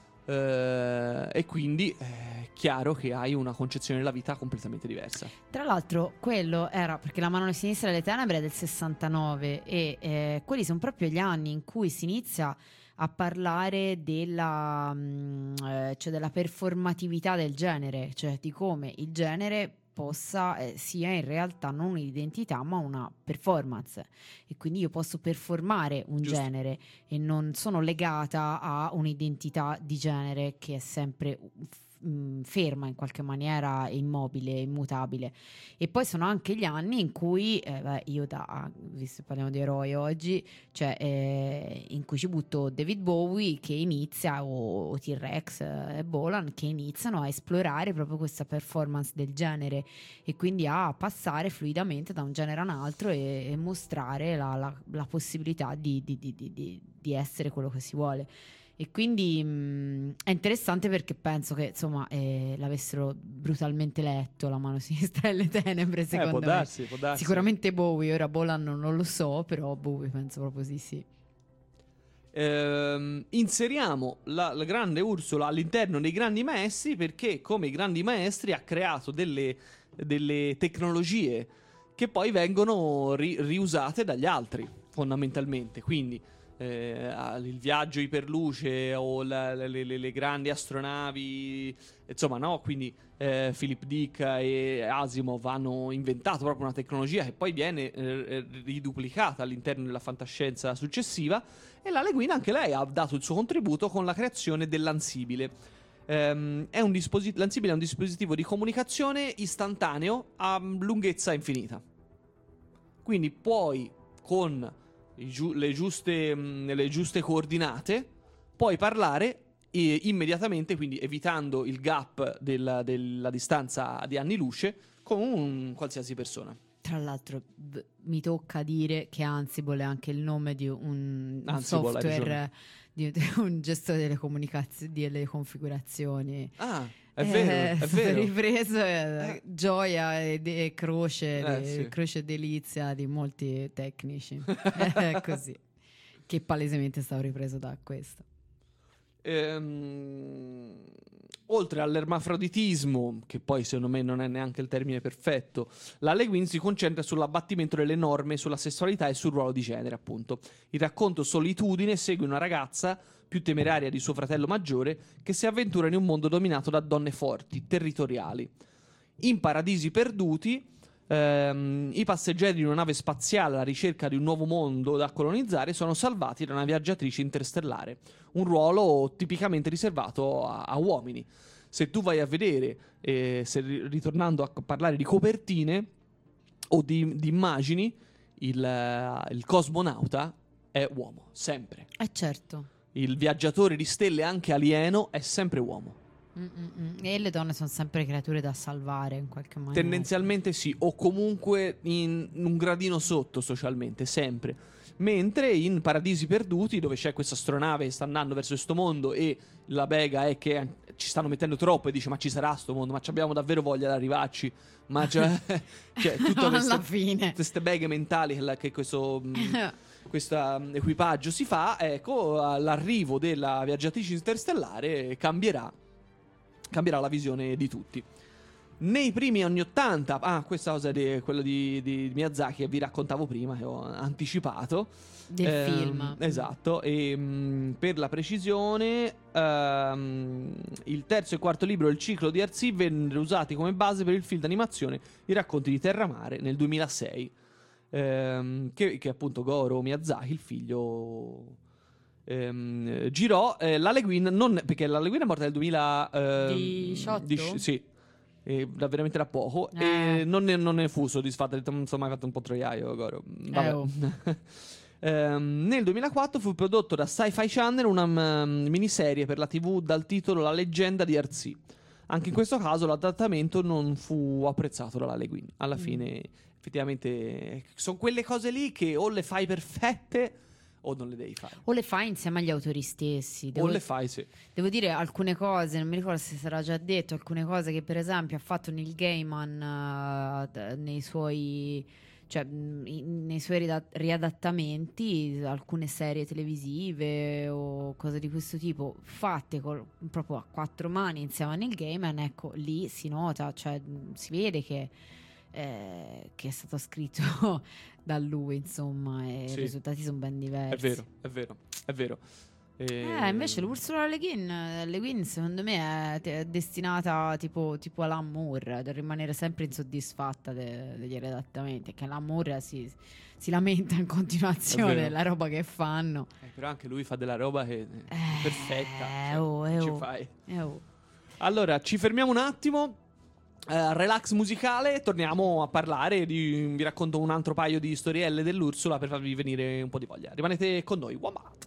E quindi è chiaro che hai una concezione della vita completamente diversa. Tra l'altro quello era perché la mano sinistra delle tenebre è del 69 e quelli sono proprio gli anni in cui si inizia a parlare della performatività del genere, cioè di come il genere possa sia in realtà non un'identità ma una performance, e quindi io posso performare un genere e non sono legata a un'identità di genere che è sempre ferma in qualche maniera, immobile, immutabile. E poi sono anche gli anni in cui visto che parliamo di eroi oggi, cioè in cui ci butto David Bowie che inizia, o T-Rex e Bolan che iniziano a esplorare proprio questa performance del genere e quindi a passare fluidamente da un genere a un altro e mostrare la possibilità di essere quello che si vuole. E quindi è interessante perché penso che insomma l'avessero brutalmente letto la mano sinistra delle tenebre, secondo può me. darsi. Sicuramente Bowie, ora Bolan non lo so, però Bowie penso proprio sì. Inseriamo la grande Ursula all'interno dei grandi maestri, perché come i grandi maestri ha creato delle tecnologie che poi vengono riusate dagli altri fondamentalmente. Quindi il viaggio iperluce o le grandi astronavi, insomma, no? Quindi Philip Dick e Asimov hanno inventato proprio una tecnologia che poi viene riduplicata all'interno della fantascienza successiva, e la Le Guin anche lei ha dato il suo contributo con la creazione dell'Ansibile. L'Ansibile è un dispositivo di comunicazione istantaneo a lunghezza infinita, quindi puoi con le giuste coordinate puoi parlare immediatamente, quindi evitando il gap della distanza di anni luce con un qualsiasi persona. Tra l'altro mi tocca dire che Ansible è anche il nome di un Ansible, software, di un gestore delle comunicazioni, delle configurazioni. È vero. Ripreso gioia e croce, sì. croce delizia di molti tecnici. Così, che palesemente stavo ripreso da questo. Oltre all'ermafroditismo, che poi secondo me non è neanche il termine perfetto, la Le Guin si concentra sull'abbattimento delle norme, sulla sessualità e sul ruolo di genere, appunto. Il racconto Solitudine segue una ragazza più temeraria di suo fratello maggiore che si avventura in un mondo dominato da donne forti, territoriali. In Paradisi Perduti, i passeggeri di una nave spaziale alla ricerca di un nuovo mondo da colonizzare sono salvati da una viaggiatrice interstellare, un ruolo tipicamente riservato a uomini. Se tu vai a vedere, ritornando a parlare di copertine o di immagini, il cosmonauta è uomo, sempre. Certo. Il viaggiatore di stelle, anche alieno, è sempre uomo. E le donne sono sempre creature da salvare in qualche maniera. Tendenzialmente sì, o comunque in un gradino sotto socialmente, sempre. Mentre in Paradisi Perduti, dove c'è questa astronave che sta andando verso questo mondo e la bega è che ci stanno mettendo troppo e dice: ma ci sarà sto mondo, ma ci abbiamo davvero voglia di arrivarci, ma cioè tutte Alla fine. queste beghe mentali che questo equipaggio si fa, ecco, all'arrivo della viaggiatrice interstellare cambierà la visione di tutti. Nei primi anni 80, questa cosa è quello di Miyazaki che vi raccontavo prima, che ho anticipato. Del film. Esatto, e per la precisione, il terzo e quarto libro del ciclo di Earthsea vennero usati come base per il film d'animazione I racconti di Terramare nel 2006, che appunto Goro Miyazaki, il figlio, girò. L'Harley Quinn, perché l'Harley Quinn è morta nel 2018? Sì. Veramente da poco, e non ne fu soddisfatta, ha detto, insomma, ha fatto un po' troiaio Goro. Vabbè. Nel 2004 fu prodotto da Sci-Fi Channel una miniserie per la TV dal titolo La leggenda di Earthsea. Anche in questo caso l'adattamento non fu apprezzato dalla Harley Quinn. Alla fine, effettivamente, sono quelle cose lì che o le fai perfette o non le devi fare. O le fai insieme agli autori stessi. O le fai, sì. Devo dire alcune cose, non mi ricordo se sarà già detto, alcune cose che per esempio ha fatto Neil Gaiman nei suoi riadattamenti, alcune serie televisive o cose di questo tipo fatte proprio a quattro mani insieme a Neil Gaiman, ecco, lì si nota, cioè si vede che è stato scritto da lui, insomma, e Sì. i risultati sono ben diversi. È vero. Invece l'Ursula Le Guin secondo me è destinata tipo Alan Moore ad rimanere sempre insoddisfatta degli adattamenti, che Alan Moore si lamenta in continuazione della roba che fanno. Però anche lui fa della roba che è perfetta. Ci fai. Oh. Allora, ci fermiamo un attimo. Relax musicale, torniamo a parlare vi racconto un altro paio di storielle dell'Ursula per farvi venire un po' di voglia. Rimanete con noi, Wombat.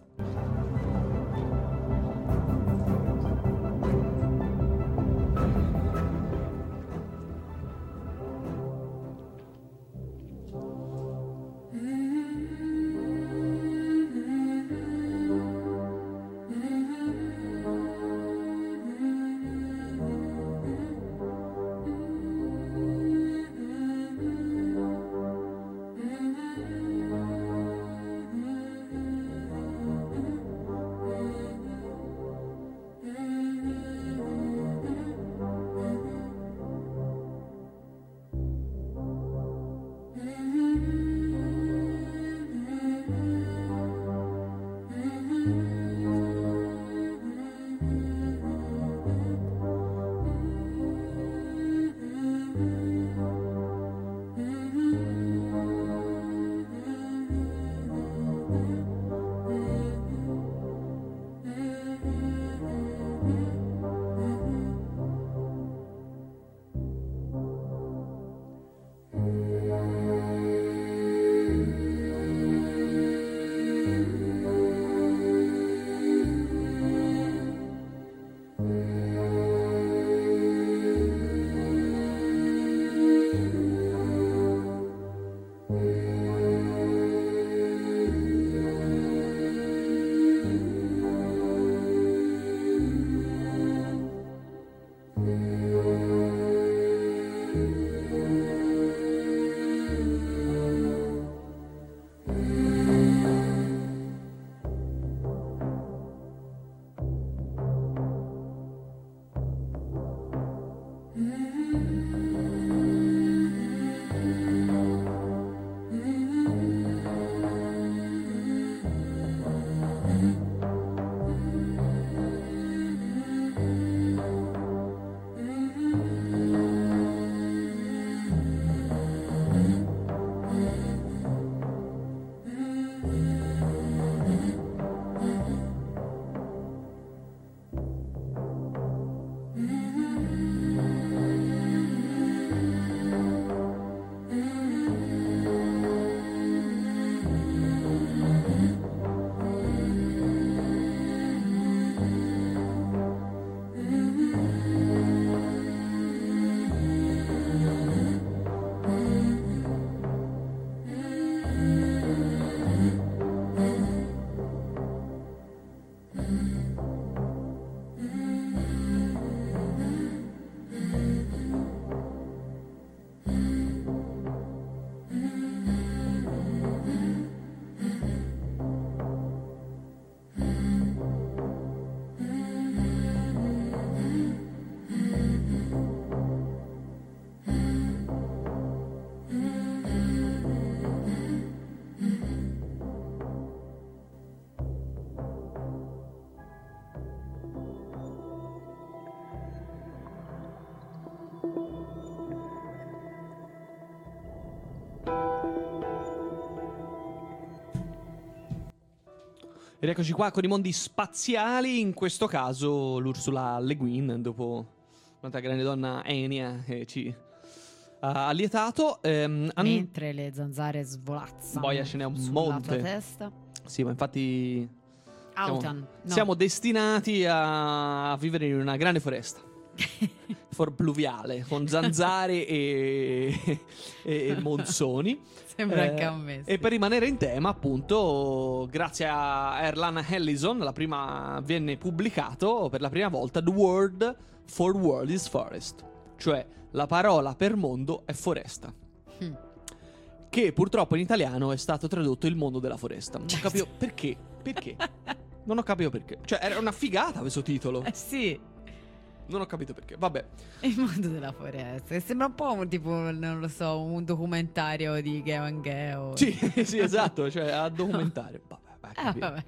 Ed eccoci qua con i mondi spaziali, in questo caso l'Ursula Le Guin, dopo un'altra grande donna Enya che ci ha lietato. Mentre le zanzare svolazzano. Boia, ce n'è un sulla monte. tua testa. Sì, ma infatti Autan. No. siamo destinati a vivere in una grande foresta. Pluviale, con zanzare e monsoni. Sembra anche a me. E per rimanere in tema, appunto, grazie a Erland Ellison, la prima venne pubblicato per la prima volta The word for world is forest, cioè la parola per mondo è foresta. Che purtroppo in italiano è stato tradotto il mondo della foresta. Non ho capito perché. Perché? Non ho capito perché. Cioè, era una figata questo titolo. Sì. Non ho capito perché. Vabbè. Il mondo della foresta. Sembra un po' tipo, non lo so, un documentario di Geo and Geo. Sì, sì, esatto. Cioè, a documentario. Vabbè.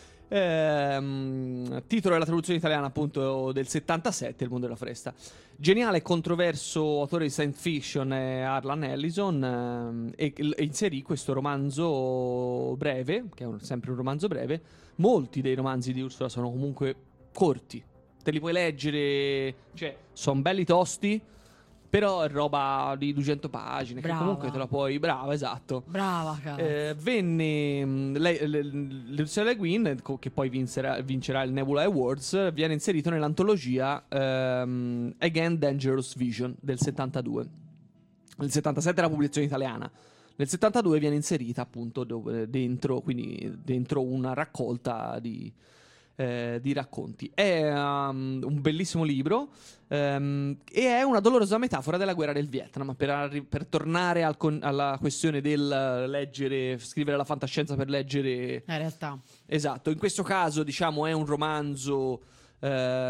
Titolo della traduzione italiana, appunto, del 77, Il mondo della foresta. Geniale e controverso autore di science fiction Erland Ellison, e inserì questo romanzo breve, che è sempre un romanzo breve. Molti dei romanzi di Ursula sono comunque corti, te li puoi leggere, cioè sono belli tosti, però è roba di 200 pagine. Brava. Che comunque te la puoi. Brava, esatto. Brava, cazzo. Venne Ursula Le Guin, che poi vincerà il Nebula Awards, viene inserito nell'antologia Again Dangerous Vision del 72. Nel 77 è la pubblicazione italiana. Nel 72 viene inserita appunto dentro una raccolta di racconti. È un bellissimo libro, e è una dolorosa metafora della guerra del Vietnam, per tornare alla questione del scrivere la fantascienza per leggere La realtà. Esatto, in questo caso diciamo è un romanzo che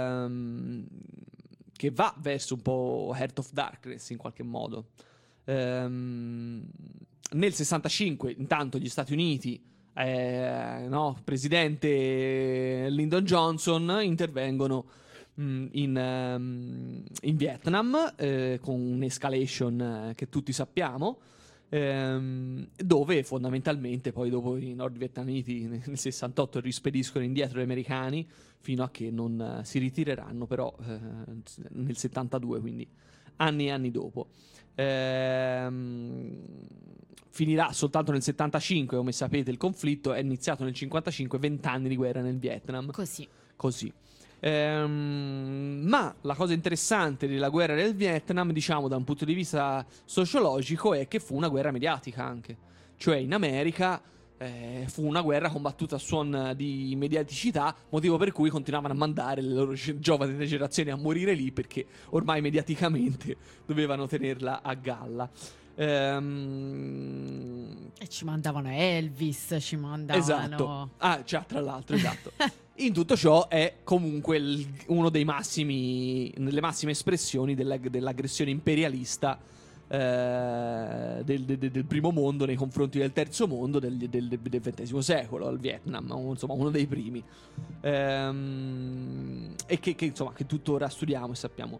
va verso un po' Heart of Darkness in qualche modo. Nel 65 intanto gli Stati Uniti, presidente Lyndon Johnson, intervengono in Vietnam, con un'escalation che tutti sappiamo, dove fondamentalmente poi dopo i nordvietnamiti nel 68 rispediscono indietro gli americani fino a che non si ritireranno, però nel 72, quindi anni e anni dopo. Finirà soltanto nel 75, come sapete. Il conflitto è iniziato nel 55, 20 anni di guerra nel Vietnam. Così. Ma la cosa interessante della guerra del Vietnam, diciamo da un punto di vista sociologico, è che fu una guerra mediatica anche. Cioè in America fu una guerra combattuta a suon di mediaticità, motivo per cui continuavano a mandare le loro giovani generazioni a morire lì, perché ormai mediaticamente dovevano tenerla a galla. E ci mandavano Elvis, ci mandavano... Esatto. Tra l'altro, esatto. In tutto ciò è comunque uno delle massime espressioni dell'aggressione imperialista del primo mondo nei confronti del terzo mondo del XX secolo, al Vietnam, insomma uno dei primi, e che tuttora studiamo e sappiamo.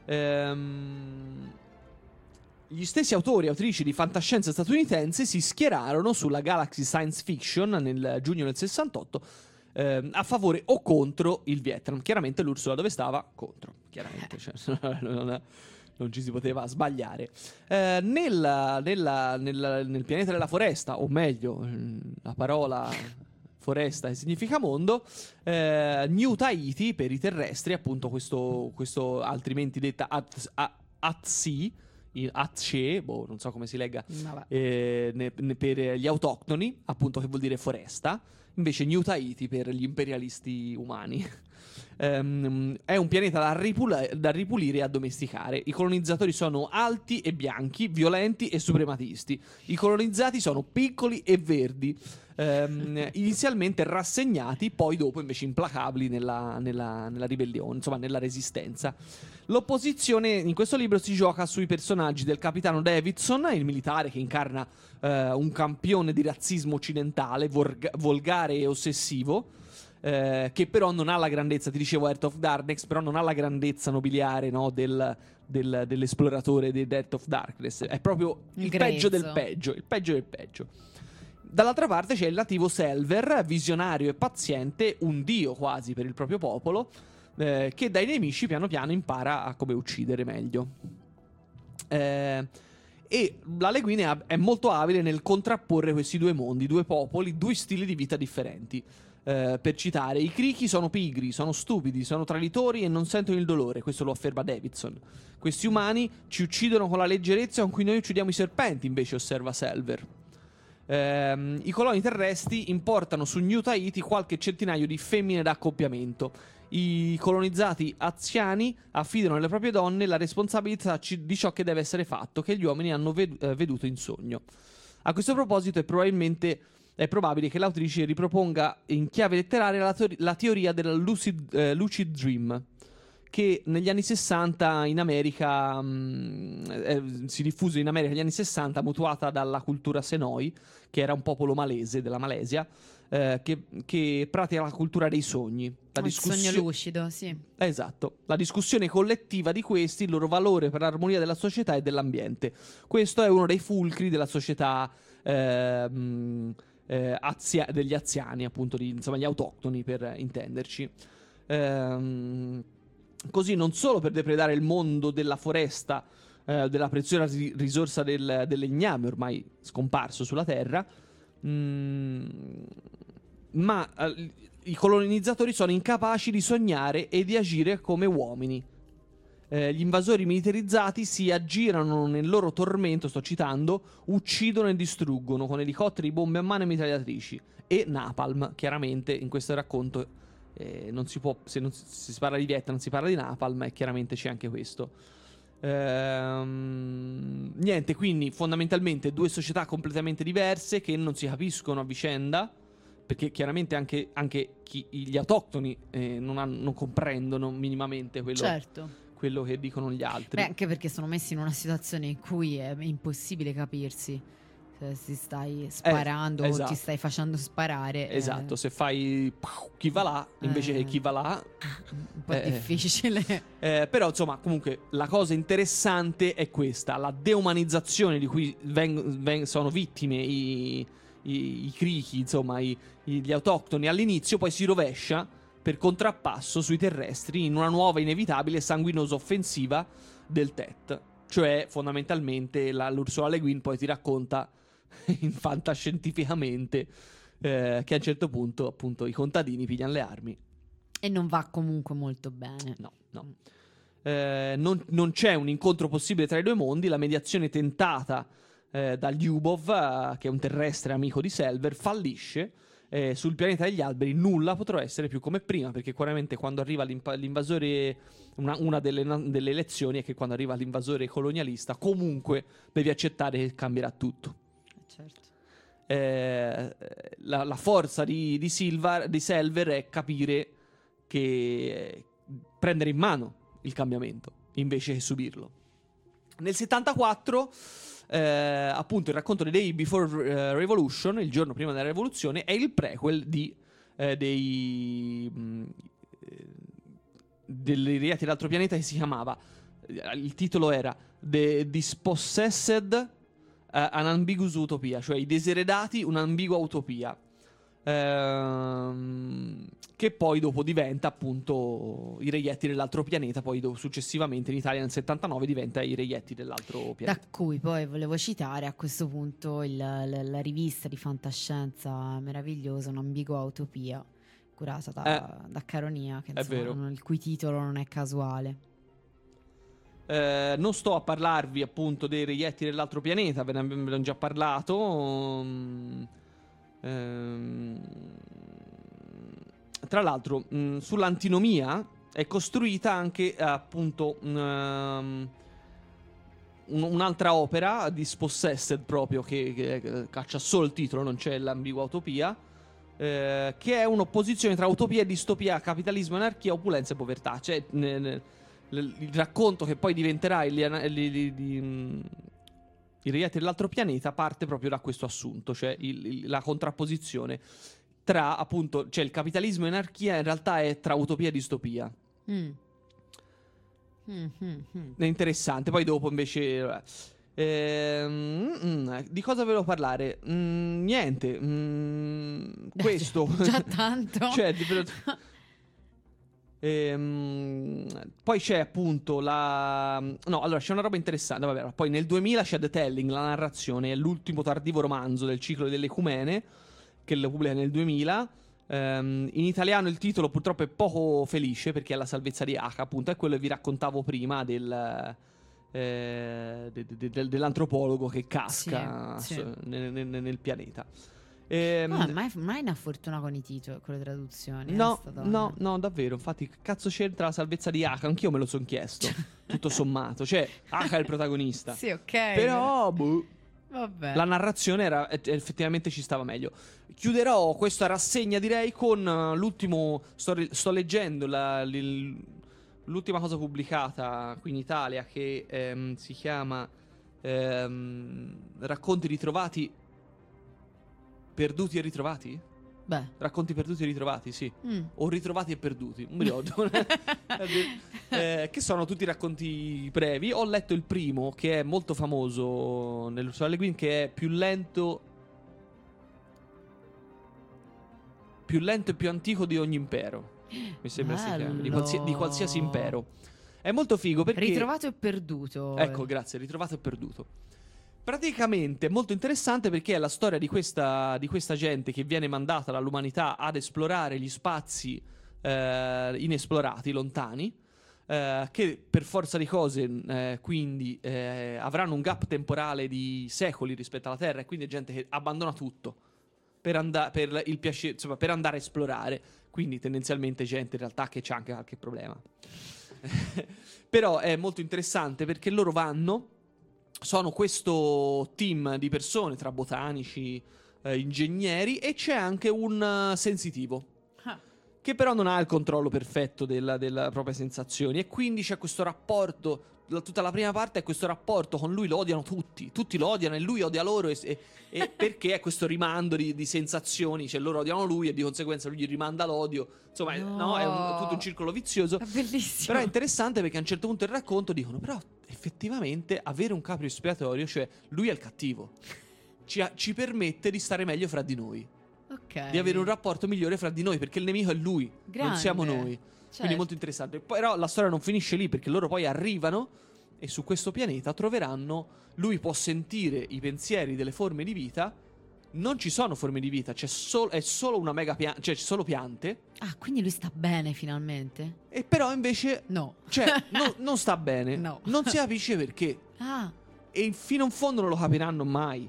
Gli stessi autori e autrici di fantascienza statunitense si schierarono sulla Galaxy Science Fiction nel giugno del 68, a favore o contro il Vietnam. Chiaramente l'Ursula dove stava? Contro, chiaramente, cioè, non ci si poteva sbagliare. Nel pianeta della foresta, o meglio, la parola foresta significa mondo, New Tahiti per i terrestri, appunto questo altrimenti detta Atsi, Atse, non so come si legga, per gli autoctoni, appunto, che vuol dire foresta. Invece New Tahiti per gli imperialisti umani. È un pianeta da ripulire e addomesticare. I colonizzatori sono alti e bianchi, violenti e suprematisti. I colonizzati sono piccoli e verdi, inizialmente rassegnati, poi dopo invece implacabili nella ribellione, insomma nella resistenza. L'opposizione in questo libro si gioca sui personaggi del capitano Davidson, il militare che incarna un campione di razzismo occidentale, volgare e ossessivo, che però non ha la grandezza, ti dicevo Heart of Darkness, però non ha la grandezza nobiliare, no, dell'esploratore di Heart of Darkness. È proprio il peggio del peggio, il peggio del peggio. Dall'altra parte c'è il nativo Selver, visionario e paziente, un dio quasi per il proprio popolo, che dai nemici piano piano impara a come uccidere meglio. E la Le Guin è molto abile nel contrapporre questi due mondi, due popoli, due stili di vita differenti. Per citare, i Kriki sono pigri, sono stupidi, sono traditori e non sentono il dolore. Questo lo afferma Davidson. Questi umani ci uccidono con la leggerezza con cui noi uccidiamo i serpenti, invece, osserva Selver. I coloni terrestri importano su New Tahiti qualche centinaio di femmine da accoppiamento. I colonizzati aziani affidano alle proprie donne la responsabilità di ciò che deve essere fatto, che gli uomini hanno veduto in sogno. A questo proposito è probabile che l'autrice riproponga in chiave letteraria la teoria della lucid dream, che negli anni 60 in America si diffuse in America negli anni 60, mutuata dalla cultura Senoi, che era un popolo malese della Malesia, che pratica la cultura dei sogni. Il sogno lucido, sì. Esatto, la discussione collettiva di questi, il loro valore per l'armonia della società e dell'ambiente. Questo è uno dei fulcri della società degli aziani, appunto, insomma gli autoctoni, per intenderci. Così, non solo per depredare il mondo della foresta, della preziosa risorsa del legname ormai scomparso sulla terra, ma i colonizzatori sono incapaci di sognare e di agire come uomini. Gli invasori militarizzati si aggirano nel loro tormento, sto citando, uccidono e distruggono con elicotteri, bombe a mano e mitragliatrici. E napalm, chiaramente, in questo racconto non si può, se non si parla di Vietnam, si parla di napalm, e chiaramente c'è anche questo. Niente, quindi fondamentalmente due società completamente diverse che non si capiscono a vicenda, perché chiaramente anche gli autoctoni non comprendono minimamente quello che dicono gli altri. Beh, anche perché sono messi in una situazione in cui è impossibile capirsi se si stai sparando o ti stai facendo sparare. Esatto, se fai chi va là invece che chi va là, un po' difficile. Però insomma, comunque la cosa interessante è questa: la deumanizzazione di cui sono vittime i Kriki, insomma gli autoctoni all'inizio, poi si rovescia per contrappasso sui terrestri in una nuova inevitabile e sanguinosa offensiva del Tet. Cioè, fondamentalmente, l'Ursula Le Guin poi ti racconta fantascientificamente che a un certo punto, appunto, i contadini pigliano le armi. E non va comunque molto bene. No. Non c'è un incontro possibile tra i due mondi. La mediazione tentata da Lyubov, che è un terrestre amico di Selver, fallisce. Sul pianeta degli alberi nulla potrà essere più come prima, perché chiaramente quando arriva l'invasore, una delle lezioni è che quando arriva l'invasore colonialista comunque devi accettare che cambierà tutto. Certo. La forza di Selver è capire che prendere in mano il cambiamento invece che subirlo. Nel 74 appunto il racconto di Day Before Revolution, il giorno prima della rivoluzione, è il prequel dei reati dell'altro pianeta, che si chiamava, il titolo era The Dispossessed an Ambiguous Utopia, cioè i diseredati, un'ambigua utopia, che poi dopo diventa appunto i reietti dell'altro pianeta. Poi successivamente in Italia nel 79 diventa i reietti dell'altro pianeta, da cui poi volevo citare a questo punto la rivista di fantascienza meravigliosa, Un'ambigua utopia, curata da Caronia, che insomma, il cui titolo non è casuale. Non sto a parlarvi appunto dei reietti dell'altro pianeta, ve ne abbiamo già parlato. Tra l'altro, sull'antinomia è costruita anche appunto un'altra opera, Dispossessed, proprio, che caccia solo il titolo, non c'è l'ambigua utopia, che è un'opposizione tra utopia e distopia, capitalismo, anarchia, opulenza e povertà. Cioè il racconto che poi diventerà i reietti dell'altro pianeta parte proprio da questo assunto, cioè la contrapposizione. tra appunto, cioè il capitalismo e anarchia in realtà è tra utopia e distopia. È interessante. Poi dopo invece di cosa volevo parlare? Niente. Questo Già tanto. cioè, poi c'è appunto allora c'è una roba interessante. Vabbè, poi nel 2000 c'è The Telling, la narrazione, è l'ultimo tardivo romanzo del ciclo delle Ecumene, che lo pubblica nel 2000. In italiano il titolo purtroppo è poco felice, perché è La salvezza di Aca, appunto, è quello che vi raccontavo prima dell'antropologo che casca nel pianeta. Mai una fortuna con i titoli, con le traduzioni. No, davvero. Infatti, che cazzo c'entra La salvezza di Aca? Anch'io me lo son chiesto. Tutto sommato, cioè Aca è il protagonista. Sì, ok. Però vabbè. la narrazione effettivamente ci stava meglio. Chiuderò questa rassegna, direi, con l'ultimo. Sto leggendo l'ultima cosa pubblicata qui in Italia, che si chiama Racconti ritrovati, perduti e ritrovati? Beh. Racconti perduti e ritrovati, sì. O ritrovati e perduti, non mi ricordo. Che sono tutti racconti brevi. Ho letto il primo, che è molto famoso nell'Ursula Le Guin, che è più lento e più antico di ogni impero. Mi sembra si chiami, di qualsiasi impero. È molto figo perché Ritrovato e perduto. Ecco, grazie, ritrovato e perduto. Praticamente è molto interessante perché è la storia di questa gente che viene mandata dall'umanità ad esplorare gli spazi inesplorati, lontani, che per forza di cose quindi avranno un gap temporale di secoli rispetto alla Terra, e quindi è gente che abbandona tutto per il piacere, insomma, per andare a esplorare. Quindi tendenzialmente gente in realtà che c'ha anche qualche problema. Però è molto interessante perché loro sono questo team di persone tra botanici, ingegneri, e c'è anche un sensitivo che però non ha il controllo perfetto delle proprie sensazioni, e quindi c'è questo rapporto. Tutta la prima parte è questo rapporto con lui, lo odiano tutti lo odiano e lui odia loro, e perché è questo rimando di sensazioni, cioè loro odiano lui e di conseguenza lui gli rimanda l'odio, insomma no, è tutto un circolo vizioso. È bellissimo. Però è interessante perché a un certo punto del racconto dicono: però effettivamente avere un capro espiatorio, cioè lui è il cattivo, ci permette di stare meglio fra di noi, di avere un rapporto migliore fra di noi, perché il nemico è lui, non siamo noi. Quindi molto interessante. Però la storia non finisce lì, perché loro poi arrivano e su questo pianeta troveranno. Lui può sentire i pensieri delle forme di vita. Non ci sono forme di vita, è solo una mega pianta, cioè ci sono piante. Ah, quindi lui sta bene finalmente? E però invece no, cioè non sta bene. No. Non si capisce perché. E fino in fondo non lo capiranno mai.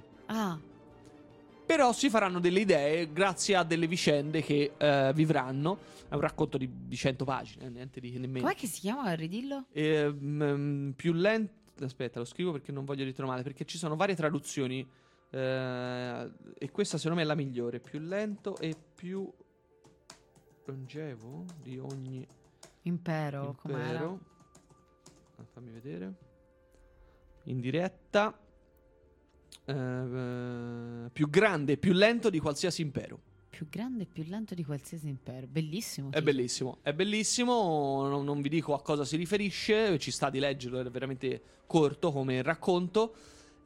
Però si faranno delle idee grazie a delle vicende che vivranno. È un racconto di 100 pagine, niente di nemmeno. Com'è che si chiama? Ridillo? Più lento. Aspetta, lo scrivo perché non voglio ritrovare, perché ci sono varie traduzioni. E questa secondo me è la migliore. Più lento e più longevo di ogni impero. Com'era? Fammi vedere. In diretta. Più grande e più lento di qualsiasi impero. Più grande e più lento di qualsiasi impero. Bellissimo. È bellissimo. È bellissimo. Non vi dico a cosa si riferisce. Ci sta di leggerlo. È veramente corto come racconto.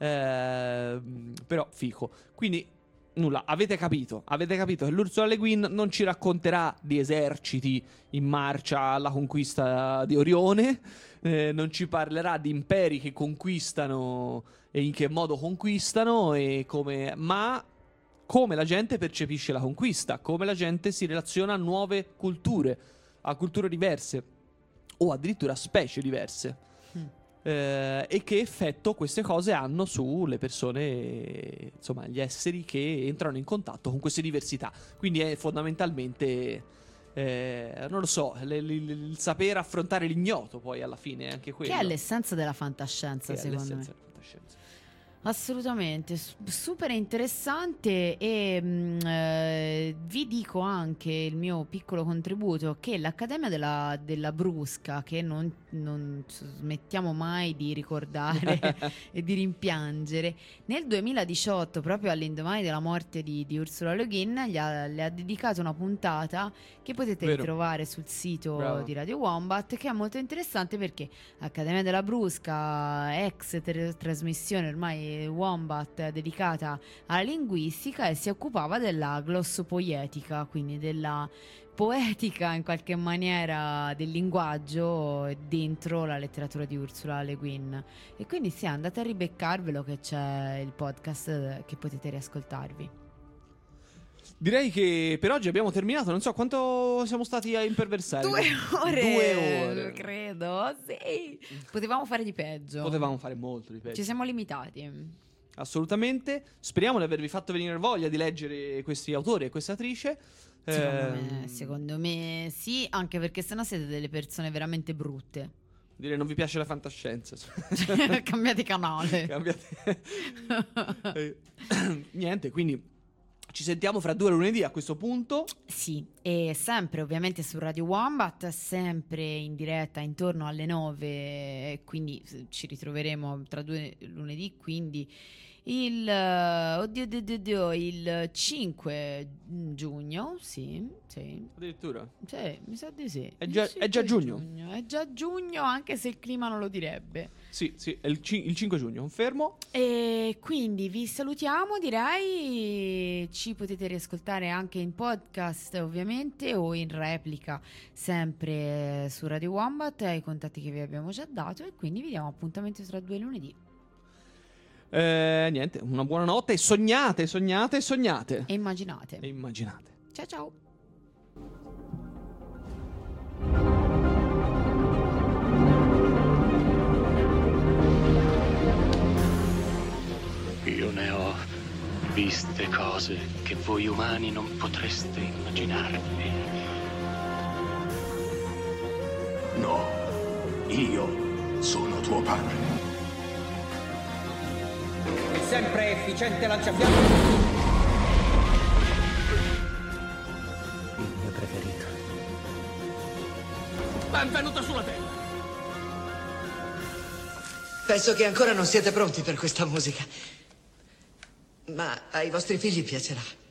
Però fico. Quindi nulla, avete capito che l'Ursula Le Guin non ci racconterà di eserciti in marcia alla conquista di Orione, non ci parlerà di imperi che conquistano e in che modo conquistano, ma come la gente percepisce la conquista, come la gente si relaziona a nuove culture, a culture diverse o addirittura a specie diverse. E che effetto queste cose hanno sulle persone, insomma, gli esseri che entrano in contatto con queste diversità. Quindi è fondamentalmente, non lo so, il saper affrontare l'ignoto, poi alla fine è anche quello. Che è l'essenza della fantascienza, secondo me. Della fantascienza. Assolutamente, super interessante e vi dico anche il mio piccolo contributo che l'Accademia della Brusca, che non smettiamo mai di ricordare e di rimpiangere, nel 2018, proprio all'indomani della morte di Ursula Le Guin, le ha dedicato una puntata che potete Vero. ritrovare sul sito Bravo. di Radio Wombat, che è molto interessante perché Accademia della Brusca, ex trasmissione ormai Wombat dedicata alla linguistica, e si occupava della glossopoietica, quindi della poetica in qualche maniera del linguaggio dentro la letteratura di Ursula Le Guin. E quindi sì, andate a ribeccarvelo, che c'è il podcast che potete riascoltarvi. Direi che per oggi abbiamo terminato. Non so quanto siamo stati a imperversari. 2 ore, 2 ore. credo, sì. Potevamo fare di peggio. Potevamo fare molto di peggio. Ci siamo limitati. Assolutamente. Speriamo di avervi fatto venire voglia di leggere questi autori e questa attrice. Secondo me sì, anche perché sennò siete delle persone veramente brutte. Dire non vi piace la fantascienza. Cambiate canale. Cambiate. Niente, quindi ci sentiamo fra 2 lunedì a questo punto. Sì, e sempre ovviamente su Radio Wombat, sempre in diretta intorno alle 9, quindi ci ritroveremo tra 2 lunedì, quindi il 5 giugno, sì. Addirittura. Sì, mi sa di sì. È già giugno. È già giugno, anche se il clima non lo direbbe. Sì, è il 5 giugno, confermo. E quindi vi salutiamo, direi. Ci potete riascoltare anche in podcast, ovviamente, o in replica, sempre su Radio Wombat, ai contatti che vi abbiamo già dato. E quindi vi diamo appuntamento tra 2 lunedì. Niente, una buona notte e sognate. E immaginate. Ciao ciao. Io ne ho viste cose che voi umani non potreste immaginarvi. No, io sono tuo padre. Il sempre efficiente lanciafiamme. Il mio preferito. Benvenuta sulla Terra. Penso che ancora non siete pronti per questa musica. Ma ai vostri figli piacerà.